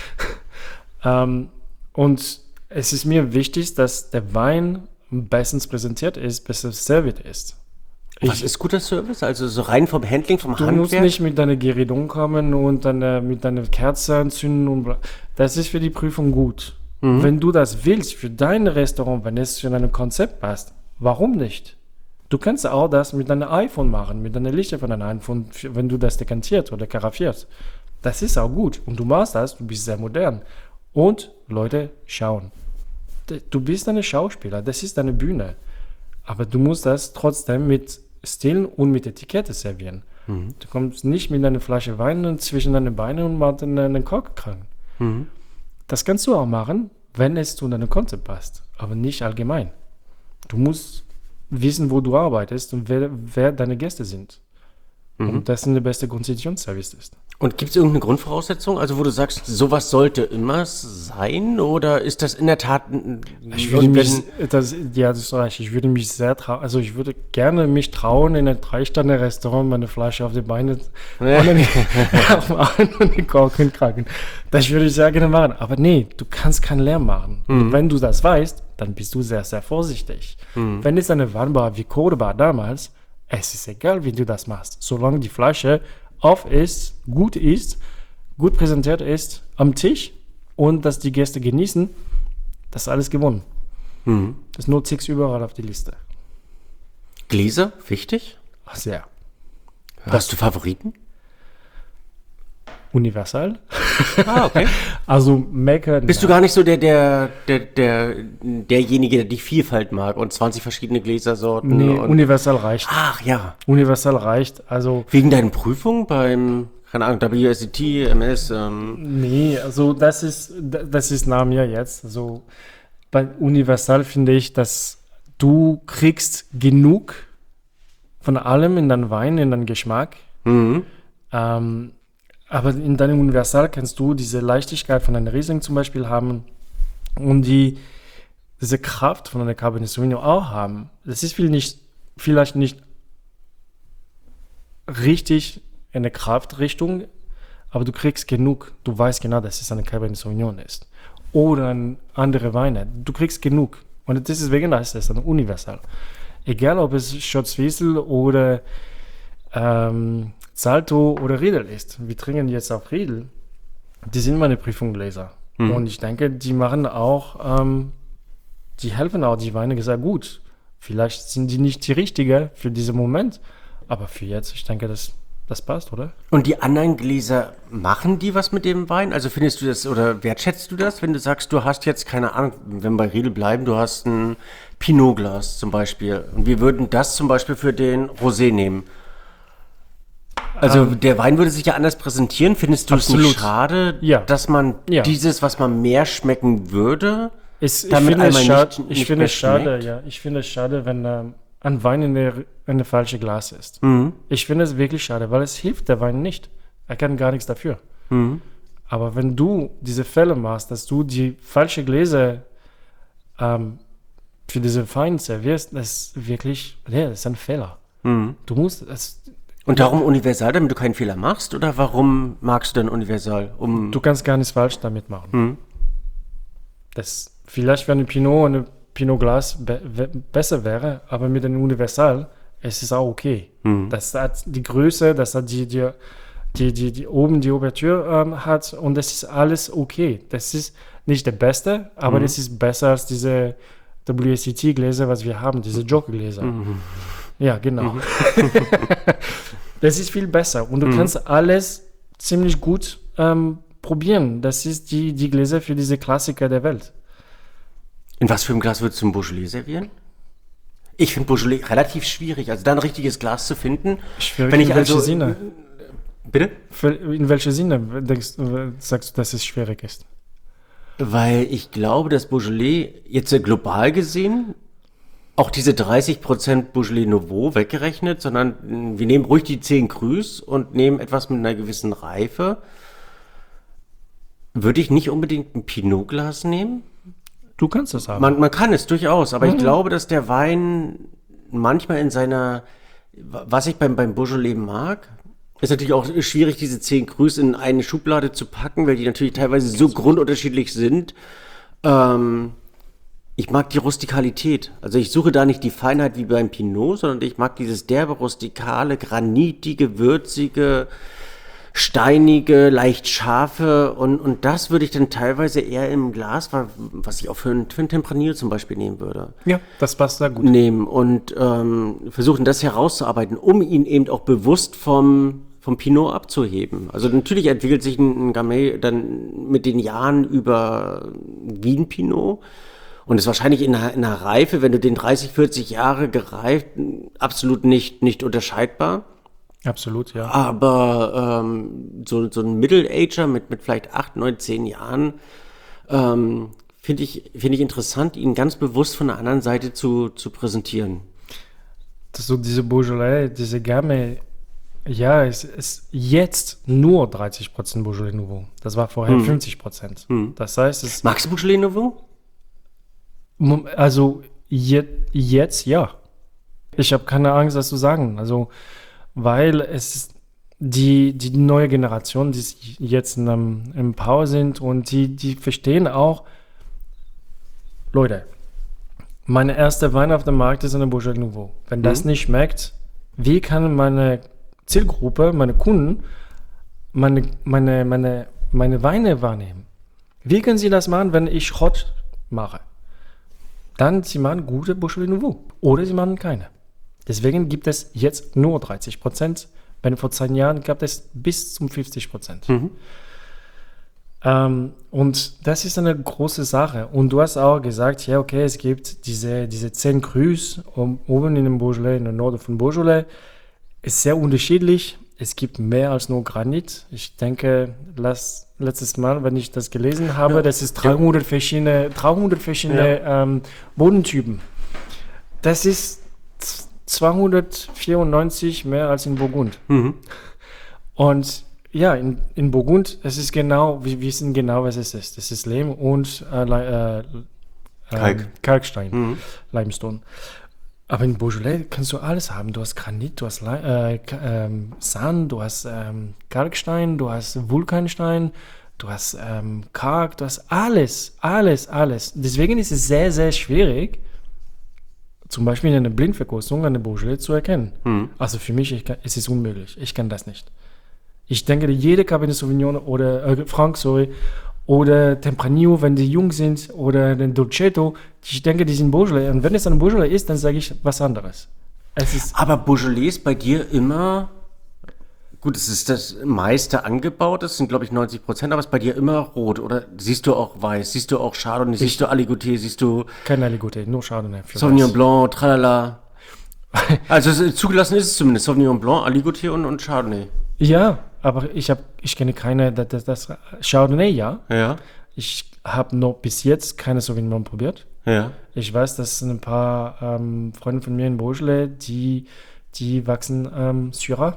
ähm, und es ist mir wichtig, dass der Wein bestens präsentiert ist, besser serviert ist. Ich, Was ist guter Service? Also so rein vom Handling, vom du Handwerk? Du musst nicht mit deiner Geridon kommen und dann äh, mit deiner Kerze anzünden. Und bla. Das ist für die Prüfung gut. Mhm. Wenn du das willst für dein Restaurant, wenn es für dein Konzept passt, warum nicht? Du kannst auch das mit deinem iPhone machen, mit deiner Lichter von deinem iPhone, wenn du das dekantierst oder karaffierst. Das ist auch gut. Und du machst das, du bist sehr modern. Und Leute schauen. Du bist ein Schauspieler, das ist deine Bühne. Aber du musst das trotzdem mit Stil und mit Etikette servieren. Mhm. Du kommst nicht mit einer Flasche Wein zwischen deine Beine und machst einen Kork krank. Mhm. Das kannst du auch machen, wenn es zu deinem Konzept passt, aber nicht allgemein. Du musst wissen, wo du arbeitest und wer, wer deine Gäste sind. Mhm. Und das der beste Konzessionsservice ist. Und gibt es irgendeine Grundvoraussetzung, also wo du sagst, sowas sollte immer sein, oder ist das in der Tat ein, ich würde mich, das, ja, das ist recht. Ich würde mich sehr trauen, also ich würde gerne mich trauen, in einem Drei-Sterne-Restaurant meine Flasche auf die Beine ja. und den Korken kraken. Das würde ich sehr gerne machen. Aber nee, du kannst keinen Lärm machen. Mhm. Wenn du das weißt, dann bist du sehr, sehr vorsichtig. Mhm. Wenn es eine Weinbar wie Cordoba damals, es ist egal, wie du das machst, solange die Flasche auf ist, gut ist, gut präsentiert ist am Tisch und dass die Gäste genießen, das ist alles gewonnen. Mhm. Das ist nur sechs überall auf die Liste. Gläser, wichtig? Ach, sehr. Hast du Favoriten? Universal. Ah, okay. Also meckern. Bist du gar nicht so der, der, der, der, derjenige, der die Vielfalt mag und zwanzig verschiedene Gläsersorten? Nee, und Universal reicht. Ach ja. Universal reicht. Also wegen deinen Prüfungen beim, keine Ahnung, W S E T, M S? Ähm. Nee, also das ist, das ist nach mir jetzt. Also bei Universal finde ich, dass du kriegst genug von allem in deinen Wein, in deinen Geschmack. Mhm. Ähm, Aber in deinem Universal kannst du diese Leichtigkeit von einem Riesling zum Beispiel haben und die, diese Kraft von einer Cabernet Sauvignon auch haben. Das ist viel nicht, vielleicht nicht richtig in der Kraftrichtung, aber du kriegst genug. Du weißt genau, dass es eine Cabernet Sauvignon ist. Oder andere Weine. Du kriegst genug. Und deswegen heißt es ein Universal. Egal, ob es Schotz-Wiesel oder ähm, Salto oder Riedel ist. Wir trinken jetzt auch Riedel. Die sind meine Prüfungsgläser. Mhm. Und ich denke, die machen auch, ähm, die helfen auch die Weine sehr gut. Vielleicht sind die nicht die richtige für diesen Moment, aber für jetzt, ich denke, das, das passt, oder? Und die anderen Gläser, machen die was mit dem Wein? Also findest du das oder wertschätzt du das, wenn du sagst, du hast jetzt, keine Ahnung, wenn wir bei Riedel bleiben, du hast ein Pinot-Glas zum Beispiel. Und wir würden das zum Beispiel für den Rosé nehmen. Also um, der Wein würde sich ja anders präsentieren. Findest du es nicht schade, ja. dass man ja. dieses, was man mehr schmecken würde, es, ich finde es schade, nicht, nicht ich finde es schade, ja. Ich finde es schade, wenn, äh, ein Wein in der, in der falschen Glas ist. Mhm. Ich finde es wirklich schade, weil es hilft der Wein nicht. Er kann gar nichts dafür. Mhm. Aber wenn du diese Fälle machst, dass du die falsche Gläser ähm, für diese Wein servierst, das ist wirklich, ja, das ist ein Fehler. Mhm. Du musst es. Und darum universal, damit du keinen Fehler machst? Oder warum magst du denn universal? Um Du kannst gar nichts falsch damit machen. Mhm. Das, vielleicht, wenn ein Pinot und ein Pinot Glas be be besser wäre, aber mit einem Universal, es ist auch okay. Mhm. Das hat die Größe, das hat die, die, die, die, die oben die Ouvertüre ähm, hat und das ist alles okay. Das ist nicht der Beste, aber Mhm. das ist besser als diese W S E T-Gläser, was wir haben, diese Joker-Gläser. Mhm. Ja, genau. Mhm. Das ist viel besser und du Mhm. kannst alles ziemlich gut ähm, probieren. Das ist die, die Gläser für diese Klassiker der Welt. In was für einem Glas würdest du ein Beaujolais servieren? Ich finde Beaujolais relativ schwierig, also da ein richtiges Glas zu finden. Schwierig Wenn ich in welchem also- Sinne? Bitte? Für, in welchem Sinne denkst, sagst du, dass es schwierig ist? Weil ich glaube, dass Beaujolais jetzt äh, global gesehen, auch diese dreißig Prozent Beaujolais Nouveau weggerechnet, sondern mh, wir nehmen ruhig die zehn Crus und nehmen etwas mit einer gewissen Reife. Würde ich nicht unbedingt ein Pinot-Glas nehmen? Du kannst das haben. Man, man kann es durchaus, aber Mhm. ich glaube, dass der Wein manchmal in seiner, was ich beim, beim Beaujolais mag, ist natürlich auch schwierig, diese zehn Crus in eine Schublade zu packen, weil die natürlich teilweise so grundunterschiedlich sind. Ähm, ich mag die Rustikalität. Also ich suche da nicht die Feinheit wie beim Pinot, sondern ich mag dieses derbe, rustikale, granitige, würzige, steinige, leicht scharfe und, und das würde ich dann teilweise eher im Glas, wa- was ich auch für ein, für ein Tempranillo zum Beispiel nehmen würde, Ja, das passt sehr gut. nehmen und ähm, versuchen das herauszuarbeiten, um ihn eben auch bewusst vom, vom Pinot abzuheben. Also natürlich entwickelt sich ein, ein Gamay dann mit den Jahren über wie ein Pinot und ist wahrscheinlich in einer, in einer Reife, wenn du den dreißig, vierzig Jahre gereift, absolut nicht, nicht unterscheidbar. Absolut, ja. Aber ähm, so, so ein Middle-Ager mit, mit vielleicht acht, neun, zehn Jahren ähm, finde ich, finde ich interessant, ihn ganz bewusst von der anderen Seite zu, zu präsentieren. Das so diese Beaujolais, diese Gamme, ja, es ist jetzt nur dreißig Prozent Beaujolais Nouveau. Das war vorher Hm. fünfzig Prozent. Hm. Das heißt, es Magst du Beaujolais Nouveau? Mom- Also je, jetzt ja. Ich habe keine Angst, das zu sagen. Also, weil es ist die, die neue Generation, die jetzt in einem, im Power sind und die, die verstehen auch, Leute, meine erste Wein auf dem Markt ist eine Beaujolais Nouveau. Wenn das Mhm. nicht schmeckt, wie kann meine Zielgruppe, meine Kunden, meine, meine, meine, meine Weine wahrnehmen? Wie können sie das machen, wenn ich Schrott mache? Dann sie machen gute Beaujolais Nouveau oder sie machen keine. Deswegen gibt es jetzt nur dreißig Prozent. Wenn vor zehn Jahren gab es bis zum fünfzig Prozent. Mhm. Ähm, und das ist eine große Sache. Und du hast auch gesagt, ja, okay, es gibt diese, diese zehn Crus um, oben in dem Beaujolais, in der Norden von Beaujolais. Ist sehr unterschiedlich. Es gibt mehr als nur Granit. Ich denke, las, letztes Mal, wenn ich das gelesen habe, Ja. das ist dreihundert verschiedene, dreihundert verschiedene ähm, Bodentypen. Das ist z- zweihundertvierundneunzig mehr als in Burgund. Mhm. Und ja, in, in Burgund, es ist genau, wir wissen genau, was es ist. Es ist Lehm und äh, Le- äh, Kalk. ähm, Kalkstein, Mhm. Limestone. Aber in Beaujolais kannst du alles haben. Du hast Granit, du hast Le äh, K- ähm, Sand, du hast ähm, Kalkstein, du hast Vulkanstein, du hast ähm, Kalk, du hast alles, alles, alles. Deswegen ist es sehr, sehr schwierig, zum Beispiel in einer Blindverkostung eine Beaujolais zu erkennen. Mhm. Also für mich ich kann, es ist unmöglich. Ich kann das nicht. Ich denke, jede Cabernet Sauvignon oder äh, Franc, sorry, oder Tempranillo, wenn die jung sind, oder den Dolcetto, ich denke, die sind Beaujolais. Und wenn es ein Beaujolais ist, dann sage ich was anderes. Es ist Aber Beaujolais ist bei dir immer, gut, es ist das meiste angebaut, das sind glaube ich neunzig Prozent, aber es ist bei dir immer rot, oder siehst du auch weiß, siehst du auch Chardonnay, siehst du Aligoté, siehst du kein Aligoté, nur Chardonnay. für Sauvignon weiß. Blanc, tralala. Also es, zugelassen ist es zumindest Sauvignon Blanc, Aligoté und, und Chardonnay. Ja, aber ich, hab, ich kenne keine, das, das, das Chardonnay, ja. Ja. Ich habe noch bis jetzt keine Sauvignon probiert. Ja. Ich weiß, dass ein paar ähm, Freunde von mir in Beaujolais, die, die wachsen ähm, Syrah.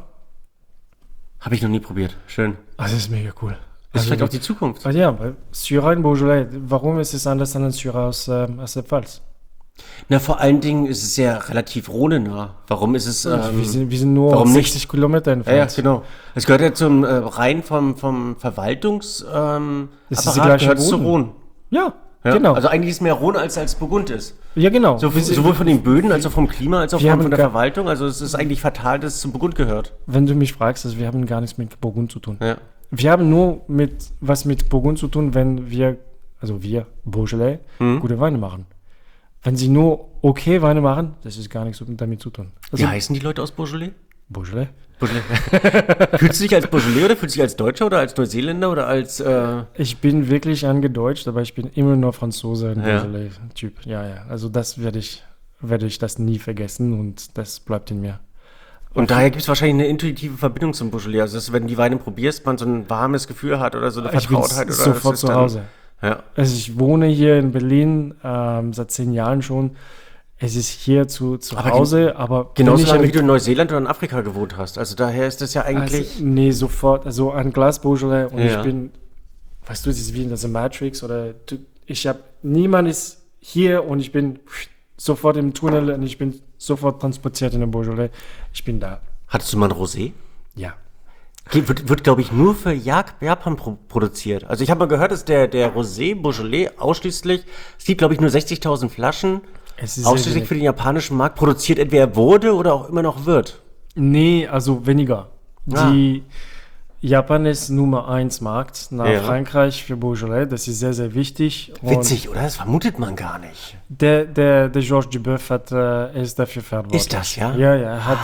Habe ich noch nie probiert. Schön. Also das ist mega cool. Das ist Also, vielleicht auch die Zukunft. Ah ja, weil Syrah in Beaujolais, warum ist es anders als ein Syrah aus, ähm, aus der Pfalz? Na, vor allen Dingen ist es ja relativ rhonenah. Warum ist es... Ähm, wir, sind, wir sind nur warum sechzig nicht? Kilometer Ja, entfernt. ja, genau. Es gehört ja zum äh, rein vom, vom Verwaltungs... Ähm, Das ist Apparat die gleiche gehört zu Boden. Rhone. Ja, Ja? genau. Also eigentlich ist mehr Rhone als als Burgund ist. ja, genau. So, Wir sind- sowohl von den Böden als auch vom Klima als auch Wir von, haben von der gar- Verwaltung. Also es ist eigentlich fatal, dass es zum Burgund gehört. Wenn du mich fragst, also wir haben gar nichts mit Burgund zu tun. Ja. Wir haben nur mit, was mit Burgund zu tun, wenn wir, also wir, Beaujolais, Mhm. gute Weine machen. Wenn sie nur okay Weine machen, das ist gar nichts so damit zu tun. Also Wie heißen die Leute aus Beaujolais? Beaujolais. Beaujolais. Fühlst du dich als Beaujolais oder fühlst du dich als Deutscher oder als Neuseeländer oder als... Äh, Ich bin wirklich angedeutscht, aber ich bin immer noch Franzose, ein Ja. Beaujolais-Typ. Ja, ja. Also das werde ich, werde ich das nie vergessen und das bleibt in mir. und daher gibt es wahrscheinlich eine intuitive Verbindung zum Beaujolais. Also dass, wenn du die Weine probierst, man so ein warmes Gefühl hat oder so eine Ich bin Vertrautheit. Oder sofort das ist zu dann- Hause. Ja. Also ich wohne hier in Berlin ähm, seit zehn Jahren schon. Es ist hier zu, zu Aber Hause, aber Genauso wenn ich lange, eine- wie du in Neuseeland oder in Afrika gewohnt hast. Also daher ist das ja eigentlich... Also, nee, sofort. Also ein Glas Beaujolais und Ja. ich bin, weißt du, es ist wie in der Matrix oder du, ich habe, niemand ist hier und ich bin sofort im Tunnel und ich bin sofort transportiert in den Beaujolais. Ich bin da. Hattest du mal ein Rosé? Ja. Ge- Wird, wird glaube ich, nur für Ja- Japan pro produziert. Also ich habe mal gehört, dass der, der Rosé Beaujolais ausschließlich, es gibt, glaube ich, nur sechzigtausend Flaschen, Es ist sehr ausschließlich wenig. für den japanischen Markt produziert, entweder wurde oder auch immer noch wird. Nee, also weniger. Ah. Die Japan ist Nummer eins Markt nach Ja. Frankreich für Beaujolais. Das ist sehr, sehr wichtig. Und Witzig, oder? Das vermutet man gar nicht. Der, der, der Georges Duboeuf hat, äh, ist dafür verantwortlich. Ist das, ja? Ja, ja. Er hat,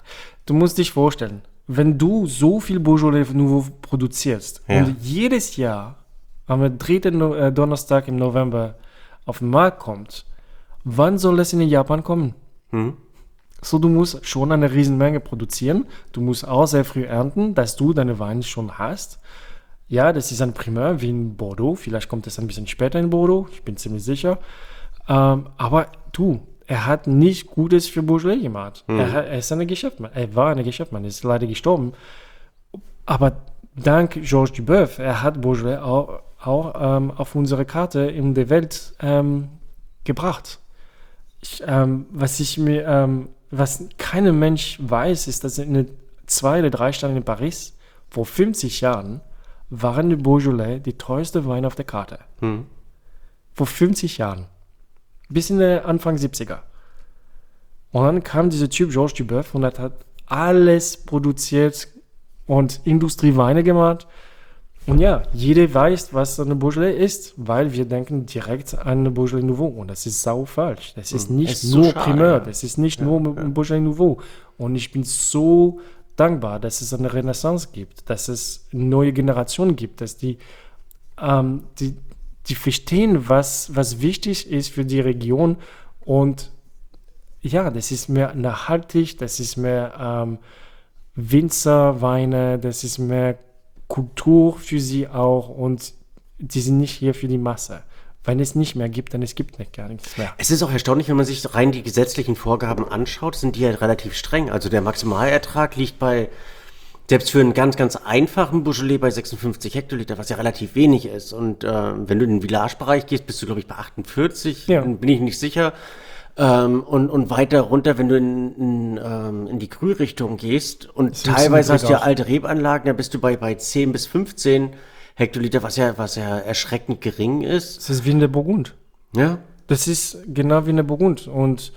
du musst dich vorstellen, wenn du so viel Beaujolais Nouveau produzierst Ja. und jedes Jahr am dritten No- äh, Donnerstag im November auf den Markt kommt, wann soll es in Japan kommen? Mhm. So, du musst schon eine Riesenmenge produzieren. Du musst auch sehr früh ernten, dass du deine Weine schon hast. Ja, das ist ein Primeur wie in Bordeaux. Vielleicht kommt es ein bisschen später in Bordeaux. Ich bin ziemlich sicher. Ähm, aber du, er hat nicht Gutes für Beaujolais gemacht. Er, hat, er ist ein Geschäftsmann. Er war ein Geschäftsmann. Er ist leider gestorben. Aber dank Georges Duboeuf, er hat Beaujolais auch, auch ähm, auf unsere Karte in der Welt ähm, gebracht. Ich, ähm, was ich mir, ähm, was kein Mensch weiß, ist, dass in den zwei oder drei Städten in Paris vor fünfzig Jahren waren die Beaujolais die teuerste Weine auf der Karte. Mhm. Vor fünfzig Jahren. Bis in den Anfang siebziger. Und dann kam dieser Typ Georges Duboeuf und hat alles produziert und Industrieweine gemacht. Und ja, jeder weiß, was eine Beaujolais ist, weil wir denken direkt an eine Beaujolais Nouveau. Und das ist sau falsch. Das ist nicht Es ist so nur schade, Primeur, ja. das ist nicht nur ein Beaujolais Nouveau. Und ich bin so dankbar, dass es eine Renaissance gibt, dass es eine neue Generation gibt, dass die, ähm, die, die verstehen, was, was wichtig ist für die Region. Und ja, das ist mehr nachhaltig, das ist mehr ähm, Winzerweine, das ist mehr Kultur für sie auch und die sind nicht hier für die Masse. Wenn es nicht mehr gibt, dann es gibt nicht gar nichts mehr. Es ist auch erstaunlich, wenn man sich rein die gesetzlichen Vorgaben anschaut, sind die ja relativ streng. Also der Maximalertrag liegt bei, selbst für einen ganz, ganz einfachen Beaujolais bei sechsundfünfzig Hektoliter, was ja relativ wenig ist. Und äh, wenn du in den Village-Bereich gehst, bist du, glaube ich, bei achtundvierzig, Ja. bin ich nicht sicher. Ähm, und, und weiter runter, wenn du in, in, ähm, in die Krü-Richtung gehst und ist teilweise ein hast du ja Bergauf. alte Rebanlagen, da bist du bei, bei zehn bis fünfzehn Hektoliter, was ja, was ja erschreckend gering ist. Das ist wie in der Burgund. Ja. Das ist genau wie in der Burgund. Und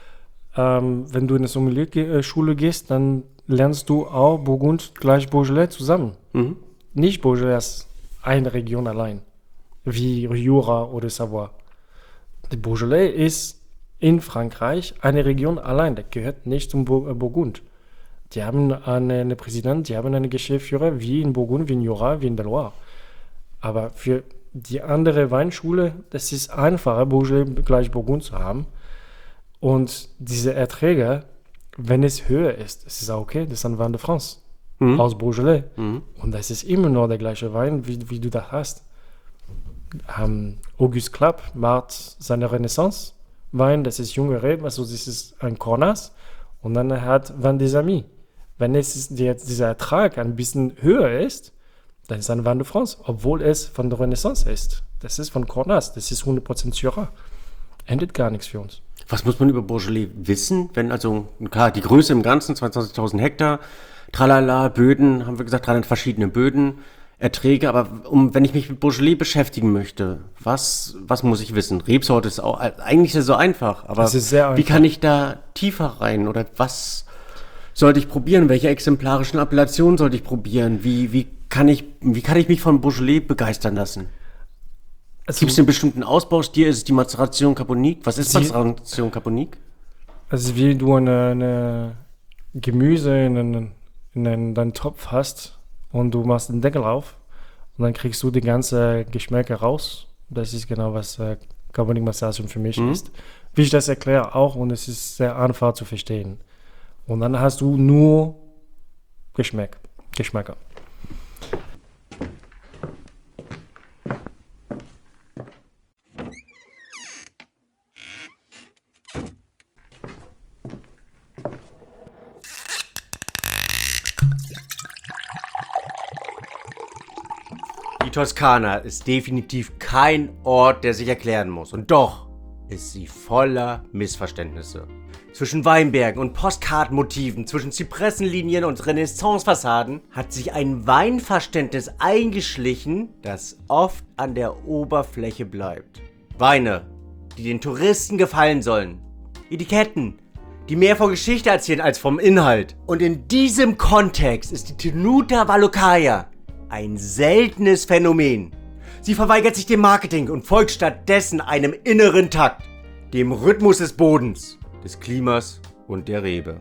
ähm, wenn du in eine Sommelier-Schule gehst, dann lernst du auch Burgund gleich Beaujolais zusammen. Mhm. Nicht Beaujolais als eine Region allein, wie Jura oder Savoie. Der Beaujolais ist in Frankreich eine Region allein, das gehört nicht zum Bur äh, Burgund. Die haben einen, einen Präsidenten, die haben einen Geschäftsführer wie in Burgund, wie in Jura, wie in der Loire. Aber für die andere Weinschule, das ist einfacher, Beaujolais gleich Burgund zu haben. Und diese Erträge, wenn es höher ist, das ist auch okay, das ist ein Wein de France Mhm. aus Beaujolais. Mhm. Und das ist immer noch der gleiche Wein, wie, wie du das hast. Ähm, Auguste Clapp macht seine Renaissance-Wein, das ist junge Reben, also das ist ein Cornas. Und dann hat Vin des Amis. Wenn es der, dieser Ertrag ein bisschen höher ist, dann ist ein Vin de France, obwohl es von der Renaissance ist. Das ist von Cornas, das ist hundert Prozent Syrah. Endet gar nichts für uns. Was muss man über Beaujolais wissen, wenn also, klar, die Größe im Ganzen, zweiundzwanzigtausend Hektar, tralala, Böden, haben wir gesagt, dreihundert verschiedene Böden, Erträge, aber um, wenn ich mich mit Beaujolais beschäftigen möchte, was, was muss ich wissen? Rebsorte ist auch, eigentlich ist es so einfach, aber Das ist sehr wie einfach. kann ich da tiefer rein oder was sollte ich probieren? Welche exemplarischen Appellationen sollte ich probieren? Wie, wie kann ich, wie kann ich mich von Beaujolais begeistern lassen? Also, Gibt es einen bestimmten Ausbaustil? Ist es die Mazeration Carbonique? Was ist Sie- Mazeration Carbonique? also wie du eine, eine Gemüse in, einen, in einen, deinen Topf hast und du machst den Deckel auf und dann kriegst du die ganze Geschmäcke raus. Das ist genau, was äh, Carbonique Maceration für mich Mhm. ist. Wie ich das erkläre auch, und es ist sehr einfach zu verstehen. Und dann hast du nur Geschmack, Geschmäcker. Die Toskana ist definitiv kein Ort, der sich erklären muss. Und doch ist sie voller Missverständnisse. Zwischen Weinbergen und Postkartenmotiven, zwischen Zypressenlinien und Renaissancefassaden hat sich ein Weinverständnis eingeschlichen, das oft an der Oberfläche bleibt. Weine, die den Touristen gefallen sollen. Etiketten, die mehr von Geschichte erzählen als vom Inhalt. Und in diesem Kontext ist die Tenuta Vallocaia ein seltenes Phänomen. Sie verweigert sich dem Marketing und folgt stattdessen einem inneren Takt, dem Rhythmus des Bodens, des Klimas und der Rebe.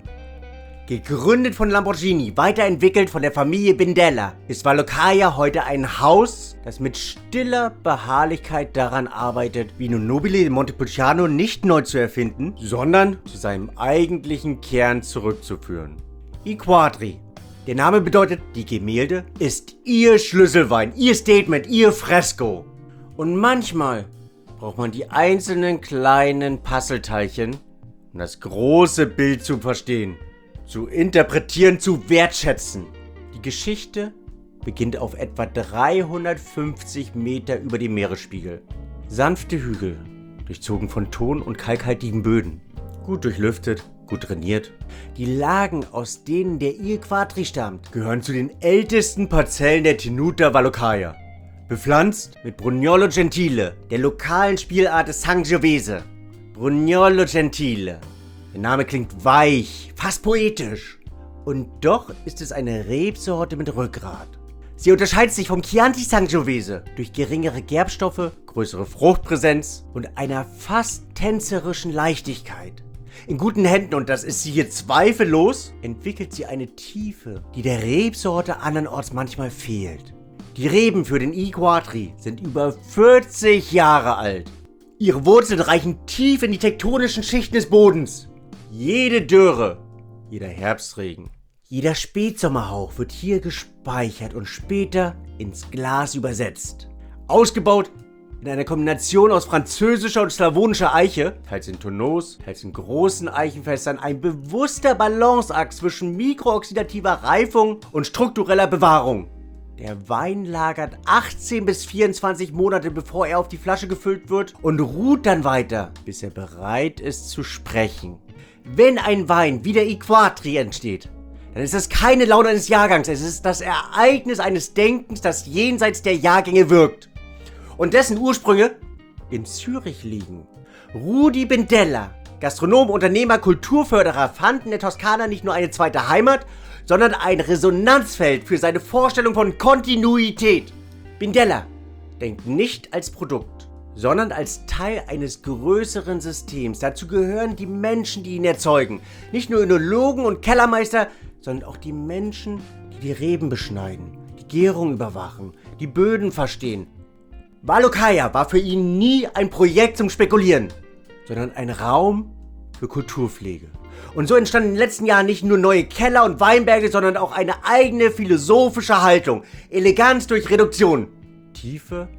Gegründet von Lamborghini, weiterentwickelt von der Familie Bindella, ist Vallocaia heute ein Haus, das mit stiller Beharrlichkeit daran arbeitet, Vino Nobile de Montepulciano nicht neu zu erfinden, sondern zu seinem eigentlichen Kern zurückzuführen. I Quadri. Der Name bedeutet, die Gemälde ist ihr Schlüsselwein, ihr Statement, ihr Fresko. Und manchmal braucht man die einzelnen kleinen Puzzleteilchen, um das große Bild zu verstehen, zu interpretieren, zu wertschätzen. Die Geschichte beginnt auf etwa dreihundertfünfzig Meter über dem Meeresspiegel. Sanfte Hügel, durchzogen von ton- und kalkhaltigen Böden, gut durchlüftet, gut trainiert. Die Lagen, aus denen der Il Quadri stammt, gehören zu den ältesten Parzellen der Tenuta Vallocaia. Bepflanzt mit Brugnolo Gentile, der lokalen Spielart des Sangiovese. Brugnolo Gentile. Der Name klingt weich, fast poetisch. Und doch ist es eine Rebsorte mit Rückgrat. Sie unterscheidet sich vom Chianti Sangiovese durch geringere Gerbstoffe, größere Fruchtpräsenz und einer fast tänzerischen Leichtigkeit. In guten Händen, und das ist sie hier zweifellos, entwickelt sie eine Tiefe, die der Rebsorte andernorts manchmal fehlt. Die Reben für den I Quadri sind über vierzig Jahre alt. Ihre Wurzeln reichen tief in die tektonischen Schichten des Bodens. Jede Dürre, jeder Herbstregen, jeder Spätsommerhauch wird hier gespeichert und später ins Glas übersetzt. Ausgebaut in einer Kombination aus französischer und slawonischer Eiche, teils in Tonneaus, teils in großen Eichenfässern, ein bewusster Balanceakt zwischen mikrooxidativer Reifung und struktureller Bewahrung. Der Wein lagert achtzehn bis vierundzwanzig Monate, bevor er auf die Flasche gefüllt wird, und ruht dann weiter, bis er bereit ist zu sprechen. Wenn ein Wein wie der I Quadri entsteht, dann ist es keine Laune eines Jahrgangs, es ist das Ereignis eines Denkens, das jenseits der Jahrgänge wirkt. Und dessen Ursprünge in Zürich liegen. Rudi Bindella, Gastronom, Unternehmer, Kulturförderer, fand in der Toskana nicht nur eine zweite Heimat, sondern ein Resonanzfeld für seine Vorstellung von Kontinuität. Bindella denkt nicht als Produkt, sondern als Teil eines größeren Systems. Dazu gehören die Menschen, die ihn erzeugen. Nicht nur Önologen und Kellermeister, sondern auch die Menschen, die die Reben beschneiden, die Gärung überwachen, die Böden verstehen. Vallocaia war für ihn nie ein Projekt zum Spekulieren, sondern ein Raum für Kulturpflege. Und so entstanden in den letzten Jahren nicht nur neue Keller und Weinberge, sondern auch eine eigene philosophische Haltung. Eleganz durch Reduktion. Tiefe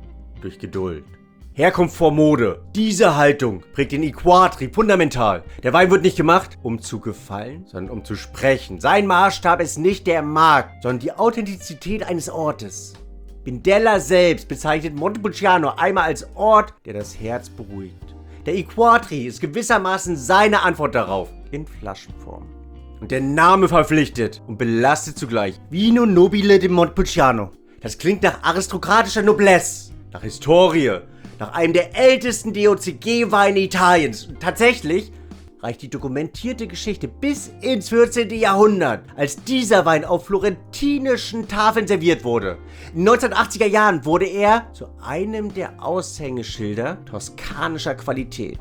durch Geduld. Herkunft vor Mode. Diese Haltung prägt den I-Quadri fundamental. Der Wein wird nicht gemacht, um zu gefallen, sondern um zu sprechen. Sein Maßstab ist nicht der Markt, sondern die Authentizität eines Ortes. Bindella selbst bezeichnet Montepulciano einmal als Ort, der das Herz beruhigt. Der I-Quadri ist gewissermaßen seine Antwort darauf, in Flaschenform. Und der Name verpflichtet und belastet zugleich. Vino Nobile di Montepulciano. Das klingt nach aristokratischer Noblesse, nach Historie, nach einem der ältesten D O C G-Weine Italiens. Und tatsächlich reicht die dokumentierte Geschichte bis ins vierzehnten Jahrhundert, als dieser Wein auf florentinischen Tafeln serviert wurde. In den neunzehnhundertachtziger Jahren wurde er zu einem der Aushängeschilder toskanischer Qualität.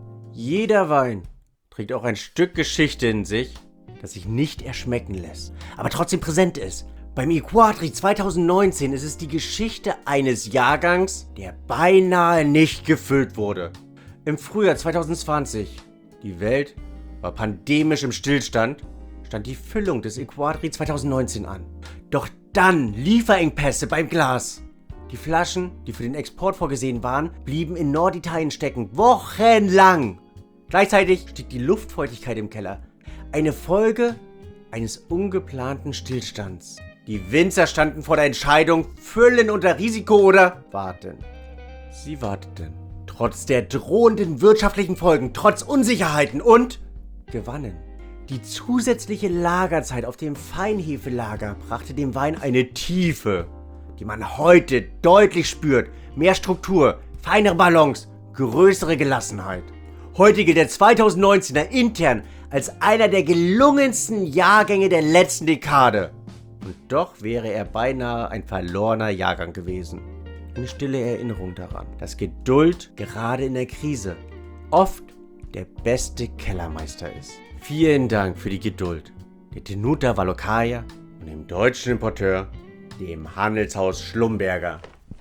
Jeder Wein trägt auch ein Stück Geschichte in sich, das sich nicht erschmecken lässt, aber trotzdem präsent ist. Beim I-Quadri zweitausendneunzehn ist es die Geschichte eines Jahrgangs, der beinahe nicht gefüllt wurde. Im Frühjahr zweitausendzwanzig, die Welt war pandemisch im Stillstand, stand die Füllung des I-Quadri zweitausendneunzehn an. Doch dann Lieferengpässe beim Glas. Die Flaschen, die für den Export vorgesehen waren, blieben in Norditalien stecken, wochenlang. Gleichzeitig stieg die Luftfeuchtigkeit im Keller. Eine Folge eines ungeplanten Stillstands. Die Winzer standen vor der Entscheidung, füllen unter Risiko oder warten. Sie warteten. Trotz der drohenden wirtschaftlichen Folgen, trotz Unsicherheiten und gewannen. Die zusätzliche Lagerzeit auf dem Feinhefelager brachte dem Wein eine Tiefe, die man heute deutlich spürt. Mehr Struktur, feinere Balance, größere Gelassenheit. Heute gilt der zweitausendneunzehner intern als einer der gelungensten Jahrgänge der letzten Dekade. Und doch wäre er beinahe ein verlorener Jahrgang gewesen. Eine stille Erinnerung daran, dass Geduld gerade in der Krise oft der beste Kellermeister ist. Vielen Dank für die Geduld der Tenuta Vallocaia und dem deutschen Importeur, dem Handelshaus Schlumberger.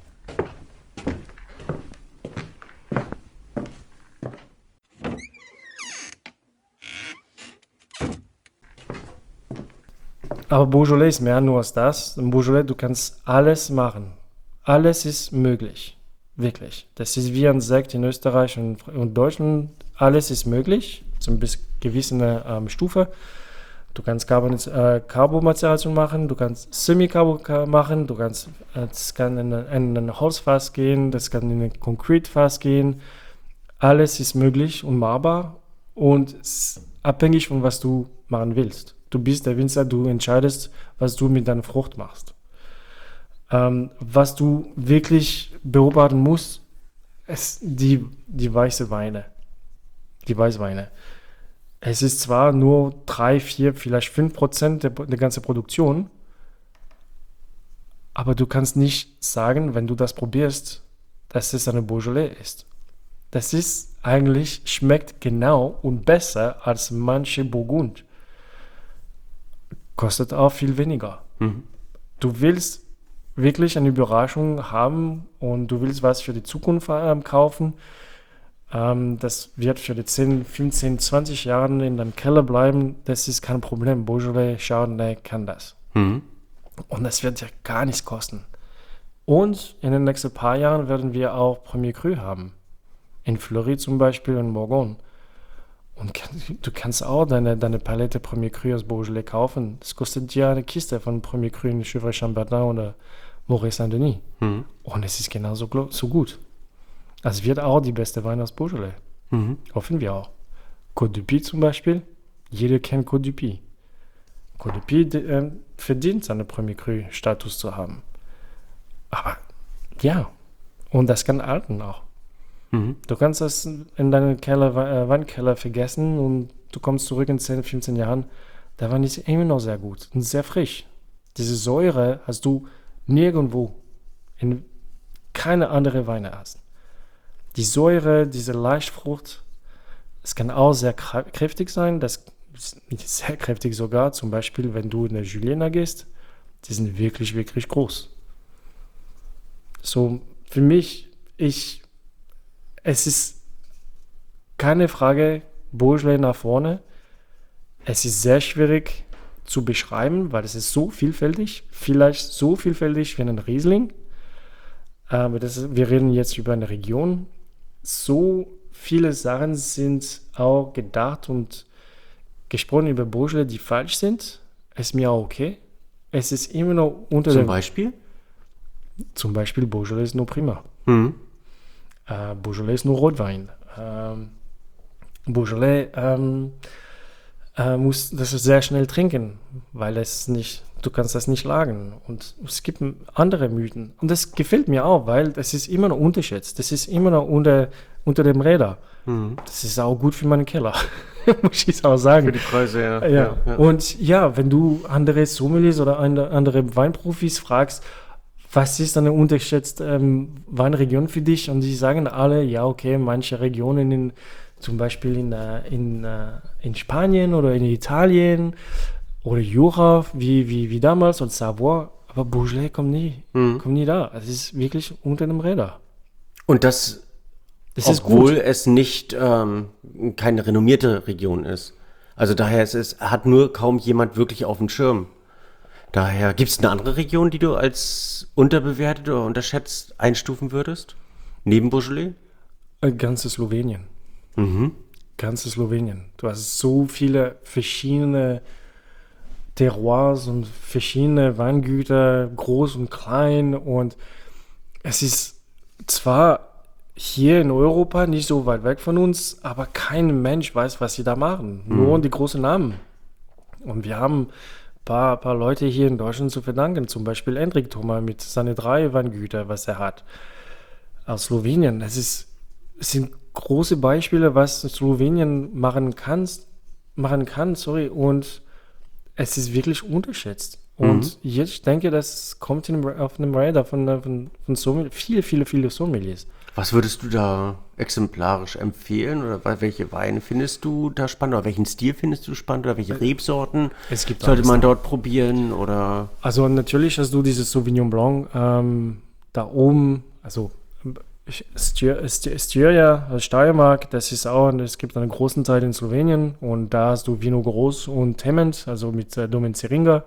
Aber Beaujolais ist mehr nur als das. In Beaujolais, du kannst alles machen. Alles ist möglich. Wirklich. Das ist wie ein Sekt in Österreich und, und Deutschland. Alles ist möglich. Zum bis gewisser ähm, Stufe. Du kannst Carbomaceration äh, machen, du kannst Semi-Carbo machen, du kannst, äh, das kann in, in ein Holzfass gehen, das kann in ein Konkretfass gehen. Alles ist möglich und machbar und ist abhängig von was du machen willst. Du bist der Winzer, du entscheidest, was du mit deiner Frucht machst. Ähm, was du wirklich beobachten musst, ist die, die weiße Weine. Die Weißweine. Es ist zwar nur drei, vier, vielleicht fünf Prozent der, der ganzen Produktion, aber du kannst nicht sagen, wenn du das probierst, dass es eine Beaujolais ist. Das ist eigentlich, schmeckt genau und besser als manche Burgund. Kostet auch viel weniger. Mhm. Du willst wirklich eine Überraschung haben und du willst was für die Zukunft äh, kaufen. Ähm, das wird für die zehn, fünfzehn, zwanzig Jahre in deinem Keller bleiben. Das ist kein Problem. Beaujolais, Chardonnay kann das. Mhm. Und das wird ja gar nichts kosten. Und in den nächsten paar Jahren werden wir auch Premier Cru haben. In Fleury zum Beispiel und Bourgogne. Und du kannst auch deine, deine Palette Premier Cru aus Beaujolais kaufen. Das kostet ja eine Kiste von Premier Cru in Gevrey-Chambertin oder Moret Saint-Denis. Mhm. Und es ist genauso so gut. Es wird auch die beste Wein aus Beaujolais. Mhm. Hoffen wir auch. Côte du Puy zum Beispiel. Jeder kennt Côte du Puy. Côte du Puy äh, verdient seinen Premier Cru-Status zu haben. Aber ja, und das kann Alten auch. Mhm. Du kannst das in deinem Keller, äh, Weinkeller vergessen und du kommst zurück in zehn, fünfzehn Jahren. Der Wein ist immer noch sehr gut und sehr frisch. Diese Säure hast du nirgendwo in keine andere Weine hast. Die Säure, diese Leichtfrucht, es kann auch sehr kräftig sein, das ist sehr kräftig sogar, zum Beispiel, wenn du in der Juliena gehst, die sind wirklich, wirklich groß. So, für mich, ich, es ist keine Frage, Beaujolais nach vorne. Es ist sehr schwierig zu beschreiben, weil es ist so vielfältig, vielleicht so vielfältig wie ein Riesling. Aber das ist, wir reden jetzt über eine Region. So viele Sachen sind auch gedacht und gesprochen über Beaujolais, die falsch sind. Ist mir auch okay. Es ist immer noch unter Zum dem... Beispiel? Zum Beispiel Beaujolais ist nur prima. Mhm. Äh, Beaujolais ist nur Rotwein. Ähm, Beaujolais ähm, äh, muss das sehr schnell trinken, weil es nicht, du kannst das nicht lagern. Und es gibt andere Mythen. Und das gefällt mir auch, weil das ist immer noch unterschätzt. Das ist immer noch unter, unter dem Räder. Mhm. Das ist auch gut für meinen Keller, muss ich auch sagen. Für die Preise, ja. Ja. Ja, ja. Und ja, wenn du andere Sommeliers oder andere Weinprofis fragst, was ist eine unterschätzte ähm, Weinregion für dich? Und die sagen alle, ja, okay, manche Regionen, in, zum Beispiel in, äh, in, äh, in Spanien oder in Italien oder Jura, wie, wie, wie damals, und Savoie, aber Beaujolais kommt nie, Mhm. kommt nie da. Es ist wirklich unter dem Räder. Und das, Das ist obwohl gut. es nicht ähm, keine renommierte Region ist. Also daher ist es, hat nur kaum jemand wirklich auf dem Schirm. Daher gibt es eine andere Region, die du als unterbewertet oder unterschätzt einstufen würdest? Neben Beaujolais? Äh, Ganze Slowenien. Mhm. Ganze Slowenien. Du hast so viele verschiedene Terroirs und verschiedene Weingüter, groß und klein. Und es ist zwar hier in Europa nicht so weit weg von uns, aber kein Mensch weiß, was sie da machen. Nur die großen Namen. Und wir haben ein paar, paar Leute hier in Deutschland zu verdanken. Zum Beispiel Hendrik Thoma mit seinen drei Weingütern, was er hat. Aus Slowenien. Das ist, es sind große Beispiele, was Slowenien machen kann, machen kann, sorry, und es ist wirklich unterschätzt. Und jetzt, ich denke, das kommt in, auf einem Radar von, von, von Sommeliers, viele, viele, viele Sommeliers. Was würdest du da exemplarisch empfehlen? Oder wa- welche Weine findest du da spannend? Oder welchen Stil findest du spannend? Oder welche Rebsorten Es gibt sollte alles man da. dort probieren? Oder Also natürlich hast du dieses Sauvignon Blanc ähm, da oben, also Styr- Styr- Styria, also Steiermark, das ist auch, es gibt einen großen Teil in Slowenien und da hast du Vino Gros und Temment, also mit äh, Domen Zeringa,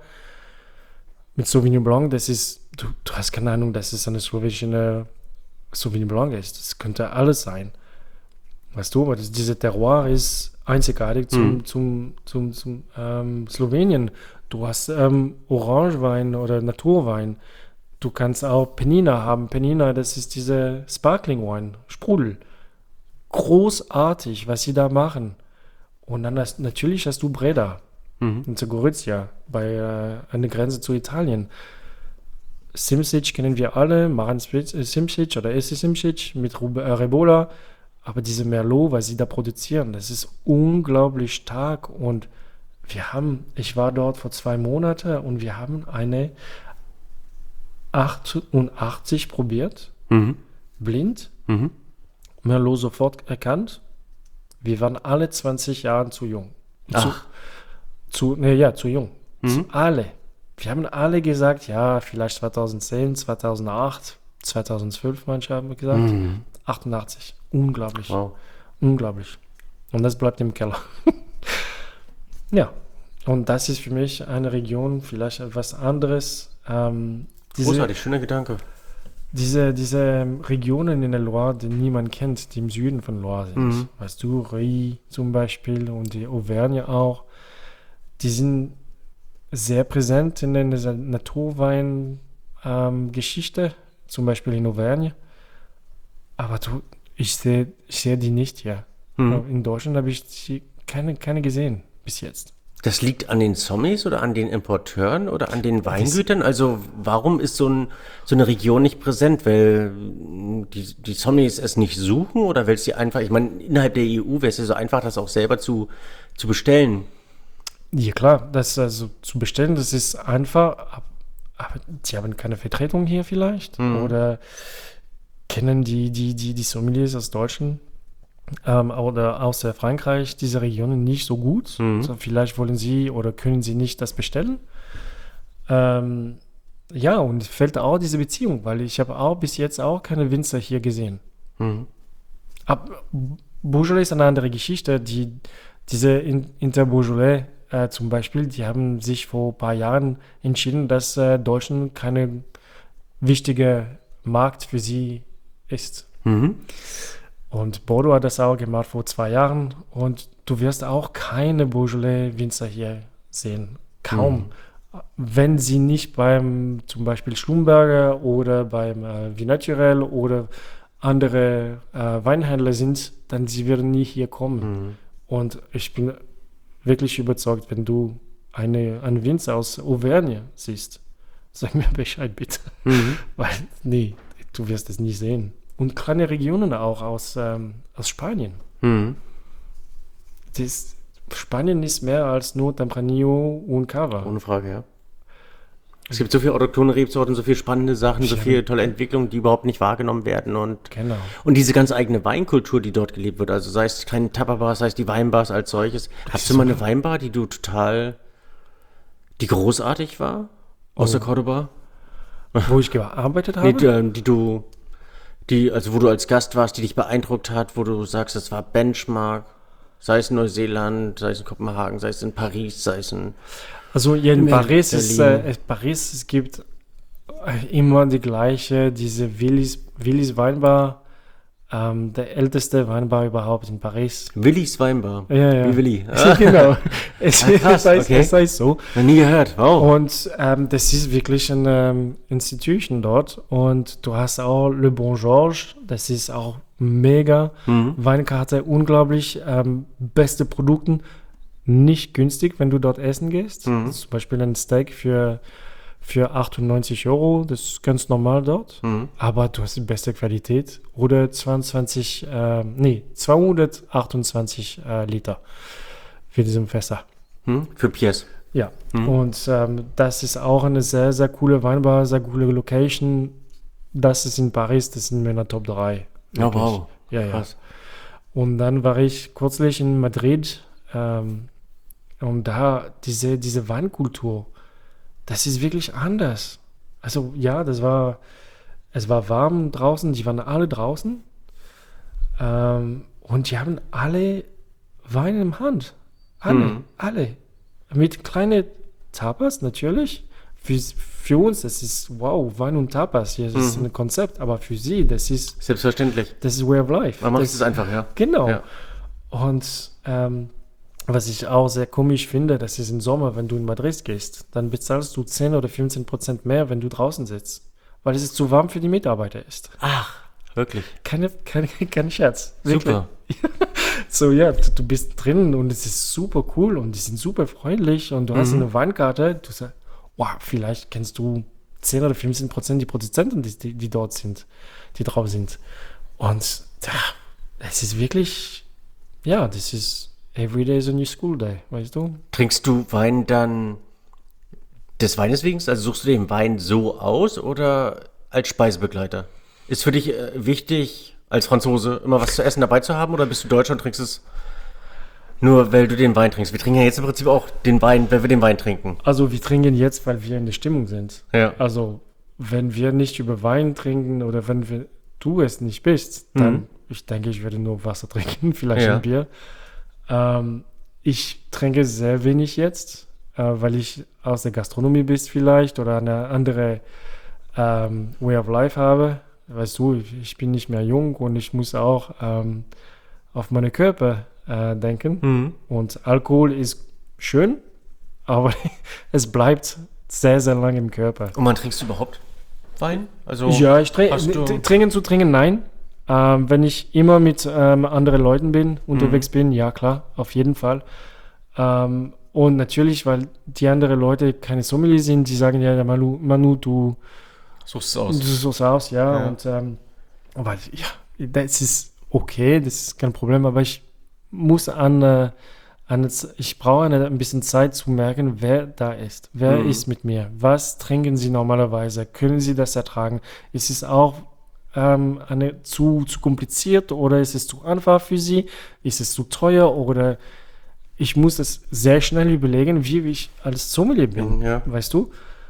mit Sauvignon Blanc, das ist, du, du hast keine Ahnung, dass es eine slowenische Sauvignon Blanc ist, das könnte alles sein, weißt du, aber das, diese Terroir ist einzigartig zum, Mhm. zum, zum, zum ähm, Slowenien. Du hast ähm, Orangewein oder Naturwein. Du kannst auch Penina haben. Penina, das ist diese Sparkling Wine, Sprudel. Großartig, was sie da machen. Und dann hast, natürlich hast du Breda in Zagorizia, bei äh, an der Grenze zu Italien. Simsic kennen wir alle, Maran Spitz- äh, Simsic oder Essi Simsic mit Rub- äh, Rebola. Aber diese Merlot, was sie da produzieren, das ist unglaublich stark. Und wir haben, ich war dort vor zwei Monaten und wir haben eine achtundachtzig probiert, Mhm. blind, Mhm. Merlot sofort erkannt. Wir waren alle zwanzig Jahre zu jung. Zu, Ach. zu, ne, ja, zu jung. Mhm. Zu, alle. Wir haben alle gesagt, ja, vielleicht zweitausendzehn, zweitausendacht, zweitausendzwölf, manche haben gesagt. Mhm. achtundachtzig. Unglaublich. Wow. Unglaublich. Und das bleibt im Keller. Ja. Und das ist für mich eine Region, vielleicht etwas anderes. Ähm, diese, Großartig, schöner Gedanke. diese, diese Regionen in der Loire, die niemand kennt, die im Süden von Loire sind. Mhm. Weißt du, Rie zum Beispiel und die Auvergne auch. Die sind sehr präsent in dieser Naturwein-Geschichte, zum Beispiel in Auvergne. Aber du, ich sehe ich sehe die nicht hier. Mhm. In Deutschland habe ich die keine, keine gesehen bis jetzt. Das liegt an den Sommeliers oder an den Importeuren oder an den Weingütern? Also warum ist so, ein, so eine Region nicht präsent? Weil mh, die, die Sommeliers es nicht suchen oder weil sie einfach, ich meine, innerhalb der E U wäre es ja so einfach, das auch selber zu, zu bestellen. Ja klar, das also zu bestellen, das ist einfach, ab- aber die haben keine Vertretung hier vielleicht oder kennen die, die, die, die Sommeliers aus Deutschland ähm, oder aus der Frankreich diese Regionen nicht so gut. So, vielleicht wollen sie oder können sie nicht das bestellen. Ähm, ja, und fällt auch diese Beziehung, weil ich habe auch bis jetzt auch keine Winzer hier gesehen. Mhm. Ab, Beaujolais ist eine andere Geschichte. Die, diese In- Inter Beaujolais äh, zum Beispiel, die haben sich vor ein paar Jahren entschieden, dass äh, Deutschland keine wichtige Markt für sie ist. Mhm. Und Bordeaux hat das auch gemacht vor zwei Jahren und du wirst auch keine Beaujolais-Winzer hier sehen. Kaum. Mhm. Wenn sie nicht beim zum Beispiel Schlumberger oder beim äh, Vin Naturel oder andere äh, Weinhändler sind, dann sie werden nie hier kommen. Mhm. Und ich bin wirklich überzeugt, wenn du eine, einen Winzer aus Auvergne siehst, sag mir Bescheid bitte. Mhm. Weil, nee, du wirst es nie sehen. Und kleine Regionen auch aus, ähm, aus Spanien. Mhm. Das, Spanien ist mehr als nur Tempranillo und Cava. Ohne Frage, ja. Es gibt so viele autochthone Rebsorten, so viele spannende Sachen, so viele tolle Entwicklungen, die überhaupt nicht wahrgenommen werden. Und, genau. und diese ganz eigene Weinkultur, die dort gelebt wird, also sei es kleine Tapa-Bars, sei es die Weinbars als solches. Hast du mal eine Weinbar, die du total, die großartig war, außer oh. Cordoba? Wo ich gearbeitet habe? Nee, die, die du, die, also wo du als Gast warst, die dich beeindruckt hat, wo du sagst, das war Benchmark, sei es in Neuseeland, sei es in Kopenhagen, sei es in Paris, sei es in... Also ja, in Paris, ist, äh, Paris, es gibt immer die gleiche, diese Willis, Willis Weinbar, ähm, der älteste Weinbar überhaupt in Paris. Willis Weinbar? Ja, ja. Wie Willi? Ah. Genau. Es, ah, krass, es, heißt, okay. es heißt so. Noch nie gehört, wow. Und ähm, das ist wirklich eine ähm, Institution dort und du hast auch Le Bon Georges, das ist auch mega, mhm. Weinkarte, unglaublich, ähm, beste Produkte. Nicht günstig, wenn du dort essen gehst. Mhm. Zum Beispiel ein Steak für, für achtundneunzig Euro, das ist ganz normal dort. Mhm. Aber du hast die beste Qualität. Oder zweiundzwanzig, äh, nee, zweihundertachtundzwanzig äh, Liter für diesen Fässer. Mhm. Für Piers. Ja, mhm. Und ähm, das ist auch eine sehr, sehr coole Weinbar, sehr coole Location. Das ist in Paris, das sind meine Top drei. Oh, wow. Ja, ja. Krass. Und dann war ich kürzlich in Madrid. Ähm, Und da, diese, diese Weinkultur, das ist wirklich anders. Also ja, das war, es war warm draußen, die waren alle draußen. Ähm, und die haben alle Wein in der Hand. Alle, mhm. alle. Mit kleinen Tapas natürlich. Für, für uns, das ist wow, Wein und Tapas, das ist mhm. ein Konzept. Aber für sie, das ist... Selbstverständlich. Das ist way of life. Man macht das, es einfach, ja. Genau. Ja. Und... Ähm, was ich auch sehr komisch finde, das ist im Sommer, wenn du in Madrid gehst, dann bezahlst du zehn oder fünfzehn Prozent mehr, wenn du draußen sitzt, weil es zu warm für die Mitarbeiter ist. Ach, wirklich? Keine, keine, kein Scherz. Wirklich. Super. So, ja, du, du bist drin und es ist super cool und die sind super freundlich und du mhm. hast eine Weinkarte, du sagst, wow, vielleicht kennst du zehn oder fünfzehn Prozent die Produzenten, die, die, die dort sind, die drauf sind. Und ja, es ist wirklich, ja, das ist... Every day is a new school day, weißt du? Trinkst du Wein dann des Weines wegen? Also suchst du den Wein so aus oder als Speisebegleiter? Ist für dich äh, wichtig, als Franzose immer was zu essen dabei zu haben oder bist du Deutscher und trinkst es nur, weil du den Wein trinkst? Wir trinken ja jetzt im Prinzip auch den Wein, weil wir den Wein trinken. Also wir trinken jetzt, weil wir in der Stimmung sind. Ja. Also wenn wir nicht über Wein trinken oder wenn wir, du es nicht bist, dann, mhm. ich denke, ich werde nur Wasser trinken, vielleicht ja. ein Bier. Ähm, ich trinke sehr wenig jetzt, äh, weil ich aus der Gastronomie bin vielleicht oder eine andere ähm, Way of Life habe. Weißt du, ich bin nicht mehr jung und ich muss auch ähm, auf meinen Körper äh, denken. Mhm. Und Alkohol ist schön, aber es bleibt sehr, sehr lange im Körper. Und wann trinkst du überhaupt Wein? Also ja, ich trinke. Trinken zu trinken, nein. Ähm, wenn ich immer mit ähm, anderen Leuten bin, unterwegs mhm. bin, ja klar, auf jeden Fall. Ähm, und natürlich, weil die anderen Leute keine Sommelier sind, die sagen ja, Manu, Manu du suchst es aus. Du suchst aus, ja. ja. Und ähm, aber ja, das ist okay, das ist kein Problem, aber ich muss an, äh, an ich brauche eine, ein bisschen Zeit zu merken, wer da ist, wer mhm. ist mit mir, was trinken sie normalerweise, können sie das ertragen, ist es auch Ähm, eine, zu, zu kompliziert oder ist es zu einfach für sie? Ist es zu teuer oder ich muss das sehr schnell überlegen, wie ich als Sommelier bin, ja. weißt du?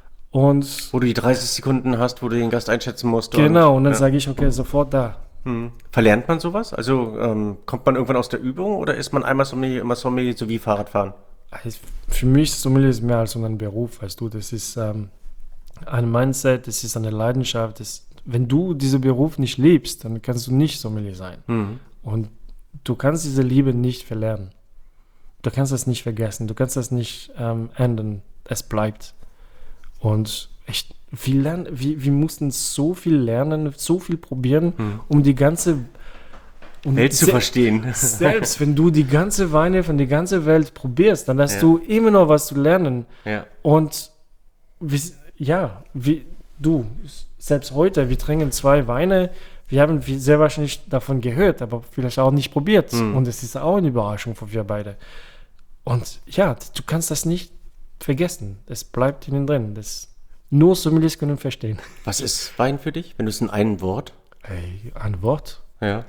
Und wo du die dreißig Sekunden hast, wo du den Gast einschätzen musst. Genau, und, und dann ja. sage ich, okay, sofort da. Hm. Verlernt man sowas? Also ähm, kommt man irgendwann aus der Übung oder ist man einmal Sommelier, immer Sommelier, so wie Fahrradfahren? Also für mich Sommelier ist mehr als ein Beruf, weißt du, das ist ähm, ein Mindset, das ist eine Leidenschaft, das wenn du diesen Beruf nicht liebst, dann kannst du nicht Sommelier sein. Mhm. Und du kannst diese Liebe nicht verlernen. Du kannst das nicht vergessen. Du kannst das nicht ähm, ändern. Es bleibt. Und echt, wir, lernen, wir, wir mussten so viel lernen, so viel probieren, Mhm. um die ganze um Welt zu se- verstehen. Selbst wenn du die ganze Weine von der ganzen Welt probierst, dann hast Ja. du immer noch was zu lernen. Ja. Und wir, ja, wie du, selbst heute, wir trinken zwei Weine, wir haben sehr wahrscheinlich davon gehört, aber vielleicht auch nicht probiert. Mhm. Und es ist auch eine Überraschung für wir beide. Und ja, du kannst das nicht vergessen. Es bleibt innen drin. Das, nur Sommeliers können verstehen. Was ist Wein für dich, wenn du es in einem Wort? Ey, ein Wort. Ja.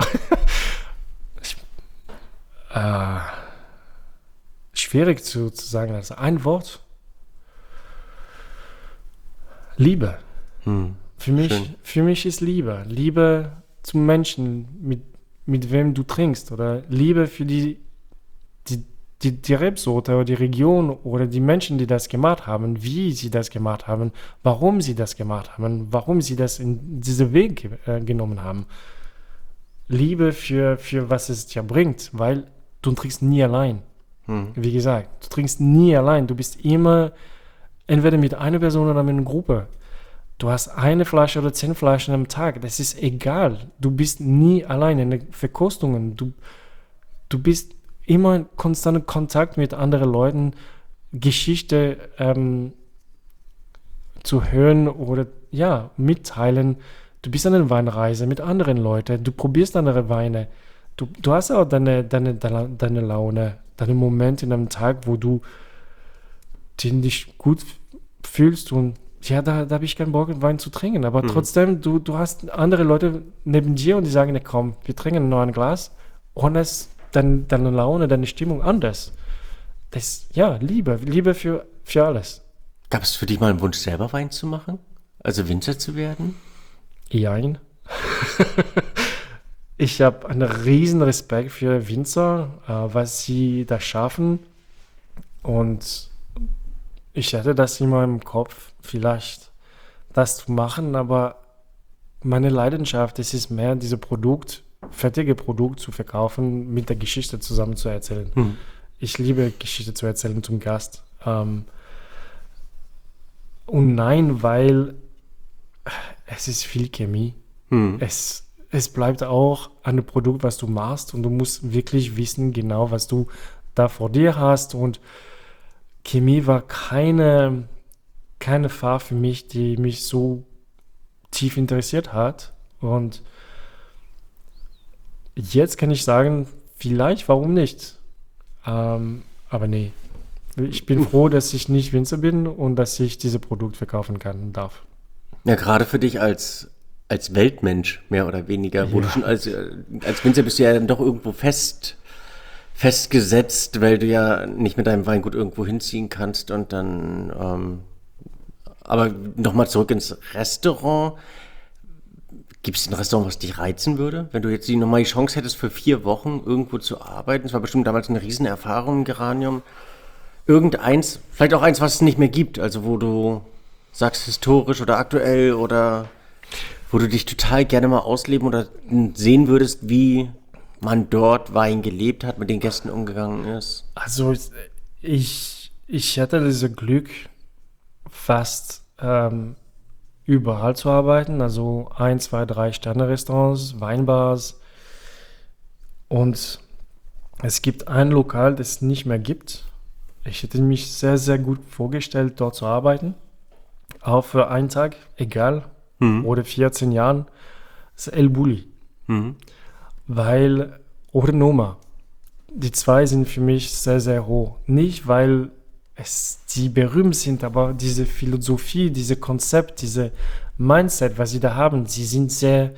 Äh, schwierig zu, zu sagen. Also ein Wort. Liebe. Hm. Für mich, Schön. für mich ist Liebe. Liebe zum Menschen, mit, mit wem du trinkst. Oder Liebe für die, die, die, die Rebsorte oder die Region oder die Menschen, die das gemacht haben, wie sie das gemacht haben, warum sie das gemacht haben, warum sie das in diesen Weg ge äh, genommen haben. Liebe für, für was es dir bringt, weil du trinkst nie allein. Hm. Wie gesagt, du trinkst nie allein. Du bist immer entweder mit einer Person oder mit einer Gruppe. Du hast eine Flasche oder zehn Flaschen am Tag. Das ist egal. Du bist nie allein in den Verkostungen. Du, du bist immer in konstantem Kontakt mit anderen Leuten, Geschichte ähm, zu hören oder ja, mitteilen. Du bist an einer Weinreise mit anderen Leuten. Du probierst andere Weine. Du, du hast auch deine, deine, deine, deine Laune, deine Momente in einem Tag, wo du den dich gut fühlst und ja, da, da habe ich keinen Bock, Wein zu trinken. Aber Mhm. trotzdem, du, du hast andere Leute neben dir und die sagen, ne, komm, wir trinken noch ein Glas und das, dann, deine Laune, deine Stimmung anders. Das, ja, Liebe, Liebe für, für alles. Gab es für dich mal einen Wunsch, selber Wein zu machen? Also Winzer zu werden? Jein. Ich habe einen riesen Respekt für Winzer, äh, was sie da schaffen. Und ich hatte das immer im Kopf, vielleicht das zu machen, aber meine Leidenschaft, es ist mehr, dieses Produkt, fertige Produkt zu verkaufen, mit der Geschichte zusammen zu erzählen. Hm. Ich liebe Geschichte zu erzählen zum Gast. Ähm, und nein, weil es ist viel Chemie. Hm. Es, es bleibt auch ein Produkt, was du machst und du musst wirklich wissen, genau, was du da vor dir hast. Und Chemie war keine, keine Fahrt für mich, die mich so tief interessiert hat. Und jetzt kann ich sagen, vielleicht, warum nicht? Ähm, aber nee, ich bin froh, dass ich nicht Winzer bin und dass ich dieses Produkt verkaufen kann und darf. Ja, gerade für dich als, als Weltmensch, mehr oder weniger, wo Ja. du schon als, äh, als Winzer bist du ja dann doch irgendwo fest, festgesetzt, weil du ja nicht mit deinem Weingut irgendwo hinziehen kannst und dann, ähm, aber nochmal zurück ins Restaurant. Gibt es ein Restaurant, was dich reizen würde? Wenn du jetzt die nochmal die Chance hättest, für vier Wochen irgendwo zu arbeiten, das war bestimmt damals eine Riesenerfahrung im Geranium. Irgendeins, vielleicht auch eins, was es nicht mehr gibt, also wo du sagst, historisch oder aktuell oder wo du dich total gerne mal ausleben oder sehen würdest, wie man dort Wein gelebt hat, mit den Gästen umgegangen ist. Also ich, ich hatte dieses Glück, fast ähm, überall zu arbeiten. Also ein, zwei, drei Sterne-Restaurants, Weinbars. Und es gibt ein Lokal, das es nicht mehr gibt. Ich hätte mich sehr, sehr gut vorgestellt, dort zu arbeiten. Auch für einen Tag, egal, Mhm. oder vierzehn Jahren. Das ist El Bulli. Mhm. Weil, oder Noma, die zwei sind für mich sehr, sehr hoch. Nicht, weil es die berühmt sind, aber diese Philosophie, diese Konzept, diese Mindset, was sie da haben, sie sind sehr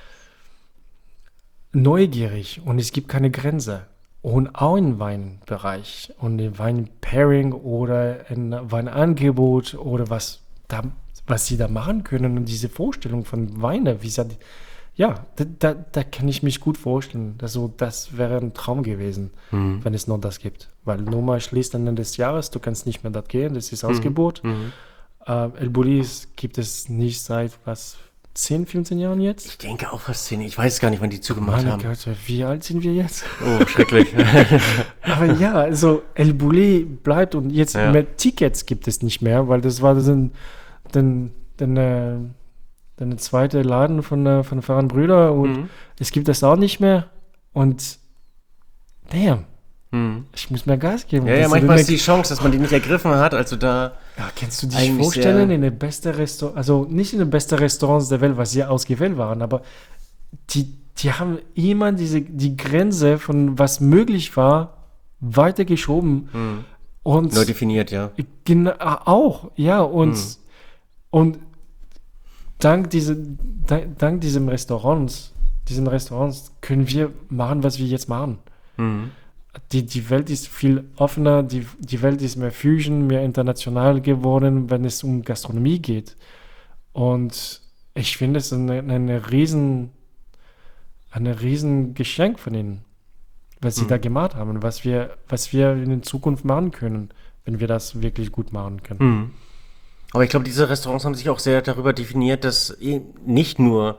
neugierig und es gibt keine Grenze. Und auch im Weinbereich und im Weinpairing oder ein Weinangebot oder was, da, was sie da machen können und diese Vorstellung von Weine, wie sie, ja, da, da, da kann ich mich gut vorstellen. Also das wäre ein Traum gewesen, Mhm. wenn es noch das gibt. Weil Noma schließt Ende des Jahres, du kannst nicht mehr dort gehen, das ist Ausgebot. Mhm. Äh, El Bulli ist- gibt es nicht seit was, zehn, fünfzehn Jahren jetzt? Ich denke auch fast zehn. Ich weiß gar nicht, wann die zugemacht Meine haben. Gott, wie alt sind wir jetzt? Oh, schrecklich. Aber ja, also El Bulli bleibt und jetzt Ja. mehr Tickets gibt es nicht mehr, weil das war dann, dann, dann, äh, dann der zweite Laden von, äh, von Farhan Brüder und Mhm. es gibt das auch nicht mehr und damn, Mhm. ich muss mehr Gas geben. Ja, ja, Das manchmal ist eine- die Chance, dass man die nicht ergriffen hat. Also da. Ja, kannst du dich Eigentlich vorstellen, sehr- in der beste Restaurant, also nicht in den besten Restaurants der Welt, was sie ausgewählt waren, aber die, die haben immer diese, die Grenze von was möglich war, weitergeschoben. Mhm. Und Neu definiert, ja. genau, auch, ja, und, Mhm. und dank, diese, dank, dank diesem Restaurants, diesen Restaurants können wir machen, was wir jetzt machen. Mhm. Die, die Welt ist viel offener, die, die Welt ist mehr Fusion, mehr international geworden, wenn es um Gastronomie geht. Und ich finde es eine, eine riesen, eine riesen Geschenk von ihnen, was sie Mhm. da gemacht haben, was wir, was wir in der Zukunft machen können, wenn wir das wirklich gut machen können. Mhm. Aber ich glaube, diese Restaurants haben sich auch sehr darüber definiert, dass eh nicht nur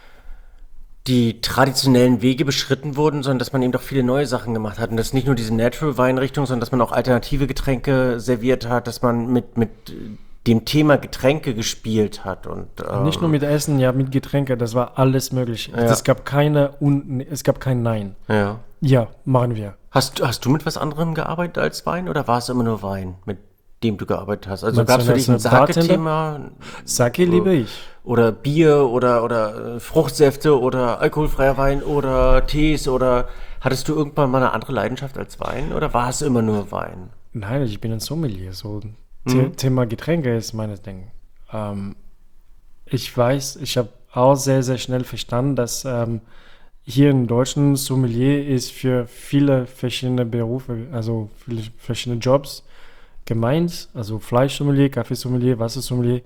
die traditionellen Wege beschritten wurden, sondern dass man eben doch viele neue Sachen gemacht hat. Und dass nicht nur diese Natural-Weinrichtung, sondern dass man auch alternative Getränke serviert hat, dass man mit, mit dem Thema Getränke gespielt hat. Und, ähm, Nicht nur mit Essen, ja, mit Getränke, das war alles möglich. Ja. Es gab keine Un es gab kein Nein. Ja. Ja, machen wir. Hast, hast du mit was anderem gearbeitet als Wein oder war es immer nur Wein, mit dem du gearbeitet hast? Also Meinst gab es du für dich ein das, äh, Bartender? Sake-Thema Sake liebe ich. oder Bier oder, oder äh, Fruchtsäfte oder alkoholfreier Wein oder Tees oder hattest du irgendwann mal eine andere Leidenschaft als Wein oder war es immer nur Wein? Nein, ich bin ein Sommelier. So The Thema Getränke ist meines Ding. Ähm, ich weiß, ich habe auch sehr, sehr schnell verstanden, dass ähm, hier in Deutschland Sommelier ist für viele verschiedene Berufe, also viele verschiedene Jobs gemeint. Also Fleischsommelier, Kaffeesommelier, Wassersommelier.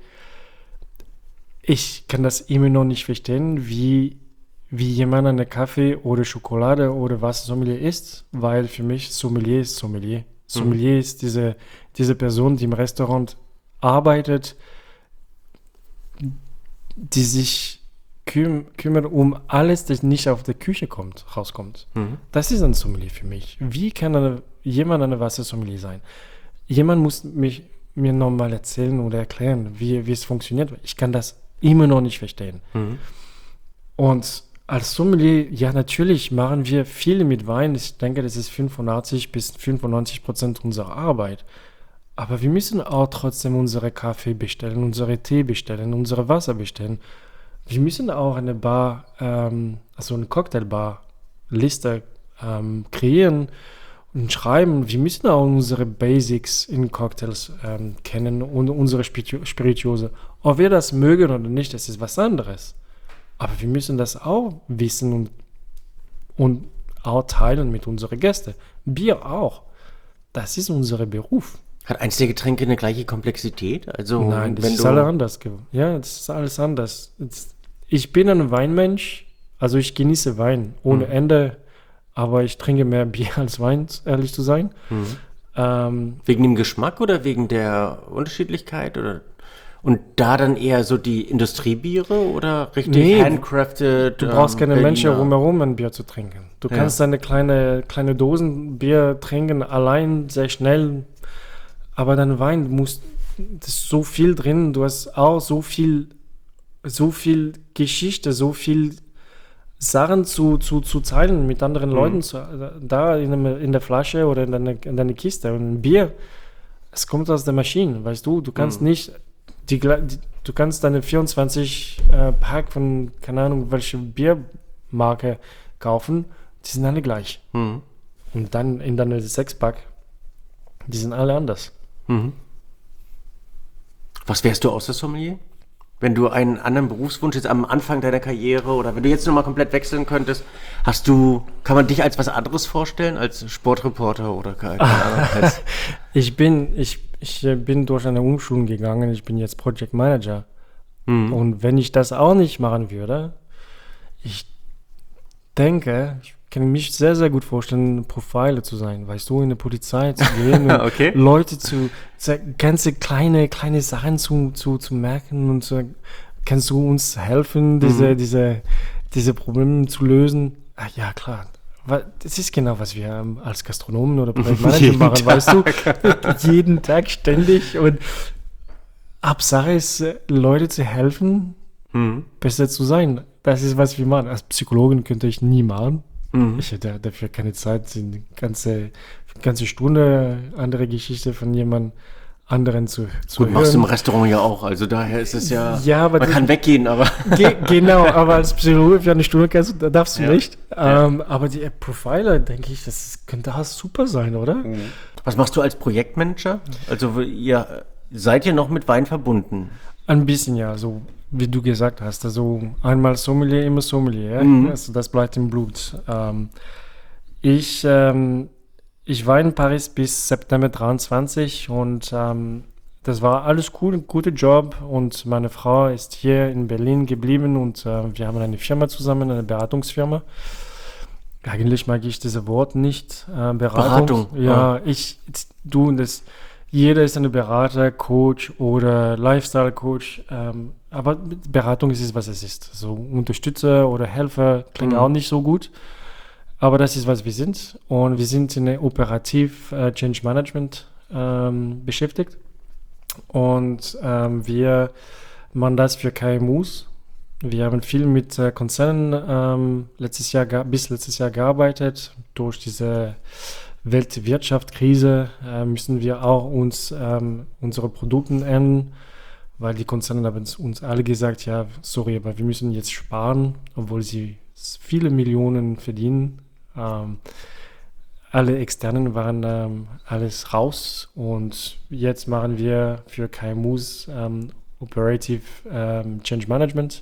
Ich kann das immer noch nicht verstehen, wie, wie jemand eine Kaffee oder Schokolade oder Wassersommelier ist, weil für mich Sommelier ist Sommelier. Sommelier ist diese, diese Person, die im Restaurant arbeitet, die sich küm kümmert um alles, das nicht auf der Küche kommt, rauskommt. Mhm. Das ist ein Sommelier für mich. Wie kann eine, jemand eine Wassersommelier sein? Jemand muss mich, mir nochmal erzählen oder erklären, wie, wie es funktioniert. Ich kann das immer noch nicht verstehen. Mhm. Und als Sommelier, ja, natürlich machen wir viel mit Wein. Ich denke, das ist fünfundachtzig bis fünfundneunzig Prozent unserer Arbeit. Aber wir müssen auch trotzdem unsere Kaffee bestellen, unsere Tee bestellen, unsere Wasser bestellen. Wir müssen auch eine Bar, ähm, also eine Cocktailbar-Liste ähm, kreieren und schreiben. Wir müssen auch unsere Basics in Cocktails ähm, kennen und unsere Spiritu- Spirituose. Ob wir das mögen oder nicht, das ist was anderes. Aber wir müssen das auch wissen und, und auch teilen mit unseren Gästen. Bier auch. Das ist unser Beruf. Hat eins der Getränke eine gleiche Komplexität? Also Nein, das wenn ist du alles anders. ge- Ja, das ist alles anders. Das- Ich bin ein Weinmensch, also ich genieße Wein ohne Mhm. Ende, aber ich trinke mehr Bier als Wein, ehrlich zu sein. Mhm. Ähm, wegen dem Geschmack oder wegen der Unterschiedlichkeit oder und da dann eher so die Industriebiere oder richtig Nee, handcrafted? du brauchst keine Menschen Berliner? rumherum, ein Bier zu trinken. Du Ja. kannst deine kleine, kleine Dosen Bier trinken, allein, sehr schnell. Aber dein Wein, du musst, das ist so viel drin, du hast auch so viel, so viel Geschichte, so viel Sachen zu, zu, zu teilen mit anderen Leuten, zu, da in, dem- in der Flasche oder in deiner in deine Kiste. Und ein Bier, es kommt aus der Maschine, weißt du, du kannst nicht, die, gle- die, du kannst deine vierundzwanzig äh, Pack von, keine Ahnung, welche Biermarke kaufen, die sind alle gleich. Mhm. Und dann in deine Sechspack, die sind alle anders. Mhm. Was wärst du außer Sommelier? Wenn du einen anderen Berufswunsch jetzt am Anfang deiner Karriere oder wenn du jetzt nochmal komplett wechseln könntest, hast du, kann man dich als was anderes vorstellen, als Sportreporter oder keine Ahnung? Als, Ich bin, ich, ich äh, bin durch eine Umschulung gegangen, ich bin jetzt Project Manager. Mhm. Und wenn ich das auch nicht machen würde, ich denke, ich kann mich sehr, sehr gut vorstellen, Profiler zu sein, weißt du, in der Polizei zu gehen und Okay. Leute zu, zu ganze kleine, kleine Sachen zu, zu, zu merken und zu kannst du uns helfen, diese, mhm. diese, diese Probleme zu lösen? Ah, ja, klar. Das ist genau, was wir als Gastronomen oder Projektmanager machen, weißt du? Jeden Tag, ständig. Und Hauptsache ist, Leute zu helfen, mhm. besser zu sein. Das ist, was wir machen. Als Psychologin könnte ich nie machen. Mhm. Ich hätte dafür keine Zeit, eine ganze, ganze Stunde andere Geschichte von jemand anderen zu, zu Gut, hören. Machst du im Restaurant ja auch, also daher ist es ja, ja aber man kann weggehen, aber... Ge- genau, aber als Psychologe für eine Stunde kannst du, darfst du ja. nicht. Ja. Ähm, aber die Profiler, denke ich, das könnte das super sein, oder? Mhm. Was machst du als Projektmanager? Also ihr, seid ihr noch mit Wein verbunden? Ein bisschen, ja, so wie du gesagt hast. Also einmal Sommelier, immer Sommelier. Mhm. Also das bleibt im Blut. Ähm, ich... Ähm, Ich war in Paris bis September dreiundzwanzig und ähm, das war alles cool, ein guter Job und meine Frau ist hier in Berlin geblieben und äh, wir haben eine Firma zusammen, eine Beratungsfirma. Eigentlich mag ich dieses Wort nicht, äh, Beratung. Beratung. Ja, oh. ich, du, das, jeder ist ein Berater, Coach oder Lifestyle-Coach, ähm, aber Beratung ist es, was es ist. So Unterstützer oder Helfer klingt mhm. auch nicht so gut. Aber das ist, was wir sind. Und wir sind in der Operativ äh, Change Management ähm, beschäftigt. Und ähm, wir machen das für K M Us. Wir haben viel mit äh, Konzernen ähm, letztes Jahr, bis letztes Jahr gearbeitet. Durch diese Weltwirtschaftskrise äh, müssen wir auch uns ähm, unsere Produkte ändern, weil die Konzerne haben uns alle gesagt, ja, sorry, aber wir müssen jetzt sparen, obwohl sie viele Millionen verdienen. Ähm, alle Externen waren ähm, alles raus und jetzt machen wir für K M Us ähm, Operative ähm, Change Management.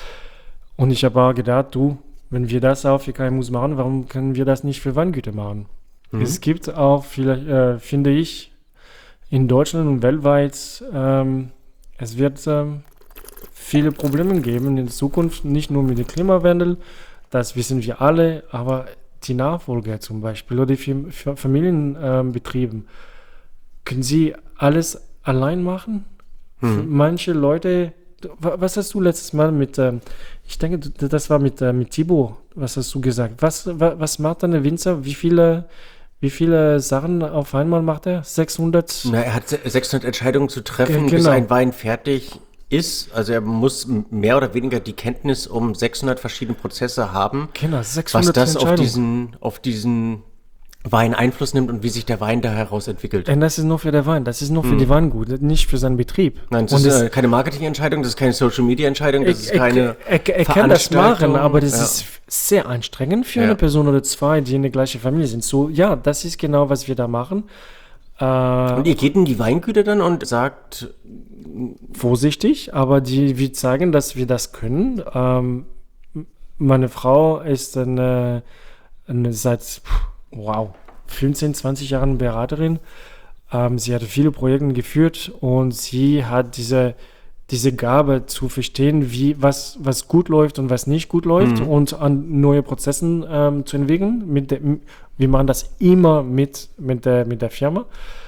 Und ich habe auch gedacht, du, wenn wir das auch für K M Us machen, warum können wir das nicht für Weingüter machen? Mhm. Es gibt auch, vielleicht, äh, finde ich, in Deutschland und weltweit, ähm, es wird ähm, viele Probleme geben in Zukunft, nicht nur mit dem Klimawandel, das wissen wir alle, aber die Nachfolger zum Beispiel oder die Familienbetrieben, ähm, können sie alles allein machen? Hm. Manche Leute, was hast du letztes Mal mit, ähm, ich denke, das war mit, äh, mit Thibaut, was hast du gesagt? Was, was, was macht ein Winzer? Wie viele, wie viele Sachen auf einmal macht er? sechshundert? Na, er hat sechshundert Entscheidungen zu treffen, G- genau. bis ein Wein fertig ist. Also er muss mehr oder weniger die Kenntnis um sechshundert verschiedene Prozesse haben, genau, sechshundert was das auf diesen, auf diesen Wein Einfluss nimmt und wie sich der Wein da heraus entwickelt. Und das ist nur für den Wein, das ist nur für hm. die Weingut, nicht für seinen Betrieb. Nein, das und ist das, keine Marketingentscheidung, das ist keine Social-Media-Entscheidung, das ist keine Er, er, er kann das machen, aber das ja. ist sehr anstrengend für ja. eine Person oder zwei, die in der gleichen Familie sind. So, ja, das ist genau, was wir da machen. Äh, und ihr geht in die Weingüter dann und sagt... Vorsichtig, aber die, wir zeigen, dass wir das können. Ähm, meine Frau ist eine, eine seit, wow, fünfzehn, zwanzig Jahren Beraterin. Ähm, sie hat viele Projekte geführt und sie hat diese, diese Gabe zu verstehen, wie, was, was gut läuft und was nicht gut läuft mhm. und an neue Prozesse ähm, zu entwickeln. Mit der, wir machen das immer mit, mit, der, mit der Firma.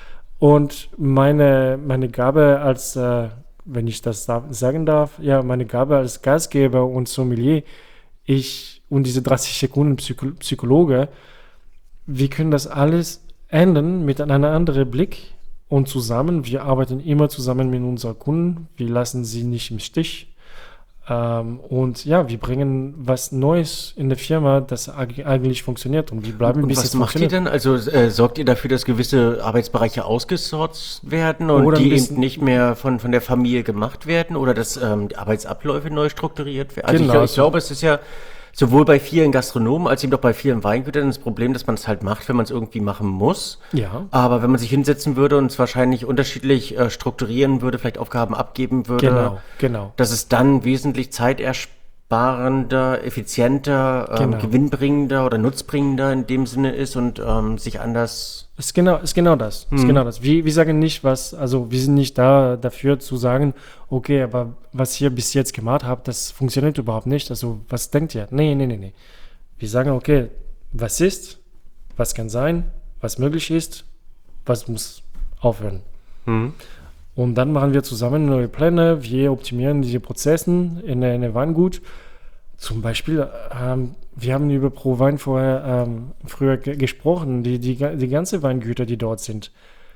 Und meine, meine Gabe als, äh, wenn ich das da, sagen darf, ja, meine Gabe als Gastgeber und Sommelier, ich und diese dreißig Sekunden Psycho- Psychologe, wir können das alles ändern mit einem anderen Blick und zusammen. Wir arbeiten immer zusammen mit unseren Kunden. Wir lassen sie nicht im Stich. Ähm, und ja, wir bringen was Neues in der Firma, das eigentlich funktioniert und wir bleiben und bis was macht ihr denn? Also äh, sorgt ihr dafür, dass gewisse Arbeitsbereiche ausgesourcet werden und oder die eben nicht mehr von, von der Familie gemacht werden oder dass ähm, die Arbeitsabläufe neu strukturiert werden? Also genau, ich, ich glaube, es ist ja sowohl bei vielen Gastronomen als eben auch bei vielen Weingütern das Problem, dass man es halt macht, wenn man es irgendwie machen muss. Ja. Aber wenn man sich hinsetzen würde und es wahrscheinlich unterschiedlich äh, strukturieren würde, vielleicht Aufgaben abgeben würde, genau, genau. dass es dann wesentlich zeitersparender, effizienter, ähm, genau. gewinnbringender oder nutzbringender in dem Sinne ist und ähm, sich anders... Ist genau, ist genau das. Hm. Ist genau das. Wir, wir sagen nicht, was, also wir sind nicht da dafür zu sagen, okay, aber was ihr bis jetzt gemacht habt, das funktioniert überhaupt nicht. Also was denkt ihr? Nee, nee, nee, nee. Wir sagen, okay, was ist, was kann sein, was möglich ist, was muss aufhören. Hm. Und dann machen wir zusammen neue Pläne, wir optimieren diese Prozesse in der, in der Weingut. Zum Beispiel, ähm, wir haben über Pro Wein vorher ähm, früher ge- gesprochen, die, die, die ganze Weingüter, die dort sind.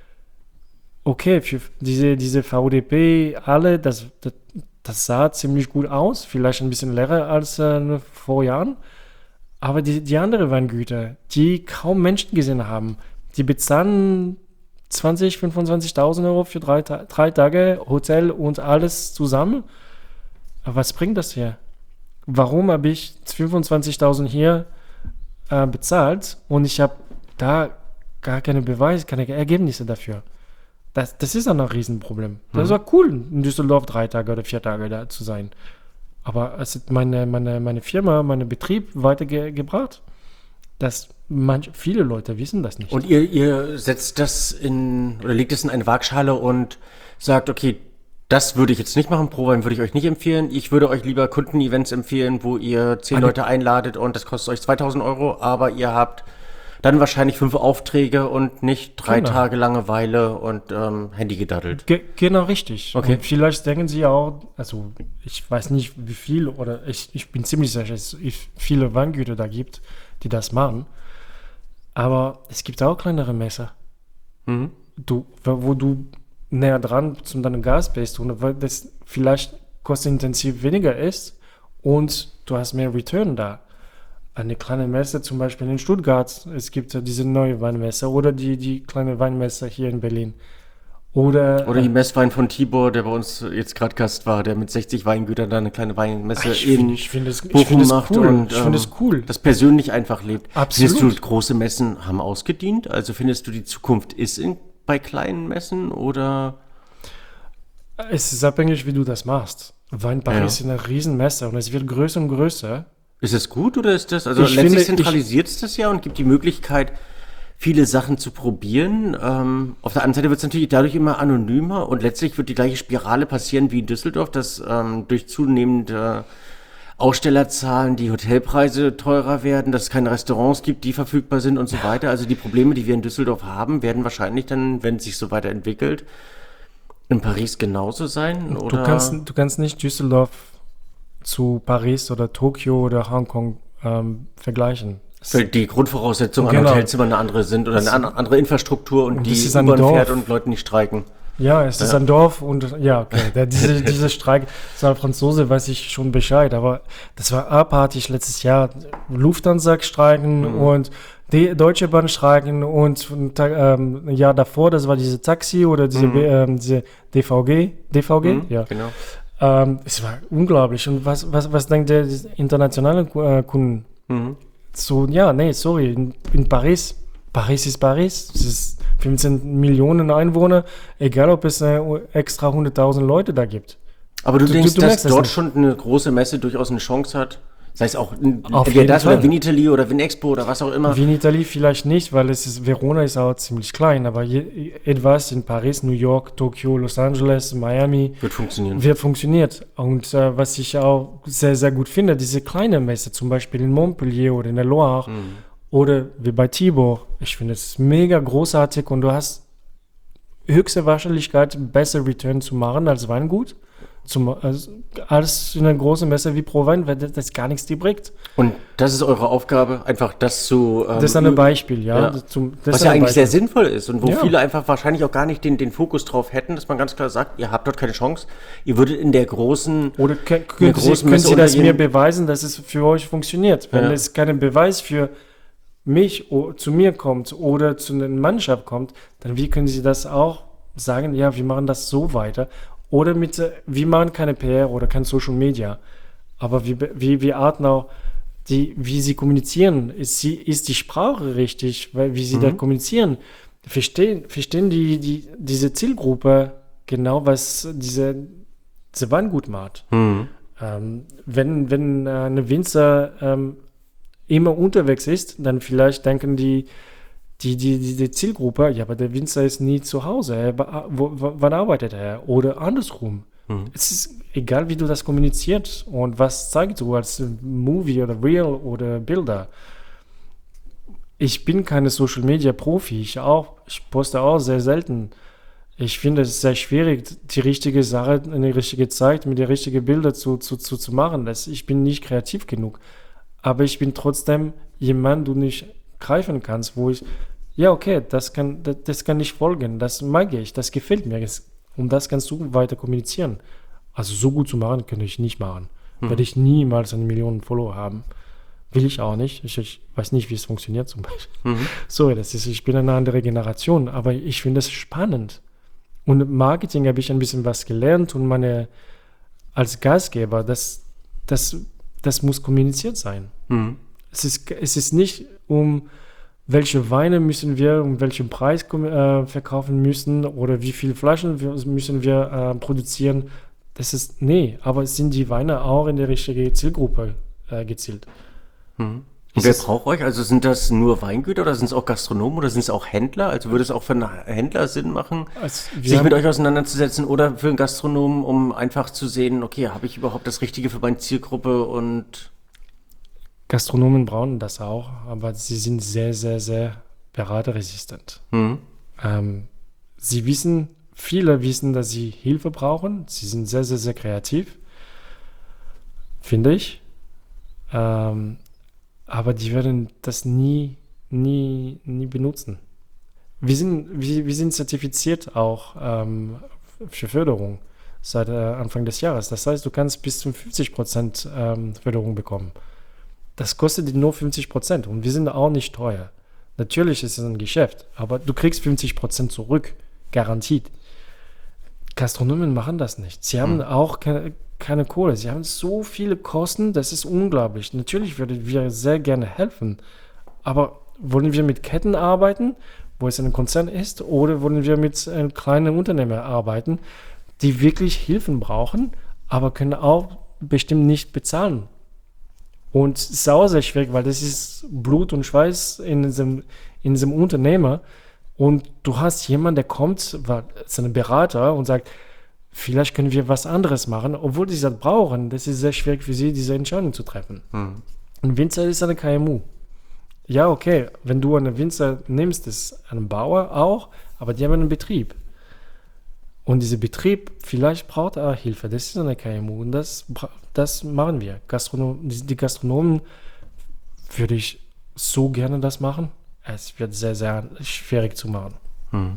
Okay, für diese, diese V D P, alle, das, das, das sah ziemlich gut aus, vielleicht ein bisschen leerer als äh, vor Jahren. Aber die, die anderen Weingüter, die kaum Menschen gesehen haben, die bezahlen zwanzig, fünfundzwanzigtausend Euro für drei, drei Tage Hotel und alles zusammen. Aber was bringt das hier? Warum habe ich fünfundzwanzigtausend hier äh, bezahlt und ich habe da gar keine Beweise, keine Ergebnisse dafür? Das, das ist dann ein Riesenproblem. Das Mhm. war cool, in Düsseldorf drei Tage oder vier Tage da zu sein. Aber es hat meine, meine, meine Firma, mein Betrieb weitergebracht. Das manch, viele Leute wissen das nicht. Und ihr, ihr setzt das in, oder legt es in eine Waagschale und sagt, okay, das würde ich jetzt nicht machen, Prowein würde ich euch nicht empfehlen. Ich würde euch lieber Kundenevents empfehlen, wo ihr zehn Eine- Leute einladet und das kostet euch zweitausend Euro, aber ihr habt dann wahrscheinlich fünf Aufträge und nicht drei Genau. Tage Langeweile und ähm, Handy gedaddelt. Ge genau richtig. Okay. Und vielleicht denken sie auch, also ich weiß nicht wie viel, oder ich, ich bin ziemlich sicher, dass es viele Weingüter da gibt, die das machen. Aber es gibt auch kleinere Messer, Mhm. du, wo wo du näher dran zu deinem Gas bist und weil das vielleicht kostenintensiv weniger ist und du hast mehr Return da. Eine kleine Messe zum Beispiel in Stuttgart, es gibt ja diese neue Weinmesse oder die, die kleine Weinmesse hier in Berlin. Oder, Oder die Messwein von Tibor, der bei uns jetzt gerade Gast war, der mit sechzig Weingütern da eine kleine Weinmesse Ach, ich in finde ich find es, ich Bochum find es macht cool. und ich finde es ähm, cool. das persönlich einfach lebt. Absolut. Findest du, große Messen haben ausgedient? Also findest du, die Zukunft ist in, bei kleinen Messen oder? Es ist abhängig, wie du das machst. Wein Paris Ja. ist eine Riesenmesse und es wird größer und größer. Ist es gut oder ist das? Also Ich letztlich finde, zentralisiert es das ja und gibt die Möglichkeit, viele Sachen zu probieren. Ähm, auf der anderen Seite wird es natürlich dadurch immer anonymer und letztlich wird die gleiche Spirale passieren wie in Düsseldorf, dass ähm, durch zunehmende Ausstellerzahlen die Hotelpreise teurer werden, dass es keine Restaurants gibt, die verfügbar sind und so weiter. Also die Probleme, die wir in Düsseldorf haben, werden wahrscheinlich dann, wenn es sich so weiterentwickelt, in Paris genauso sein? Oder? Du kannst, du kannst nicht Düsseldorf zu Paris oder Tokio oder Hongkong ähm, vergleichen. Es- Weil die Grundvoraussetzungen an Genau. Hotelzimmern eine andere sind oder eine an- andere Infrastruktur und, Und die das ist ein U-Bahn Dorf. fährt und Leute nicht streiken. Ja, es ist Ja. ein Dorf und ja, okay, der, diese, diese Streik, so ein Franzose weiß ich schon Bescheid, aber das war abartig letztes Jahr. Lufthansa streiken Mhm. und die Deutsche Bahn streiken und ein Tag, ähm, ein Jahr davor, das war diese Taxi oder diese, Mhm. ähm, diese D V G, D V G, Mhm, ja. Genau. Ähm, es war unglaublich. Und was, was, was denkt der internationale Ku- äh, Kunden? Mhm. So, ja, nee, sorry, in, in Paris, Paris ist Paris, es ist fünfzehn Millionen Einwohner, egal ob es äh, extra hunderttausend Leute da gibt. Aber du, Du- denkst, du dass merkst das dort nicht. schon eine große Messe durchaus eine Chance hat? Sei es auch in, Auf entweder jeden das Fall. oder Vinitaly oder Vinexpo oder was auch immer. Wie in Italien vielleicht nicht, weil es ist, Verona ist auch ziemlich klein, aber je, etwas in Paris, New York, Tokio, Los Angeles, Miami Wird funktionieren. wird funktioniert. Und äh, was ich auch sehr, sehr gut finde, diese kleine Messe, zum Beispiel in Montpellier oder in der Loire Mhm. oder wie bei Tibor, ich finde es mega großartig und du hast höchste Wahrscheinlichkeit, besser Return zu machen als Weingut. Zum, also, als in einer großen Messe wie Pro Wein, weil das, das gar nichts die bringt. Und das ist eure Aufgabe, einfach das zu. Ähm, Das ist ein Beispiel, ja. ja. Das Zum, das Was ist ja ein eigentlich sehr Beispiel. sinnvoll ist und wo Ja. viele einfach wahrscheinlich auch gar nicht den, den Fokus drauf hätten, dass man ganz klar sagt, ihr habt dort keine Chance. Ihr würdet in der großen. Oder können, können, Sie, großen können Messe Sie das unter mir jedem- beweisen, dass es für euch funktioniert? Wenn Ja. es keinen Beweis für mich o- zu mir kommt oder zu einer Mannschaft kommt, dann wie können Sie das auch sagen, ja, wir machen das so weiter? Oder mit, äh, wir machen keine P R oder kein Social Media, aber wir, be- wir, wir achten auch, die, wie sie kommunizieren. Ist, sie, ist die Sprache richtig, weil wie sie da kommunizieren? Verstehen, verstehen die, die, diese Zielgruppe genau, was diese, diese Weingut macht? Mhm. Ähm, wenn wenn äh, eine Winzer ähm, immer unterwegs ist, dann vielleicht denken die, die, die, die, die Zielgruppe, ja, aber der Winzer ist nie zu Hause. Er, wa- wo, wo, wann arbeitet er? Oder andersrum. Mhm. Es ist egal, wie du das kommunizierst und was zeigst du als Movie oder Reel oder Bilder. Ich bin keine Social Media Profi. Ich auch, ich poste auch sehr selten. Ich finde es sehr schwierig, die richtige Sache in der richtigen Zeit mit den richtigen Bildern zu, zu, zu, zu machen. Das, ich bin nicht kreativ genug. Aber ich bin trotzdem jemand, du nicht greifen kannst, wo ich, ja, okay, das kann, das, das kann ich folgen, das mag ich, das gefällt mir. Und das kannst du weiter kommunizieren. Also so gut zu machen, könnte ich nicht machen. Mhm. Werde ich niemals eine Million Follower haben. Will ich auch nicht. Ich, ich weiß nicht, wie es funktioniert zum Beispiel. Mhm. Sorry, das ist, ich bin eine andere Generation, aber ich finde es spannend. Und im Marketing habe ich ein bisschen was gelernt und meine, als Gastgeber, das, das, das muss kommuniziert sein. Mhm. Es ist, es ist nicht um, welche Weine müssen wir, um welchen Preis äh, verkaufen müssen oder wie viele Flaschen wir, müssen wir äh, produzieren. Das ist, nee, aber es sind die Weine auch in die richtige Zielgruppe äh, gezielt. Mhm. Und wer braucht euch? Also sind das nur Weingüter oder sind es auch Gastronomen oder sind es auch Händler? Also würde es auch für einen Händler Sinn machen, also sich mit euch auseinanderzusetzen oder für einen Gastronomen, um einfach zu sehen, okay, habe ich überhaupt das Richtige für meine Zielgruppe? Und Gastronomen brauchen das auch, aber sie sind sehr, sehr, sehr beraterresistent. Mhm. Ähm, sie wissen, viele wissen, dass sie Hilfe brauchen. Sie sind sehr, sehr, sehr kreativ, finde ich. Ähm, aber die werden das nie, nie, nie benutzen. Wir sind, wir, wir sind zertifiziert auch ähm, für Förderung seit äh, Anfang des Jahres. Das heißt, du kannst bis zu fünfzig Prozent ähm, Förderung bekommen. Das kostet nur fünfzig Prozent und wir sind auch nicht teuer. Natürlich ist es ein Geschäft, aber du kriegst fünfzig Prozent zurück, garantiert. Gastronomen machen das nicht. Sie haben hm. auch keine, keine Kohle. Sie haben so viele Kosten, das ist unglaublich. Natürlich würden wir sehr gerne helfen, aber wollen wir mit Ketten arbeiten, wo es ein Konzern ist, oder wollen wir mit äh, kleinen Unternehmen arbeiten, die wirklich Hilfen brauchen, aber können auch bestimmt nicht bezahlen? Und es ist auch sehr schwierig, weil das ist Blut und Schweiß in diesem, in diesem Unternehmer. Und du hast jemanden, der kommt, ist ein Berater und sagt, vielleicht können wir was anderes machen, obwohl sie das brauchen. Das ist sehr schwierig für sie, diese Entscheidung zu treffen. Mhm. Ein Winzer ist eine K M U. Ja, okay, wenn du einen Winzer nimmst, ist ein Bauer auch, aber die haben einen Betrieb. Und dieser Betrieb, vielleicht braucht er Hilfe. Das ist eine K M U und das, das machen wir. Gastronom, die Gastronomen würde ich so gerne das machen. Es wird sehr, sehr schwierig zu machen. Hm.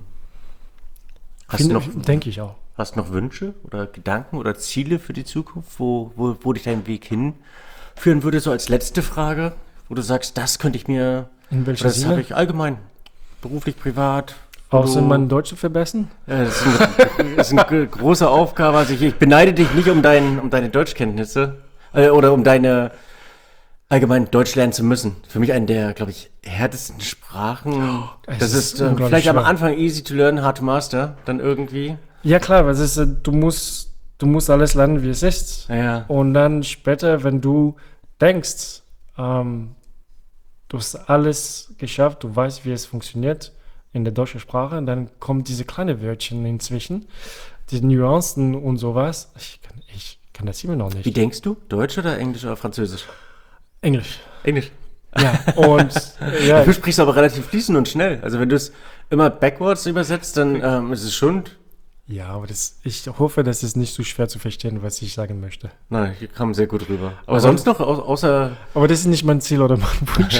Hast du noch, denke ich auch. Hast du noch Wünsche oder Gedanken oder Ziele für die Zukunft, wo, wo, wo dich dein Weg hinführen würde? So als letzte Frage, wo du sagst, das könnte ich mir, in welcher das habe ich allgemein, beruflich, privat. Außer mein Deutsch zu verbessern? Ja, das ist, ein, das ist eine große Aufgabe. Also ich, ich beneide dich nicht um, dein, um deine Deutschkenntnisse äh, oder um deine allgemein Deutsch lernen zu müssen. Für mich eine der, glaube ich, härtesten Sprachen. Oh, das ist, ist äh, vielleicht schwer. Am Anfang easy to learn, hard to master, dann irgendwie. Ja klar, weil es ist, du musst, du musst alles lernen, wie es ist. Ja. Und dann später, wenn du denkst, ähm, du hast alles geschafft, du weißt, wie es funktioniert in der deutschen Sprache, dann kommen diese kleinen Wörtchen inzwischen, die Nuancen und sowas. Ich kann, ich kann das immer noch nicht. Wie denkst du? Deutsch oder Englisch oder Französisch? Englisch. Englisch. Ja, und ja. Du sprichst aber relativ fließend und schnell. Also wenn du es immer backwards übersetzt, dann ähm, ist es schon. Ja, aber das, ich hoffe, das ist nicht so schwer zu verstehen, was ich sagen möchte. Nein, hier kam sehr gut rüber. Aber, aber sonst noch, au- außer... Aber das ist nicht mein Ziel oder mein Wunsch.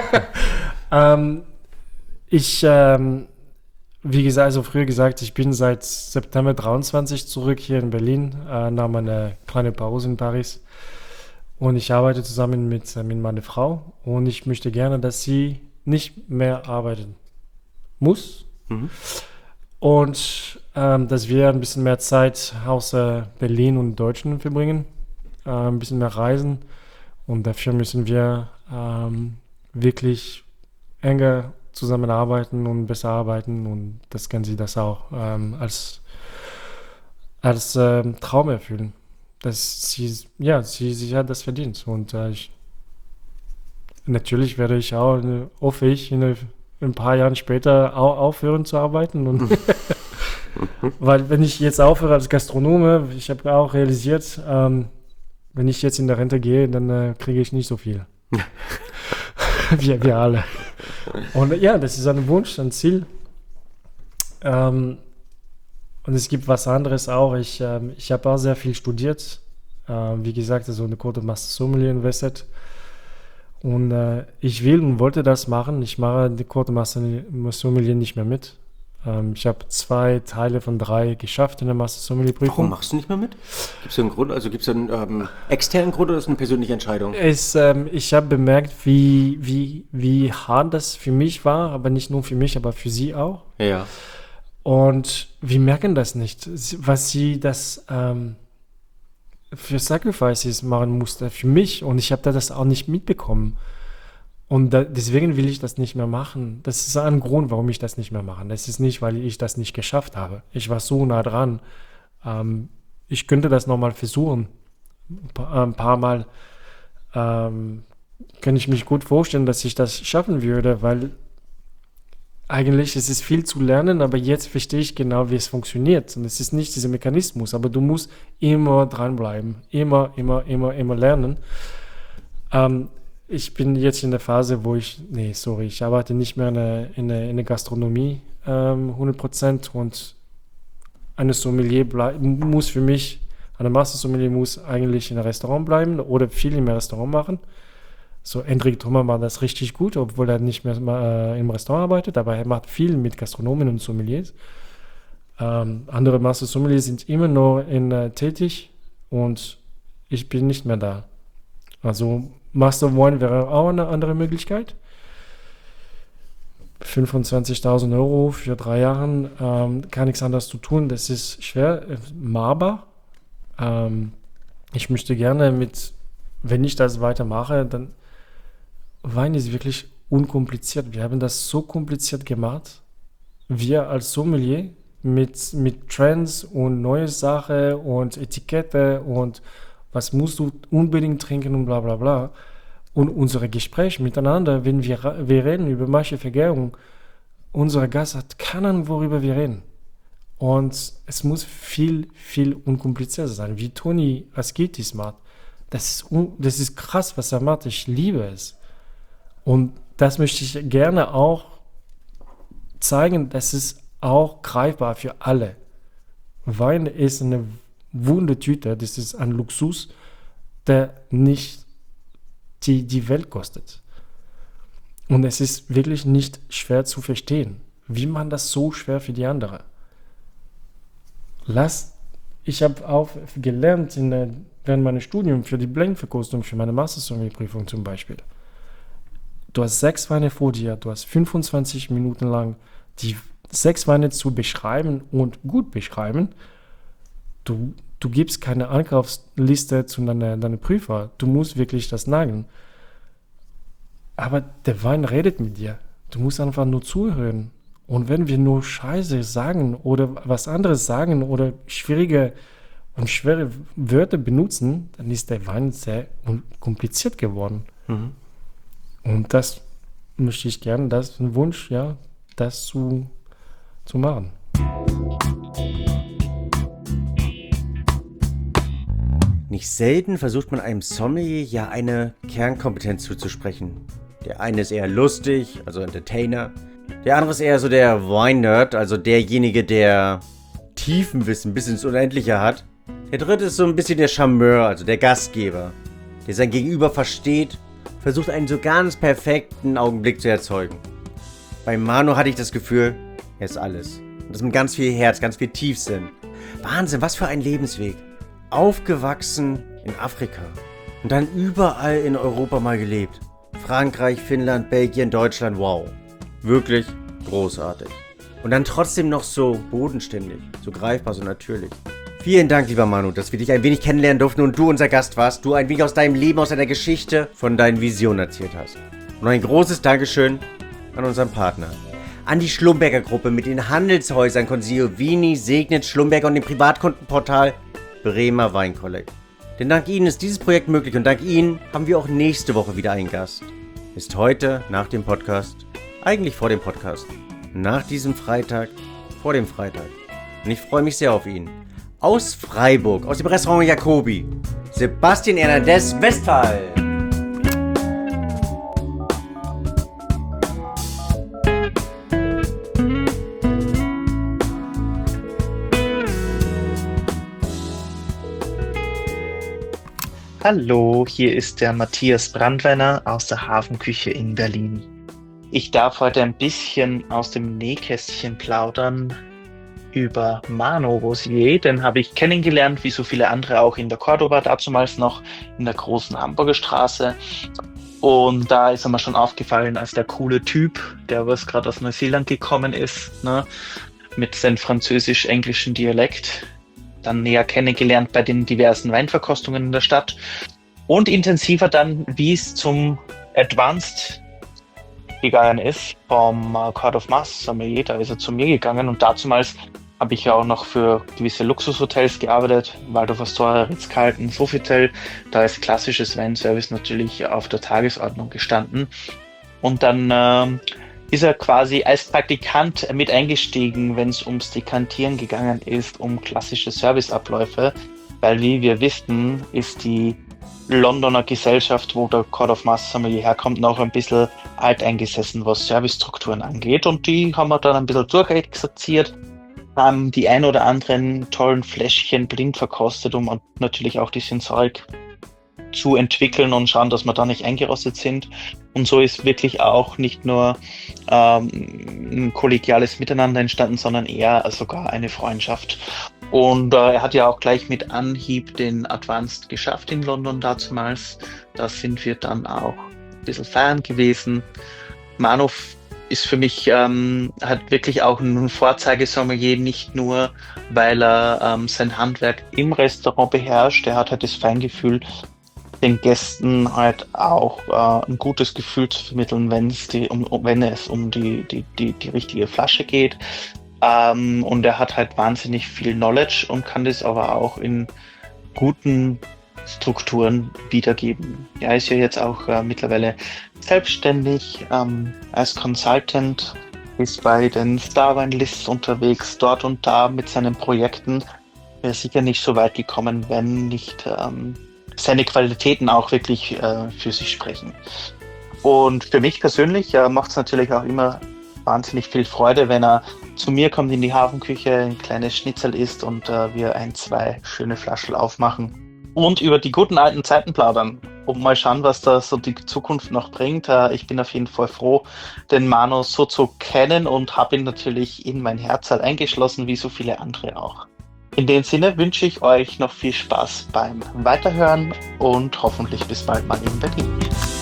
ähm, ich, ähm, wie gesagt, also früher gesagt, ich bin seit September dreiundzwanzig zurück hier in Berlin, äh, nach meiner kleinen Pause in Paris. Und ich arbeite zusammen mit, mit meiner Frau und ich möchte gerne, dass sie nicht mehr arbeiten muss. Mhm. Und ähm, dass wir ein bisschen mehr Zeit außer Berlin und Deutschland verbringen, äh, ein bisschen mehr reisen. Und dafür müssen wir ähm, wirklich enger zusammenarbeiten und besser arbeiten. Und das kann sie das auch ähm, als, als ähm, Traum erfüllen. Dass sie, ja, sie, sie hat das verdient. Und äh, ich, natürlich werde ich auch, äh, hoffe ich, in, in ein paar Jahren später auch aufhören zu arbeiten. Und weil wenn ich jetzt aufhöre als Gastronome, ich habe auch realisiert, ähm, wenn ich jetzt in der Rente gehe, dann äh, kriege ich nicht so viel. wir, wir alle. Und ja, das ist ein Wunsch, ein Ziel. Ähm, Und es gibt was anderes auch. Ich, ähm, ich habe auch sehr viel studiert. Äh, wie gesagt, also eine Côte Master Sommelier in Wesset. Und äh, ich will und wollte das machen. Ich mache die Côte Master Sommelier nicht mehr mit. Ähm, ich habe zwei Teile von drei geschafft in der Master Sommelier Prüfung. Warum machst du nicht mehr mit? Gibt es einen Grund? Also gibt es einen ähm, externen Grund oder ist es eine persönliche Entscheidung? Es, ähm, ich habe bemerkt, wie, wie, wie hart das für mich war, aber nicht nur für mich, aber für sie auch. Ja. Und wir merken das nicht, was sie das ähm, für Sacrifices machen musste, für mich. Und ich habe das auch nicht mitbekommen. Und da, deswegen will ich das nicht mehr machen. Das ist ein Grund, warum ich das nicht mehr mache. Das ist nicht, weil ich das nicht geschafft habe. Ich war so nah dran. Ähm, ich könnte das nochmal versuchen. Ein paar, ein paar Mal ähm, kann ich mich gut vorstellen, dass ich das schaffen würde, weil eigentlich ist es viel zu lernen, aber jetzt verstehe ich genau, wie es funktioniert. Und es ist nicht dieser Mechanismus, aber du musst immer dranbleiben. Immer, immer, immer, immer lernen. Ähm, Ich bin jetzt in der Phase, wo ich, nee, sorry, ich arbeite nicht mehr in der, in der, in der Gastronomie ähm, hundert Prozent und eine Sommelier bleib, muss für mich, eine Master Sommelier muss eigentlich in einem Restaurant bleiben oder viel im Restaurant machen. So, Hendrik Trümmer macht das richtig gut, obwohl er nicht mehr äh, im Restaurant arbeitet, aber er macht viel mit Gastronomen und Sommeliers. Ähm, andere Master Sommeliers sind immer noch in, äh, tätig und ich bin nicht mehr da. Also Master of Wine wäre auch eine andere Möglichkeit. fünfundzwanzigtausend Euro für drei Jahre, ähm, kann nichts anderes zu tun. Das ist schwer, äh, machbar. Ähm, ich möchte gerne mit, wenn ich das weitermache, dann Wein ist wirklich unkompliziert. Wir haben das so kompliziert gemacht. Wir als Sommelier mit, mit Trends und neue Sachen und Etikette und was musst du unbedingt trinken und bla bla bla. Und unsere Gespräche miteinander, wenn wir, wir reden über manche Vergärung, unser Gast hat keine Ahnung, worüber wir reden. Und es muss viel, viel unkomplizierter sein, wie Toni Asketis macht. Das ist, un, das ist krass, was er macht. Ich liebe es. Und das möchte ich gerne auch zeigen, das ist auch greifbar für alle. Wein ist eine Wundertüte, das ist ein Luxus, der nicht die, die Welt kostet. Und es ist wirklich nicht schwer zu verstehen, wie man das so schwer für die andere. Lass, ich habe auch gelernt in der, während meines Studiums für die Blendverkostung, für meine Master-Sommelier-Prüfung zum Beispiel. Du hast sechs Weine vor dir, du hast fünfundzwanzig Minuten lang die sechs Weine zu beschreiben und gut beschreiben. Du, du gibst keine Einkaufsliste zu deiner, deiner Prüfer. Du musst wirklich das nageln. Aber der Wein redet mit dir. Du musst einfach nur zuhören. Und wenn wir nur Scheiße sagen oder was anderes sagen oder schwierige und schwere Wörter benutzen, dann ist der Wein sehr kompliziert geworden. Mhm. Und das möchte ich gerne, das ist ein Wunsch, ja, das zu, zu machen. Nicht selten versucht man einem Sommelier ja eine Kernkompetenz zuzusprechen. Der eine ist eher lustig, also Entertainer. Der andere ist eher so der Wine-Nerd, also derjenige, der Tiefenwissen bis ins Unendliche hat. Der dritte ist so ein bisschen der Charmeur, also der Gastgeber, der sein Gegenüber versteht, versucht einen so ganz perfekten Augenblick zu erzeugen. Bei Manu hatte ich das Gefühl, er ist alles. Und das mit ganz viel Herz, ganz viel Tiefsinn. Wahnsinn, was für ein Lebensweg. Aufgewachsen in Afrika und dann überall in Europa mal gelebt. Frankreich, Finnland, Belgien, Deutschland, wow. Wirklich großartig. Und dann trotzdem noch so bodenständig, so greifbar, so natürlich. Vielen Dank, lieber Manu, dass wir dich ein wenig kennenlernen durften und du unser Gast warst. Du ein wenig aus deinem Leben, aus deiner Geschichte, von deinen Visionen erzählt hast. Und ein großes Dankeschön an unseren Partner. An die Schlumberger Gruppe mit den Handelshäusern Consiglio Vini, Segnet, Schlumberger und dem Privatkundenportal Bremer Weinkollekt. Denn dank Ihnen ist dieses Projekt möglich und dank Ihnen haben wir auch nächste Woche wieder einen Gast. Ist heute nach dem Podcast, eigentlich vor dem Podcast, nach diesem Freitag, vor dem Freitag. Und ich freue mich sehr auf ihn. Aus Freiburg, aus dem Restaurant Jacobi, Sebastian Hernandez Westphal. Hallo, hier ist der Matthias Brandweiner aus der Hafenküche in Berlin. Ich darf heute ein bisschen aus dem Nähkästchen plaudern über Mano Rosier. Den habe ich kennengelernt, wie so viele andere auch in der Cordoba, dazumals noch in der großen Hamburger Straße. Und da ist er mir schon aufgefallen als der coole Typ, der was gerade aus Neuseeland gekommen ist, ne, mit seinem französisch-englischen Dialekt. Dann näher kennengelernt bei den diversen Weinverkostungen in der Stadt und intensiver dann, wie es zum Advanced gegangen ist vom äh, Court of Mass Sommelier. Da ist er zu mir gegangen und dazumals habe ich ja auch noch für gewisse Luxushotels gearbeitet, Waldorf Astoria, Ritz-Carlton, Sofitel. Da ist klassisches Weinservice natürlich auf der Tagesordnung gestanden. Und dann ähm, ist er quasi als Praktikant mit eingestiegen, wenn es ums Dekantieren gegangen ist, um klassische Serviceabläufe. Weil wie wir wissen, ist die Londoner Gesellschaft, wo der Court of Mass Sommelier herkommt, noch ein bisschen alteingesessen, was Servicestrukturen angeht. Und die haben wir dann ein bisschen durchexerziert, haben die ein oder anderen tollen Fläschchen blind verkostet, um natürlich auch die Sensorik zu entwickeln und schauen, dass wir da nicht eingerostet sind. Und so ist wirklich auch nicht nur ähm, ein kollegiales Miteinander entstanden, sondern eher sogar eine Freundschaft. Und äh, er hat ja auch gleich mit Anhieb den Advanced geschafft in London dazumals. Da sind wir dann auch ein bisschen feiern gewesen. Mano ist für mich ähm, hat wirklich auch ein Vorzeigesommelier, nicht nur, weil er ähm, sein Handwerk im Restaurant beherrscht. Er hat halt das Feingefühl, den Gästen halt auch äh, ein gutes Gefühl zu vermitteln, wenn es die, um, wenn es um die, die, die, die richtige Flasche geht. Ähm, und er hat halt wahnsinnig viel Knowledge und kann das aber auch in guten Strukturen wiedergeben. Er ist ja jetzt auch äh, mittlerweile selbstständig ähm, als Consultant, ist bei den Starwine-Lists unterwegs, dort und da mit seinen Projekten. Wäre sicher nicht so weit gekommen, wenn nicht ähm, seine Qualitäten auch wirklich äh, für sich sprechen. Und für mich persönlich äh, macht es natürlich auch immer wahnsinnig viel Freude, wenn er zu mir kommt in die Hafenküche, ein kleines Schnitzel isst und äh, wir ein, zwei schöne Flaschen aufmachen und über die guten alten Zeiten plaudern und mal schauen, was da so die Zukunft noch bringt. Äh, ich bin auf jeden Fall froh, den Mano so zu kennen und habe ihn natürlich in mein Herz halt eingeschlossen, wie so viele andere auch. In dem Sinne wünsche ich euch noch viel Spaß beim Weiterhören und hoffentlich bis bald mal in Berlin.